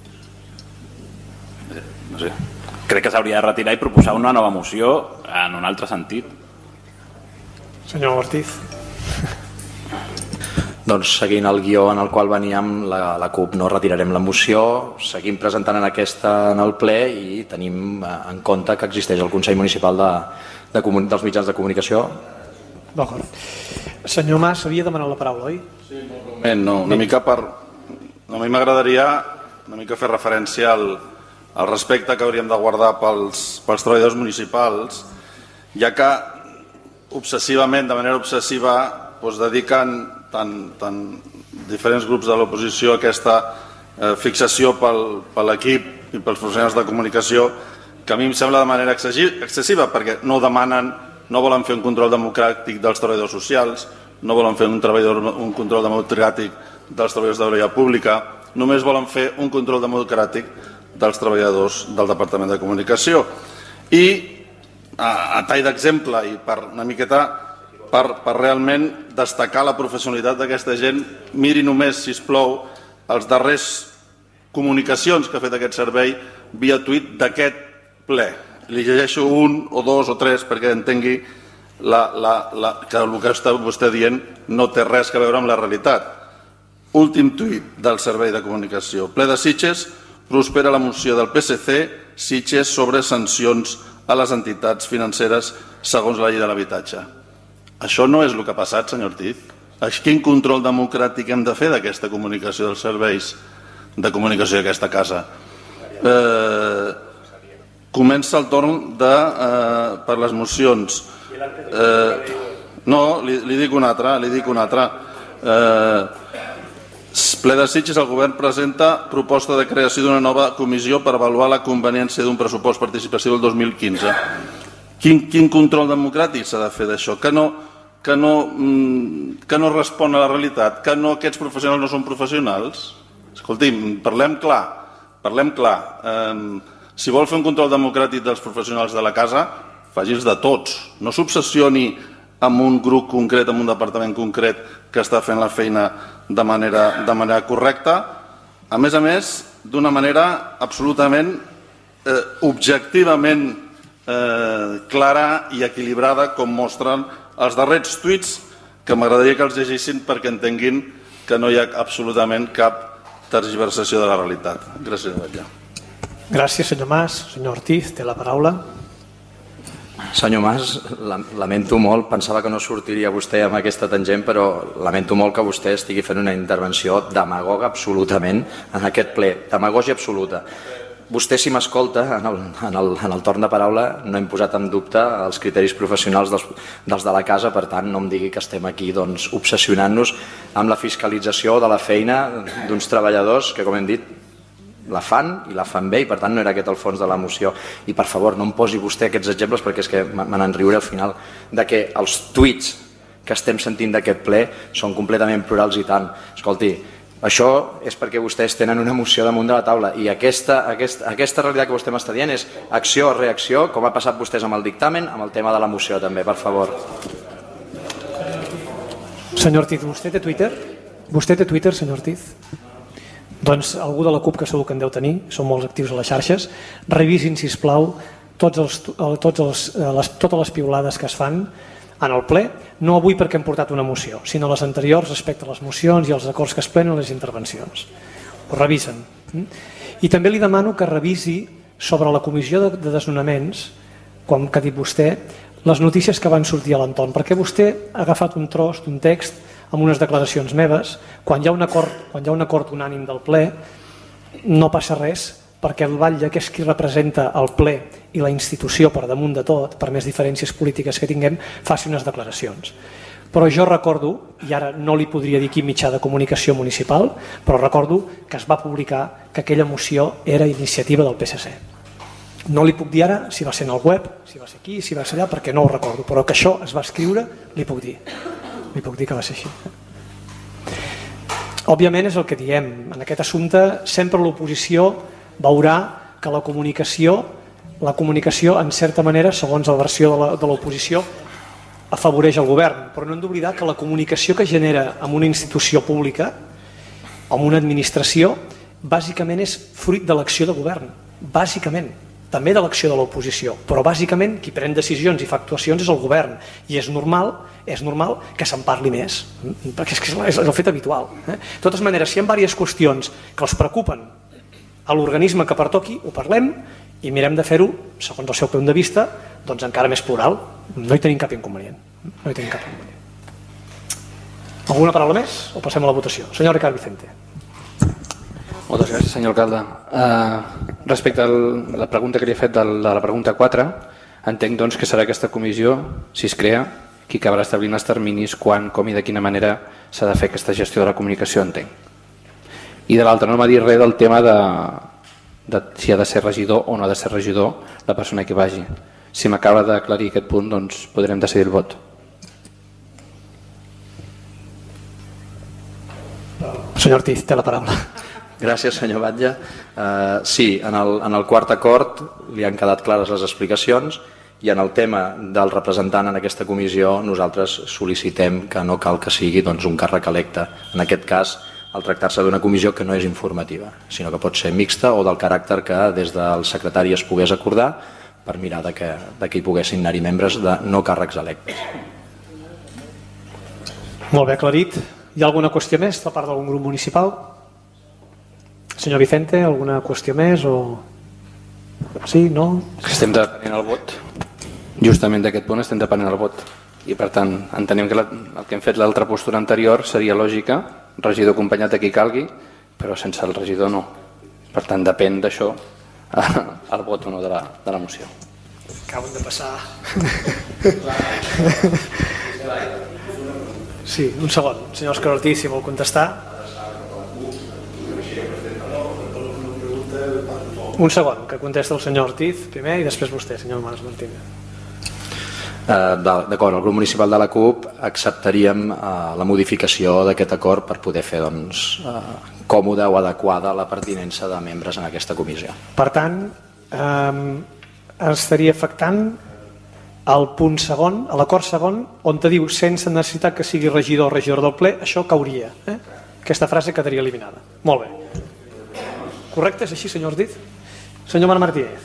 No sé. Crec que s'hauria de retirar i proposar una nova moció en un altre sentit. Senyor Ortiz. Doncs seguint el guió en el qual veníem, la CUP no retirarem la moció, seguim presentant en el ple i tenim en compte que existeix el Consell Municipal dels Mitjans de Comunicació. D'acord. Senyor Mas, havia demanat la paraula, oi? Sí, no, una mica per... A mi m'agradaria una mica fer referència al respecte que hauríem de guardar pels treballadors municipals, ja que obsessivament, de manera obsessiva, dediquen tant diferents grups de l'oposició a aquesta fixació per l'equip i pels professionals de comunicació, que a mi em sembla de manera excessiva, perquè no demanen, no volen fer un control democràtic dels treballadors socials, no volen fer un control democràtic dels treballadors de la via pública, només volen fer un control democràtic dels treballadors del Departament de Comunicació. I a tall d'exemple i per una miqueta per realment destacar la professionalitat d'aquesta gent, miri només, sisplau, els darrers comunicacions que ha fet aquest servei via tuit d'aquest ple. Li llegeixo un o dos o tres perquè entengui que el que està vostè dient no té res a veure amb la realitat. Últim tuit del servei de comunicació. Ple de Sitges, prospera la moció del PSC Sitges sobre sancions a les entitats financeres segons la llei de l'habitatge. Això no és el que ha passat, senyor Ortiz. Quin control democràtic hem de fer d'aquesta comunicació dels serveis de comunicació d'aquesta casa? Comença el torn per les mocions. No, li dic una altra. Ple de Sitges, el govern presenta proposta de creació d'una nova comissió per avaluar la conveniència d'un pressupost participatiu del 2015. Quin control democràtic s'ha de fer d'això? Que no respon a la realitat? Que aquests professionals no són professionals? Escolti'm, parlem clar. Si vol fer un control democràtic dels professionals de la casa, faci'ls de tots. No s'obsessioni amb un grup concret, amb un departament concret que està fent la feina de manera correcta. A més, d'una manera absolutament objectivament clara i equilibrada, com mostren els darrers tuits, que m'agradaria que els llegissin perquè entenguin que no hi ha absolutament cap tergiversació de la realitat. Gràcies. Gràcies, senyor Mas. Senyor Ortiz, té la paraula. Senyor Mas, lamento molt, pensava que no sortiria vostè amb aquesta tangent, però lamento molt que vostè estigui fent una intervenció demagoga absolutament en aquest ple, demagògia absoluta. Vostè, si m'escolta, en el torn de paraula no hem posat en dubte els criteris professionals dels de la casa, per tant no em digui que estem aquí obsessionant-nos amb la fiscalització de la feina d'uns treballadors que, com hem dit, la fan i la fan bé, i per tant no era aquest el fons de la moció. I per favor, no em posi vostè aquests exemples perquè és que me n'enriuré al final, de que els tuits que estem sentint d'aquest ple són completament plurals i tant. Escolti, això és perquè vostès tenen una moció damunt de la taula i aquesta realitat que vostè m'està dient és acció o reacció, com ha passat vostès amb el dictamen, amb el tema de la moció també, per favor. Senyor Ortiz, vostè té Twitter? Vostè té Twitter, senyor Ortiz? Doncs algú de la CUP, que segur que en deu tenir, són molt actius a les xarxes, revisin, sisplau, totes les piulades que es fan en el ple, no avui perquè hem portat una moció, sinó les anteriors respecte a les mocions i els acords que es prenen a les intervencions. Ho revisen. I també li demano que revisi sobre la comissió de desnonaments, com que ha dit vostè, les notícies que van sortir a l'entorn, perquè vostè ha agafat un tros d'un text amb unes declaracions meves, quan hi ha un acord unànim del ple, no passa res, perquè el batlle, que és qui representa el ple i la institució per damunt de tot, per més diferències polítiques que tinguem, faci unes declaracions. Però jo recordo, i ara no li podria dir quin mitjà de comunicació municipal, però recordo que es va publicar que aquella moció era iniciativa del PSC. No li puc dir ara si va ser en el web, si va ser aquí, si va ser allà, perquè no ho recordo, però que això es va escriure, li puc dir. Li puc dir que va ser així. Òbviament és el que diem. En aquest assumpte sempre l'oposició veurà que la comunicació en certa manera, segons la versió de l'oposició, afavoreix el govern. Però no hem d'oblidar que la comunicació que genera en una institució pública, en una administració, bàsicament és fruit de l'acció de govern. Bàsicament. també de l'acció de l'oposició, però bàsicament qui pren decisions i fa actuacions és el govern, i és normal que se'n parli més, perquè és el fet habitual. De totes maneres, si hi ha diverses qüestions que els preocupen a l'organisme que pertoqui, ho parlem i mirem de fer-ho, segons el seu punt de vista, doncs encara més plural. No hi tenim cap inconvenient. Alguna paraula més o passem a la votació? Senyor Ricard Vicente. Moltes gràcies, senyor alcalde. Respecte a la pregunta que li he fet de la pregunta 4, entenc doncs, que serà aquesta comissió, si es crea, qui acabarà establint els terminis, quan, com i de quina manera s'ha de fer aquesta gestió de la comunicació, entenc. I de l'altra, no m'ha dit res del tema de si ha de ser regidor o no ha de ser regidor la persona que vagi. Si m'acaba d'aclarir aquest punt, doncs podrem decidir el vot. Senyor Ortiz, té la paraula. Gràcies, senyor Batlle. Sí, en el quart acord li han quedat clares les explicacions i en el tema del representant en aquesta comissió nosaltres sol·licitem que no cal que sigui un càrrec electe. En aquest cas, al tractar-se d'una comissió que no és informativa, sinó que pot ser mixta o del caràcter que des del secretari es pogués acordar per mirar que hi poguessin anar-hi membres de no càrrecs electes. Molt bé aclarit. Hi ha alguna qüestió més de part d'algun grup municipal? Senyor Vicente, alguna qüestió més? Sí, no? Estem depenent el vot. Justament d'aquest punt estem depenent el vot. I per tant, entenem que el que hem fet l'altra postura anterior seria lògica, regidor acompanyat de qui calgui, però sense el regidor no. Per tant, depèn d'això el vot o no de la moció. Acaben de passar. Sí, un segon. Senyor Òscar Ortiz, si vol contestar. Un segon, que contesta el senyor Ortiz primer i després vostè, senyor Mas Martínez. D'acord, el grup municipal de la CUP acceptaríem la modificació d'aquest acord per poder fer còmode o adequada la pertinença de membres en aquesta comissió. Per tant, estaria afectant el punt segon, a l'acord segon, on te diu sense necessitat que sigui regidor o regidor del ple, això cauria. Aquesta frase quedaria eliminada. Molt bé. Correcte, és així, senyor Ortiz? Senyor Marc Martínez.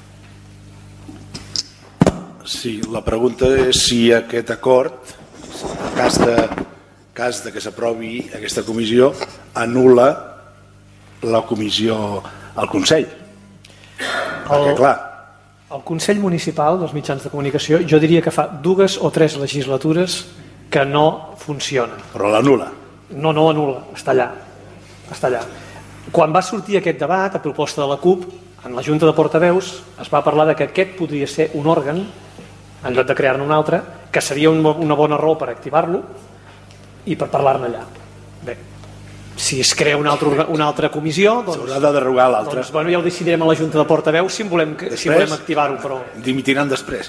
Sí, la pregunta és si aquest acord, en cas de que s'aprovi aquesta comissió, anul·la la comissió al Consell. Perquè, clar, el Consell Municipal dels Mitjans de Comunicació jo diria que fa 2 o 3 legislatures que no funciona. Però l'anul·la. No anul·la, està allà. Quan va sortir aquest debat a proposta de la CUP, en la Junta de Portaveus es va parlar que aquest podria ser un òrgan, en lloc de crear-ne un altre, que seria una bona raó per activar-lo i per parlar-ne allà. Bé, si es crea una altra comissió, s'haurà de derogar l'altra. Ja ho decidirem a la Junta de Portaveus si volem activar-ho, però dimitiran després.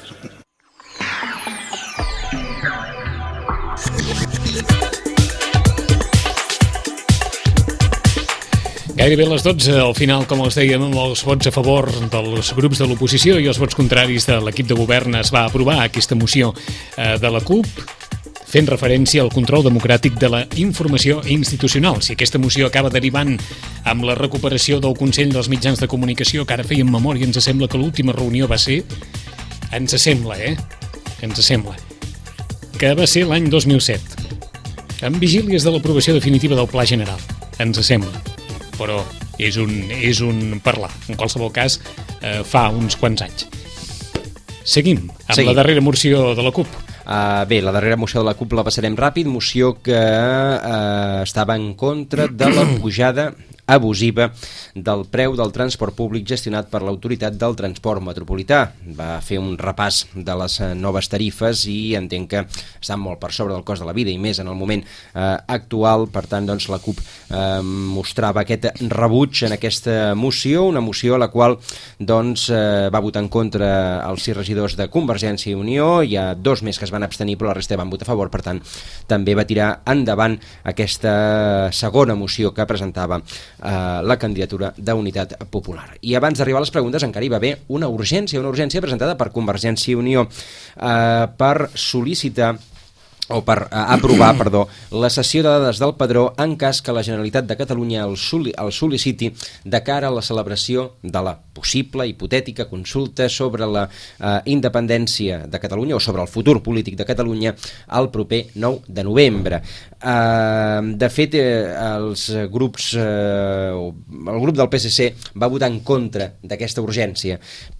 Gairebé a les 12, al final, com els dèiem, amb els vots a favor dels grups de l'oposició i els vots contraris de l'equip de govern es va aprovar aquesta moció de la CUP, fent referència al control democràtic de la informació institucional. Si aquesta moció acaba derivant amb la recuperació del Consell dels Mitjans de Comunicació, que ara fèiem memòria, ens sembla que l'última reunió va ser... Ens sembla, que va ser l'any 2007, amb vigílies de l'aprovació definitiva del Pla General. Ens sembla. Però és un parlar. En qualsevol cas, fa uns quants anys. Seguim amb la darrera moció de la CUP. Bé, la darrera moció de la CUP la passarem ràpid. Moció que estava en contra de la pujada abusiva del preu del transport públic gestionat per l'Autoritat del Transport Metropolità. Va fer un repàs de les noves tarifes i entenc que estan molt per sobre del cost de la vida i més en el moment actual. Per tant, doncs, la CUP mostrava aquest rebuig en aquesta moció, una moció a la qual doncs, va votar en contra els 6 regidors de Convergència i Unió. Hi ha 2 més que es van abstenir, però la resta van votar a favor. Per tant, també va tirar endavant aquesta segona moció que presentava la candidatura d'Unitat Popular. I abans d'arribar a les preguntes encara hi va haver una urgència presentada per Convergència i Unió per sol·licitar aprovar la cessió de dades del padró en cas que la Generalitat de Catalunya el sol·liciti de cara a la celebració de la possible, hipotètica consulta sobre la independència de Catalunya o sobre el futur polític de Catalunya el proper 9 de novembre. De fet, el grup del PSC va votar en contra d'aquesta urgència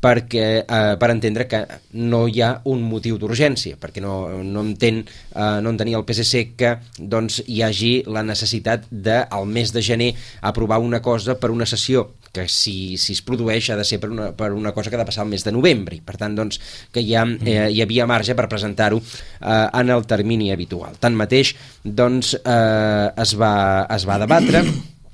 per entendre que no hi ha un motiu d'urgència, perquè no entenia el PSC que hi hagi la necessitat de al mes de gener aprovar una cosa per una sessió que si es produeix ha de ser per una cosa que ha de passar el mes de novembre i per tant que hi havia marge per presentar-ho en el termini habitual. Tanmateix es va debatre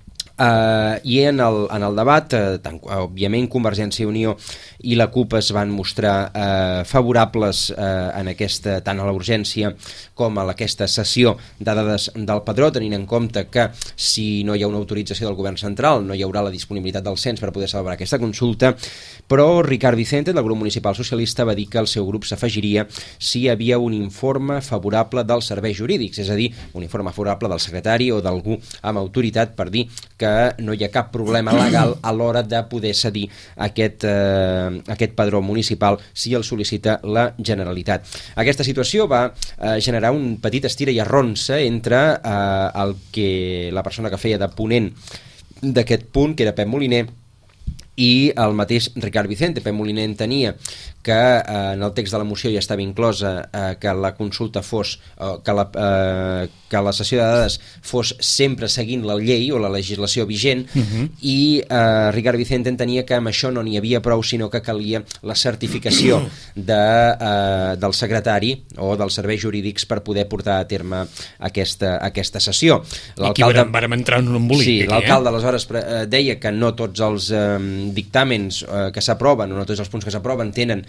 i en el debat, òbviament Convergència i Unió i la CUP es van mostrar favorables tant a la urgència com a aquesta cessió de dades del padró, tenint en compte que si no hi ha una autorització del govern central no hi haurà la disponibilitat del cens per poder celebrar aquesta consulta, però Ricard Vicente, del grup municipal socialista, va dir que el seu grup s'afegiria si hi havia un informe favorable dels serveis jurídics, és a dir, un informe favorable del secretari o d'algú amb autoritat per dir que no hi ha cap problema legal a l'hora de poder cedir aquest padró municipal si el sol·licita la Generalitat. Aquesta situació va generar un petit estira i arronsa entre la persona que feia de ponent d'aquest punt, que era Pep Moliner, i el mateix Ricard Vicente. Pep Moliner entenia que en el text de la moció ja estava inclosa que la consulta fos que la cessió de dades fos sempre seguint la llei o la legislació vigent i Ricard Vicente entenia que amb això no n'hi havia prou, sinó que calia la certificació del secretari o dels serveis jurídics per poder portar a terme aquesta sessió. I aquí vàrem entrar en un embolic. Sí, l'alcalde aleshores deia que no tots els dictàmens que s'aproven o no tots els punts que s'aproven tenen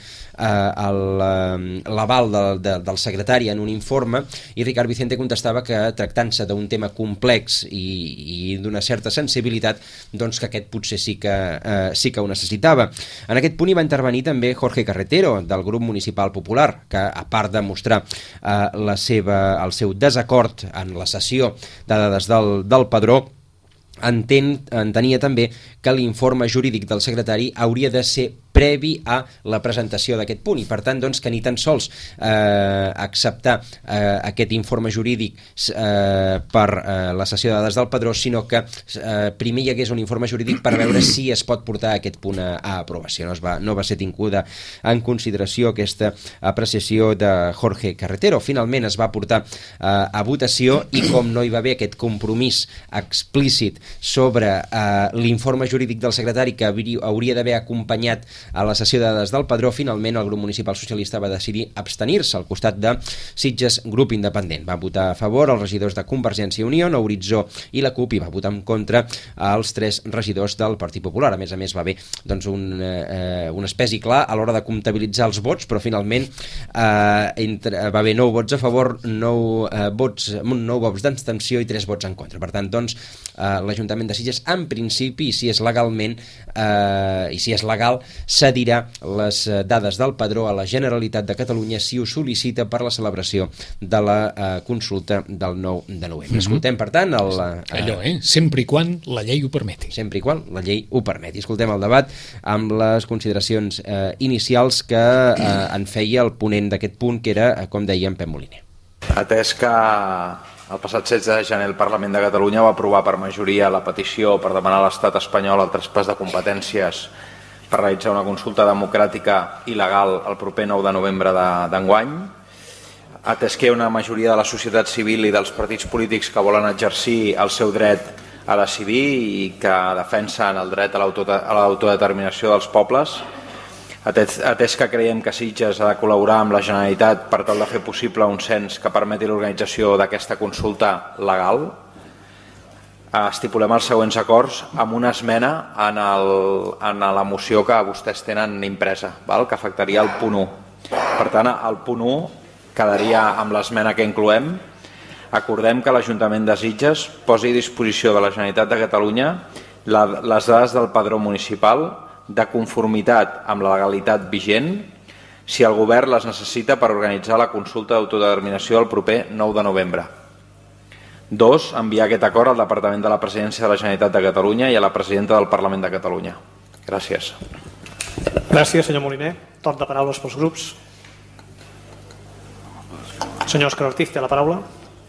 l'aval del secretari en un informe, i Ricard Vicente contestava que tractant-se d'un tema complex i d'una certa sensibilitat, doncs que aquest potser sí que ho necessitava. En aquest punt hi va intervenir també Jorge Carretero, del grup municipal popular, que a part de mostrar el seu desacord en la cessió de dades del padró, entenia també que l'informe jurídic del secretari hauria de ser previ a la presentació d'aquest punt i per tant que ni tan sols acceptar aquest informe jurídic per la cessió de dades del padró, sinó que primer hi hagués un informe jurídic per veure si es pot portar aquest punt a aprovació. No va ser tinguda en consideració aquesta apreciació de Jorge Carretero. Finalment es va portar a votació i com no hi va haver aquest compromís explícit sobre l'informe jurídic del secretari que hauria d'haver acompanyat a la cessió de dades del padró, finalment el grup municipal socialista va decidir abstenir-se al costat de Sitges Grup Independent. Va votar a favor els regidors de Convergència i Unió, Horitzó i la CUP, i va votar en contra els 3 regidors del Partit Popular. A més va haver un espès i clar a l'hora de comptabilitzar els vots, però finalment va haver 9 vots a favor, 9 vots d'abstenció i 3 vots en contra. Per tant, l'Ajuntament de Sitges, en principi, i si és legal, cedirà les dades del padró a la Generalitat de Catalunya si ho sol·licita per la celebració de la consulta del 9 de novembre. Escoltem, per tant, sempre i quan la llei ho permeti. Sempre i quan la llei ho permeti. Escoltem el debat amb les consideracions inicials que en feia el ponent d'aquest punt, que era, com dèiem, Pep Moliner. Atès que el passat 16 de gener el Parlament de Catalunya va aprovar per majoria la petició per demanar a l'Estat espanyol el traspàs de competències per realitzar una consulta democràtica i legal el proper 9 de novembre d'enguany, atès que hi ha una majoria de la societat civil i dels partits polítics que volen exercir el seu dret a decidir i que defensen el dret a l'autodeterminació dels pobles, atès que creiem que Sitges ha de col·laborar amb la Generalitat per tal de fer possible un cens que permeti l'organització d'aquesta consulta legal, estipulem els següents acords amb una esmena en la moció que vostès tenen impresa, que afectaria el punt 1. Per tant, el punt 1 quedaria amb l'esmena que incloem. Acordem que l'Ajuntament de Sitges posi a disposició de la Generalitat de Catalunya les dades del padró municipal de conformitat amb la legalitat vigent, si el govern les necessita per organitzar la consulta d'autodeterminació el proper 9 de novembre. 2. Enviar aquest acord al Departament de la Presidència de la Generalitat de Catalunya i a la Presidenta del Parlament de Catalunya. Gràcies. Gràcies, senyor Moliner. Torn de paraules pels grups. Senyor Òscar Ortiz, té la paraula.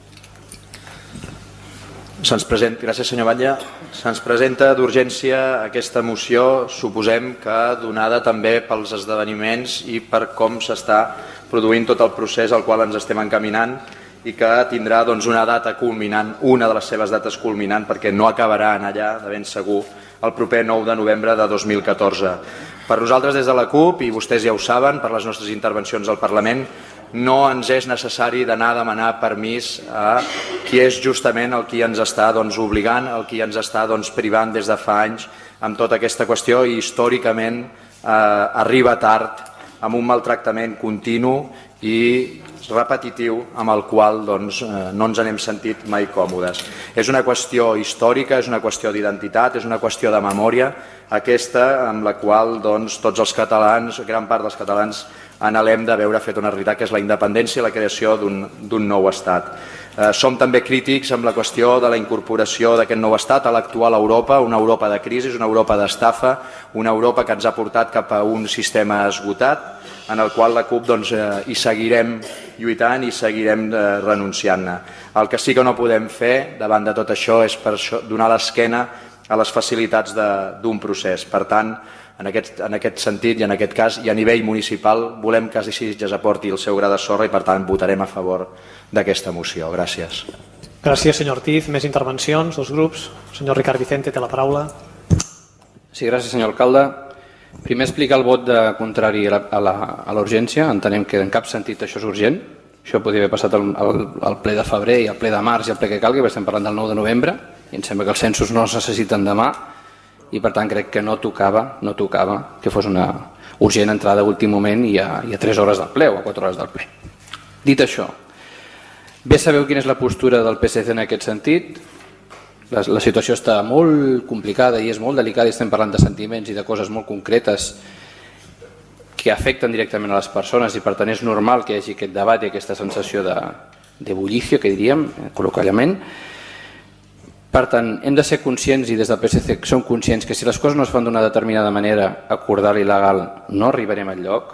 Gràcies, senyor Batlle. Se'ns presenta d'urgència aquesta moció, suposem que donada també pels esdeveniments i per com s'està produint tot el procés al qual ens estem encaminant i que tindrà una data culminant, una de les seves dates culminant, perquè no acabarà en allà, de ben segur, el proper 9 de novembre de 2014. Per nosaltres, des de la CUP, i vostès ja ho saben, per les nostres intervencions al Parlament, no ens és necessari d'anar a demanar permís a qui és justament el qui ens està obligant, el qui ens està privant des de fa anys amb tota aquesta qüestió i històricament arriba tard amb un maltractament continu i repetitiu amb el qual no ens n'hem sentit mai còmodes. És una qüestió històrica, és una qüestió d'identitat, és una qüestió de memòria, aquesta amb la qual tots els catalans, gran part dels catalans, anhelem de veure fet una realitat, que és la independència i la creació d'un nou estat. Som també crítics amb la qüestió de la incorporació d'aquest nou estat a l'actual Europa, una Europa de crisi, una Europa d'estafa, una Europa que ens ha portat cap a un sistema esgotat, en el qual la CUP hi seguirem lluitant i seguirem renunciant-ne. El que sí que no podem fer davant de tot això és donar l'esquena a les facilitats d'un procés. Per tant, en aquest sentit i en aquest cas i a nivell municipal volem que Sitges aporti el seu gra de sorra i per tant votarem a favor d'aquesta moció. Gràcies. Gràcies, senyor Ortiz. Més intervencions dels grups. Senyor Ricard Vicente té la paraula. Sí, gràcies, senyor alcalde. Primer explicar el vot contrari a la urgència. Entenem que en cap sentit això és urgent. Això podria haver passat al ple de febrer i al ple de març i al ple que calgui, perquè estem parlant del 9 de novembre i em sembla que els censos no es necessiten demà i per tant crec que no tocava que fos una urgent entrada a últim moment i a 3 hores del ple o a 4 hores del ple. Dit això, bé sabeu quina és la postura del PSC en aquest sentit. La situació està molt complicada i és molt delicada i estem parlant de sentiments i de coses molt concretes que afecten directament a les persones i per tant és normal que hi hagi aquest debat i aquesta sensació de bullicio, que diríem, col·loquialment. Per tant, hem de ser conscients i des del PSC som conscients que si les coses no es fan d'una determinada manera acordada i legal no arribarem enlloc,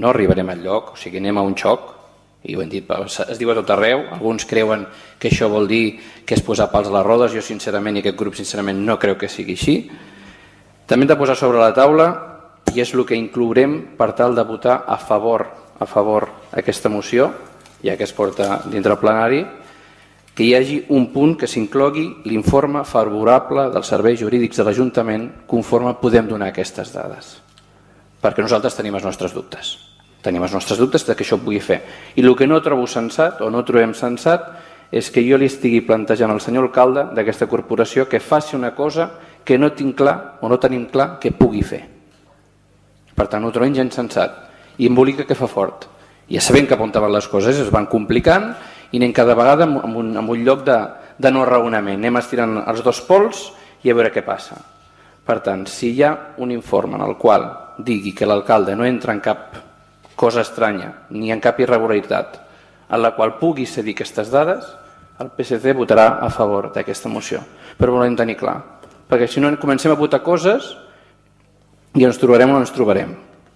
o sigui, anem a un xoc i ho hem dit, es diu a tot arreu, alguns creuen que això vol dir que és posar pals a les rodes, jo sincerament i aquest grup sincerament no creu que sigui així. També hem de posar sobre la taula i és el que inclourem per tal de votar a favor aquesta moció, ja que es porta dintre el plenari, que hi hagi un punt que s'inclogui l'informe favorable dels serveis jurídics de l'Ajuntament conforme podem donar aquestes dades. Perquè nosaltres tenim els nostres dubtes. Tenim els nostres dubtes que això ho pugui fer. I el que no trobo sensat o no trobem sensat és que jo li estigui plantejant al senyor alcalde d'aquesta corporació que faci una cosa que no tinc clar o no tenim clar que pugui fer. Per tant, ho trobem gens sensat i embolica que fa fort. Ja sabem que apuntaven les coses, es van complicant i anem cada vegada en un lloc de no raonament. Anem estirant els dos pols i a veure què passa. Per tant, si hi ha un informe en el qual digui que l'alcalde no entra en cap cosa estranya ni en cap irregularitat en la qual pugui cedir aquestes dades, el PSC votarà a favor d'aquesta moció. Però volem tenir clar, perquè si no comencem a votar coses i ens trobarem o no ens trobarem.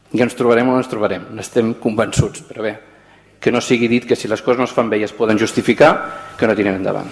N'estem convençuts, però bé, que no sigui dit que si les coses no es fan bé i es poden justificar, que no tirem endavant.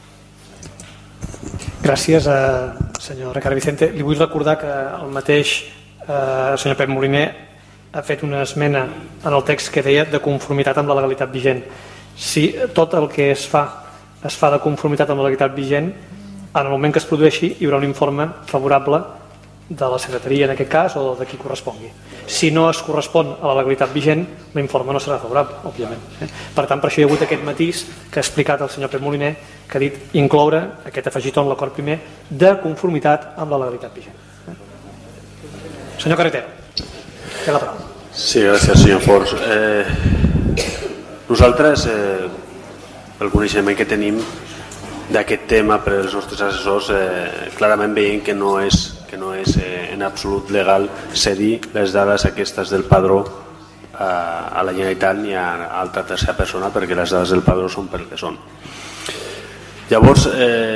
Gràcies, senyor Ricard Vicente. Li vull recordar que el mateix senyor Pep Moliner ha fet una esmena en el text que deia de conformitat amb la legalitat vigent. Si tot el que es fa de conformitat amb la legalitat vigent, en el moment que es produeixi hi haurà un informe favorable de la secretaria en aquest cas o de qui correspongui. Si no es correspon a la legalitat vigent, l'informe no serà favorable, òbviament. Per tant, per això hi ha hagut aquest matís que ha explicat el senyor Pep Moliner, que ha dit incloure aquest afegitó en l'acord primer de conformitat amb la legalitat vigent. Senyor Carretero, té la paraula. Sí, gràcies, senyor Forns. Nosaltres, pel coneixement que tenim d'aquest tema per als nostres assessors, clarament veiem que no és en absolut legal cedir les dades aquestes del padró a la Generalitat ni a altra tercera persona, perquè les dades del padró són pel que són. Llavors,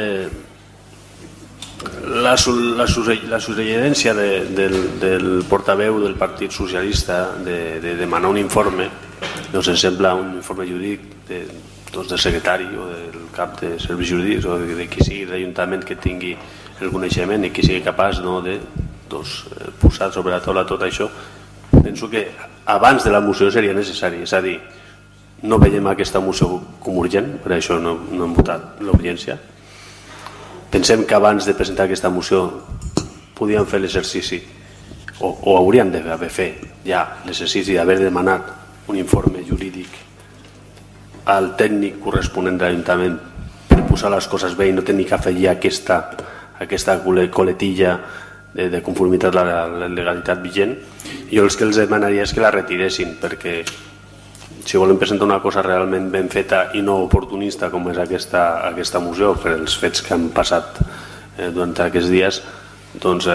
la suggerència del portaveu del Partit Socialista de demanar un informe, doncs ens sembla un informe jurídic del secretari o del cap de serveis jurídics o de qui sigui l'Ajuntament que tingui el coneixement i qui sigui capaç de posar sobre la taula tot això. Penso que abans de la moció seria necessari, és a dir, no veiem aquesta moció com urgent, per això no hem votat l'urgència. Pensem que abans de presentar aquesta moció podíem fer l'exercici o hauríem d'haver fet ja l'exercici d'haver demanat un informe jurídic al tècnic corresponent de l'Ajuntament per posar les coses bé i no tenir que afegir aquesta coletilla de conformitat a la legalitat vigent. Jo el que els demanaria és que la retiressin, perquè si volen presentar una cosa realment ben feta i no oportunista com és aquesta moció per els fets que han passat durant aquests dies, doncs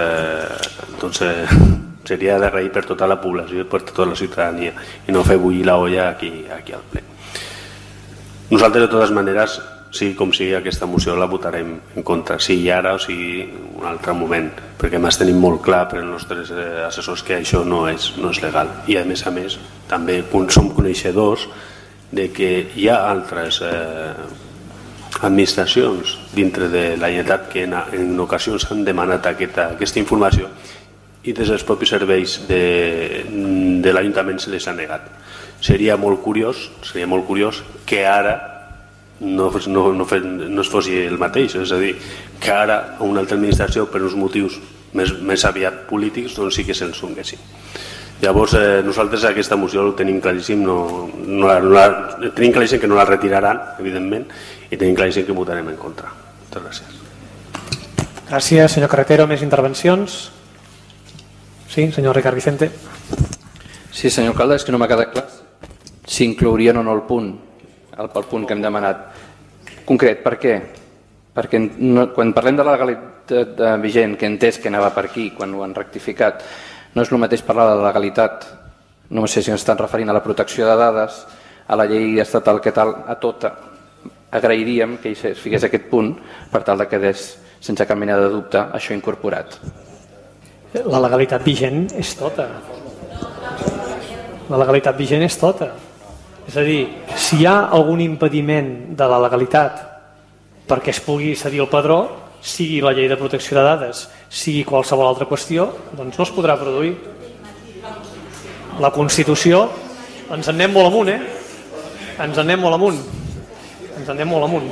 seria d'agrair per tota la població i per tota la ciutadania i no fer bullir la olla aquí al ple. Nosaltres, de totes maneres, sigui com sigui, aquesta moció la votarem en contra, sigui ara o sigui un altre moment, perquè més tenim molt clar per als nostres assessors que això no és legal. I a més, també som coneixedors de que hi ha altres administracions dintre de la Generalitat que en ocasions han demanat aquesta informació i des dels propis serveis de l'Ajuntament se les ha negat. Seria molt curiós que ara no es fos el mateix, és a dir, que ara a una altra administració per uns motius més aviat polítics doncs sí que se'ls donguessin. Llavors nosaltres aquesta moció ho tenim claríssim, tenim claríssim que no la retiraran, evidentment, i tenim claríssim que votarem en contra. Moltes gràcies. Gràcies, senyor Carretero. Més intervencions? Sí, senyor Ricard Vicente. Sí, senyor alcalde, és que no m'ha quedat clar si inclourien o no el punt que hem demanat. Concret, per què? Perquè quan parlem de la legalitat vigent, que he entès que anava per aquí quan ho han rectificat, no és el mateix parlar de la legalitat, no sé si ens estan referint a la protecció de dades, a la llei estatal, que tal, a tota. Agrairíem que es fiqués aquest punt per tal de que quedés sense cap mena de dubte això incorporat. La legalitat vigent és tota. La legalitat vigent és tota. És a dir, si hi ha algun impediment de la legalitat perquè es pugui cedir el padró, sigui la llei de protecció de dades, sigui qualsevol altra qüestió, doncs no es podrà produir. La Constitució, ens en anem molt amunt, Ens en anem molt amunt.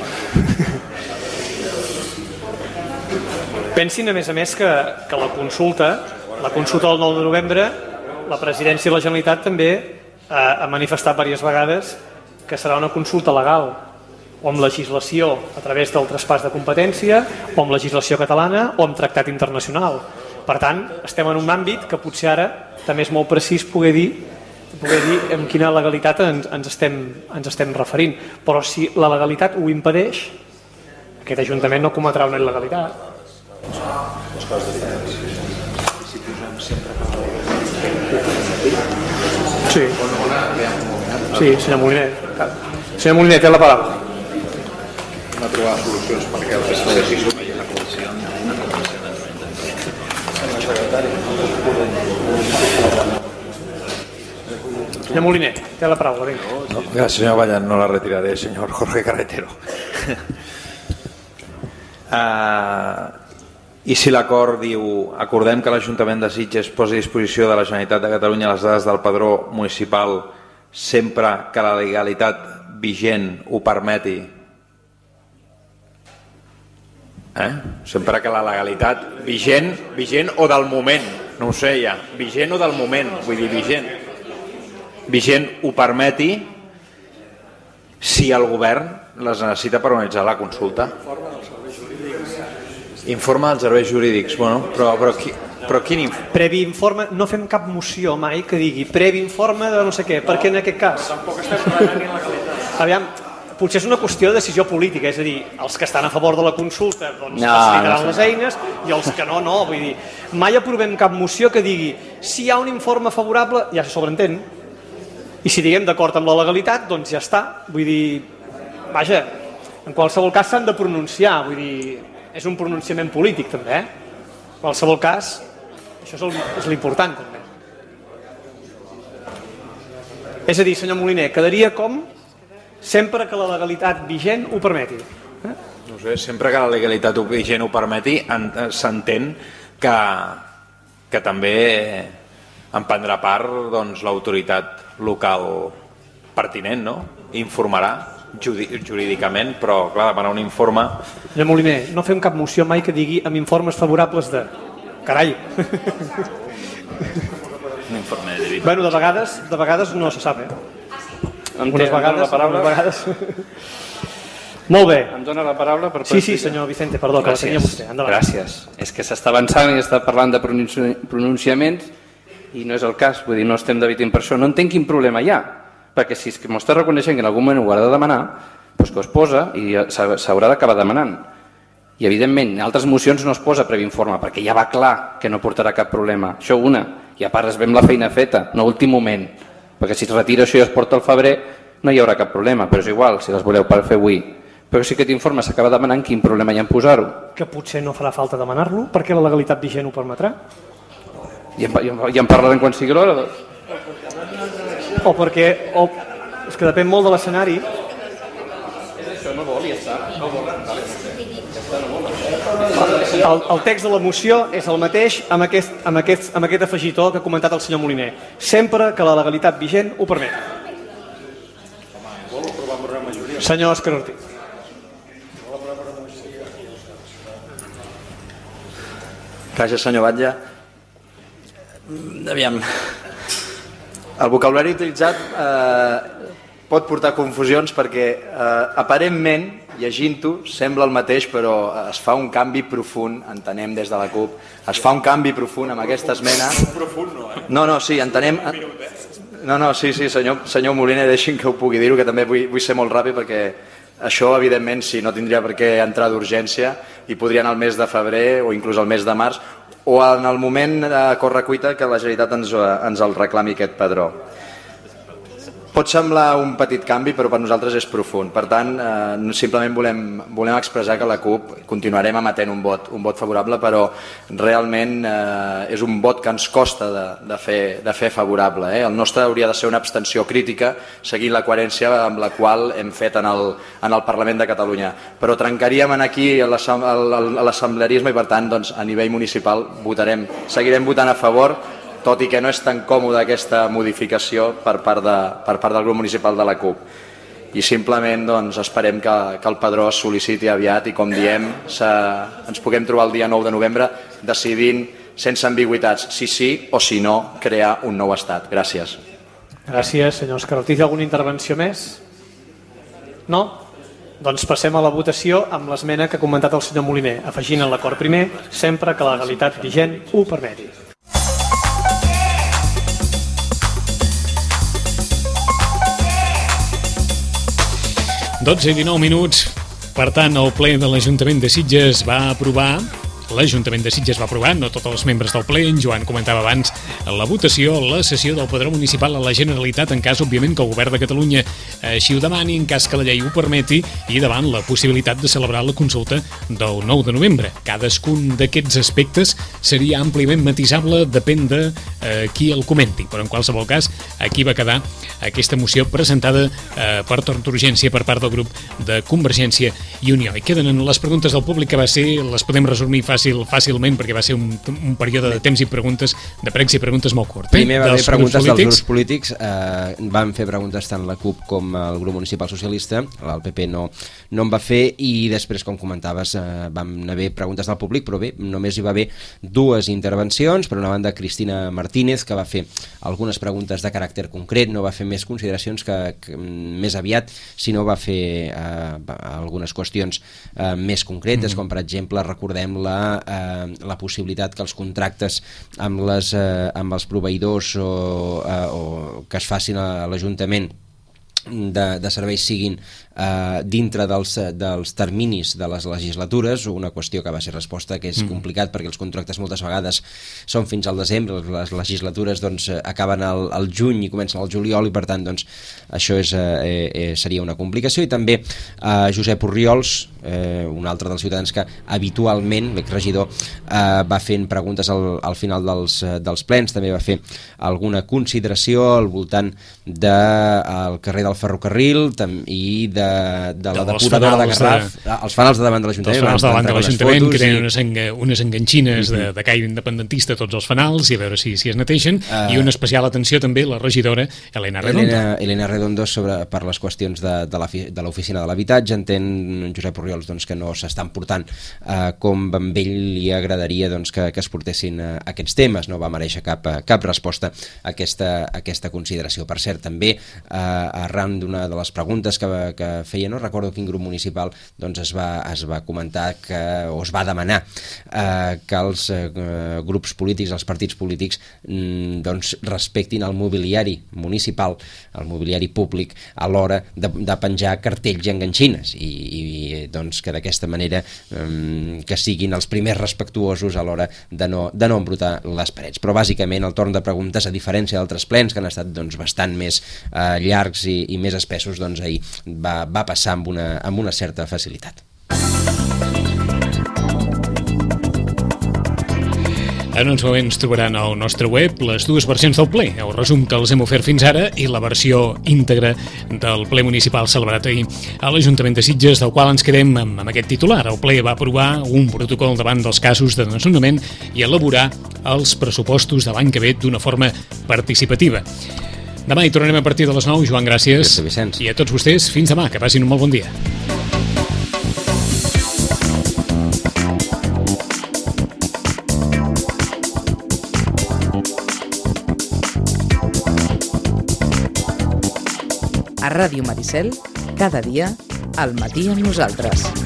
Pensin, a més, que la consulta del 9 de novembre, la presidència de la Generalitat també ha manifestat diverses vegades que serà una consulta legal o amb legislació a través del traspàs de competència o amb legislació catalana o amb tractat internacional. Per tant, estem en un àmbit que potser ara també és molt precís poder dir en quina legalitat ens estem referint. Però si la legalitat ho impedeix, aquest Ajuntament no cometrà una il·legalitat. Sí, senyor Moliner. Senyor Moliner, té la paraula. No trobar solucions perquè el resta de decisió veient la comissió. Senyor Moliner, té la paraula. Gràcies, senyor Vallan, no la retiraré, senyor Jorge Carretero. I si l'acord diu acordem que l'Ajuntament de Sitges posi a disposició de la Generalitat de Catalunya les dades del padró municipal sempre que la legalitat vigent ho permeti? Sempre que la legalitat vigent o del moment, no ho sé ja, vigent o del moment, vull dir vigent ho permeti si el govern les necessita per organitzar la consulta. Informe dels serveis jurídics, bueno, però quin informe? Previ informe, no fem cap moció mai que digui previ informe de no sé què, perquè en aquest cas... Tampoc estem parlant ni legalitat. Aviam, potser és una qüestió de decisió política, és a dir, els que estan a favor de la consulta doncs facilitaran les eines i els que no, vull dir, mai aprovem cap moció que digui si hi ha un informe favorable, ja se sobreentén, I si diguem d'acord amb la legalitat, doncs ja està. Vull dir, vaja, en qualsevol cas s'han de pronunciar, vull dir, és un pronunciament polític també, En qualsevol cas, això és l'important també. És a dir, senyor Moliner, quedaria com sempre que la legalitat vigent ho permeti. No sé, sempre que la legalitat vigent ho permeti, s'entén que també en prendrà part l'autoritat local pertinent, no? Informarà jurídicament, però clar, demanar un informe... Senyor Moliner, no fem cap moció mai que digui amb informes favorables de... Carai! Un informe de... Bueno, de vegades no se sap, Em dona la paraula? Molt bé. Em dona la paraula per... Sí, senyor Vicente, perdó, que la tenia vostè. Endavant. Gràcies. És que s'està avançant i està parlant de pronunciaments i no és el cas, vull dir, no estem debatint per això. No entenc quin problema hi ha, perquè si és que m'ho està reconeixent que en algun moment ho ha de demanar, doncs que es posa i s'haurà d'acabar demanant. I evidentment, en altres mocions no es posa previ informe, perquè ja va clar que no portarà cap problema. Això una, i a part es veu la feina feta, no a últim moment, perquè si es retira això i es porta al febrer no hi haurà cap problema, però és igual si les voleu fer avui. Però si aquest informe s'acaba demanant, quin problema hi ha en posar-ho? Que potser no farà falta demanar-lo, perquè la legalitat vigent ho permetrà. I en parlarem quan sigui l'hora, doncs. O perquè... és que depèn molt de l'escenari. És això, no vol, ja està. No vol. El text de la moció és el mateix amb aquest afegitó que ha comentat el senyor Moliner. Sempre que la legalitat vigent ho permet. Senyor Òscar Ortiz. Gràcies, senyor Batlle. Aviam, el vocabulari utilitzat pot portar confusions perquè aparentment, llegint-ho, sembla el mateix, però es fa un canvi profund, entenem des de la CUP, es fa un canvi profund amb aquesta esmena. No, sí, entenem... No, sí, senyor Moliner, deixin que ho pugui dir-ho, que també vull ser molt ràpid perquè això, evidentment, sí, no tindria per què entrar d'urgència i podria anar al mes de febrer o inclús al mes de març o en el moment a correcuita que la Generalitat ens el reclami aquest padró. Pot semblar un petit canvi, però per nosaltres és profund. Per tant, simplement volem expressar que la CUP continuarem emetent un vot favorable, però realment és un vot que ens costa de fer favorable. El nostre hauria de ser una abstenció crítica, seguint la coherència amb la qual hem fet en el Parlament de Catalunya. Però trencaríem aquí l'assemblearisme i, per tant, a nivell municipal seguirem votant a favor, tot i que no és tan còmoda aquesta modificació per part del grup municipal de la CUP. I simplement esperem que el padró es sol·liciti aviat i, com diem, ens puguem trobar el dia 9 de novembre decidint sense ambigüitats si sí o si no crear un nou estat. Gràcies. Gràcies, senyor Òscar Ortiz. Alguna intervenció més? No? Doncs passem a la votació amb l'esmena que ha comentat el senyor Moliner, afegint en l'acord primer sempre que la legalitat vigent ho permeti. 12 i 19 minuts. Per tant, el ple de l'Ajuntament de Sitges va aprovar... L'Ajuntament de Sitges va aprovar, no tots els membres del ple, en Joan comentava abans, la votació, la cessió del padró municipal a la Generalitat, en cas, òbviament, que el Govern de Catalunya així ho demani, en cas que la llei ho permeti, i davant la possibilitat de celebrar la consulta del 9 de novembre. Cadascun d'aquests aspectes seria àmpliament matisable, depèn de qui el comenti, però en qualsevol cas, aquí va quedar aquesta moció presentada per torn d'urgència per part del grup de Convergència i Unió. I queden les preguntes del públic, que va ser, les podem resumir fàcilment, perquè va ser un període de temps i preguntes, de pregs i preguntes molt curt. Primer va haver preguntes dels grups polítics, van fer preguntes tant la CUP com el grup municipal socialista, el PP no en va fer, i després, com comentaves, van haver preguntes del públic, però bé, només hi va haver dues intervencions. Per una banda, Cristina Martínez, que va fer algunes preguntes de caràcter concret, no va fer més consideracions que més aviat, sinó va fer algunes qüestions més concretes, com per exemple, recordem la possibilitat que els contractes amb els proveïdors o que es facin a l'Ajuntament de serveis siguin dintre dels terminis de les legislatures, una qüestió que va ser resposta que és complicat perquè els contractes moltes vegades són fins al desembre, les legislatures acaben al juny i comencen al juliol i per tant això seria una complicació. I també Josep Orriols, un altre dels ciutadans que habitualment, l'exregidor, va fent preguntes al final dels plens, també va fer alguna consideració al voltant del carrer del Ferrocarril i de la depuradora de Garraf, els fanals de davant de l'Ajuntament. Els fanals de davant de l'Ajuntament, que tenen unes enganxines de caire independentista tots els fanals, i a veure si es neteixen, i una especial atenció també la regidora Elena Redondo. Elena Redondo per les qüestions de l'oficina de l'habitatge. Entén Josep Orriols que no s'estan portant com amb ell li agradaria que es portessin aquests temes. No va mereixer cap resposta a aquesta consideració. Per cert, també arran d'una de les preguntes que feia, no recordo quin grup municipal, es va comentar o es va demanar que els grups polítics, els partits polítics respectin el mobiliari municipal, el mobiliari públic, a l'hora de penjar cartells i enganxines i que d'aquesta manera que siguin els primers respectuosos a l'hora de no embrutar les parets. Però bàsicament el torn de preguntes, a diferència d'altres plens que han estat bastant més llargs i més espessos, ahir va passar amb una certa facilitat. En uns moments trobaran al nostre web les dues versions del ple, el resum que els hem ofert fins ara i la versió íntegra del ple municipal celebrat ahir a l'Ajuntament de Sitges, del qual ens quedem amb aquest titular. El ple va aprovar un protocol davant dels casos de desnonament i elaborar els pressupostos de l'any que ve d'una forma participativa. Demà hi tornarem a partir de les 9. Joan, gràcies. I a tots vostès, fins demà. Que passin un molt bon dia. A Ràdio Maricel, cada dia, al matí amb nosaltres.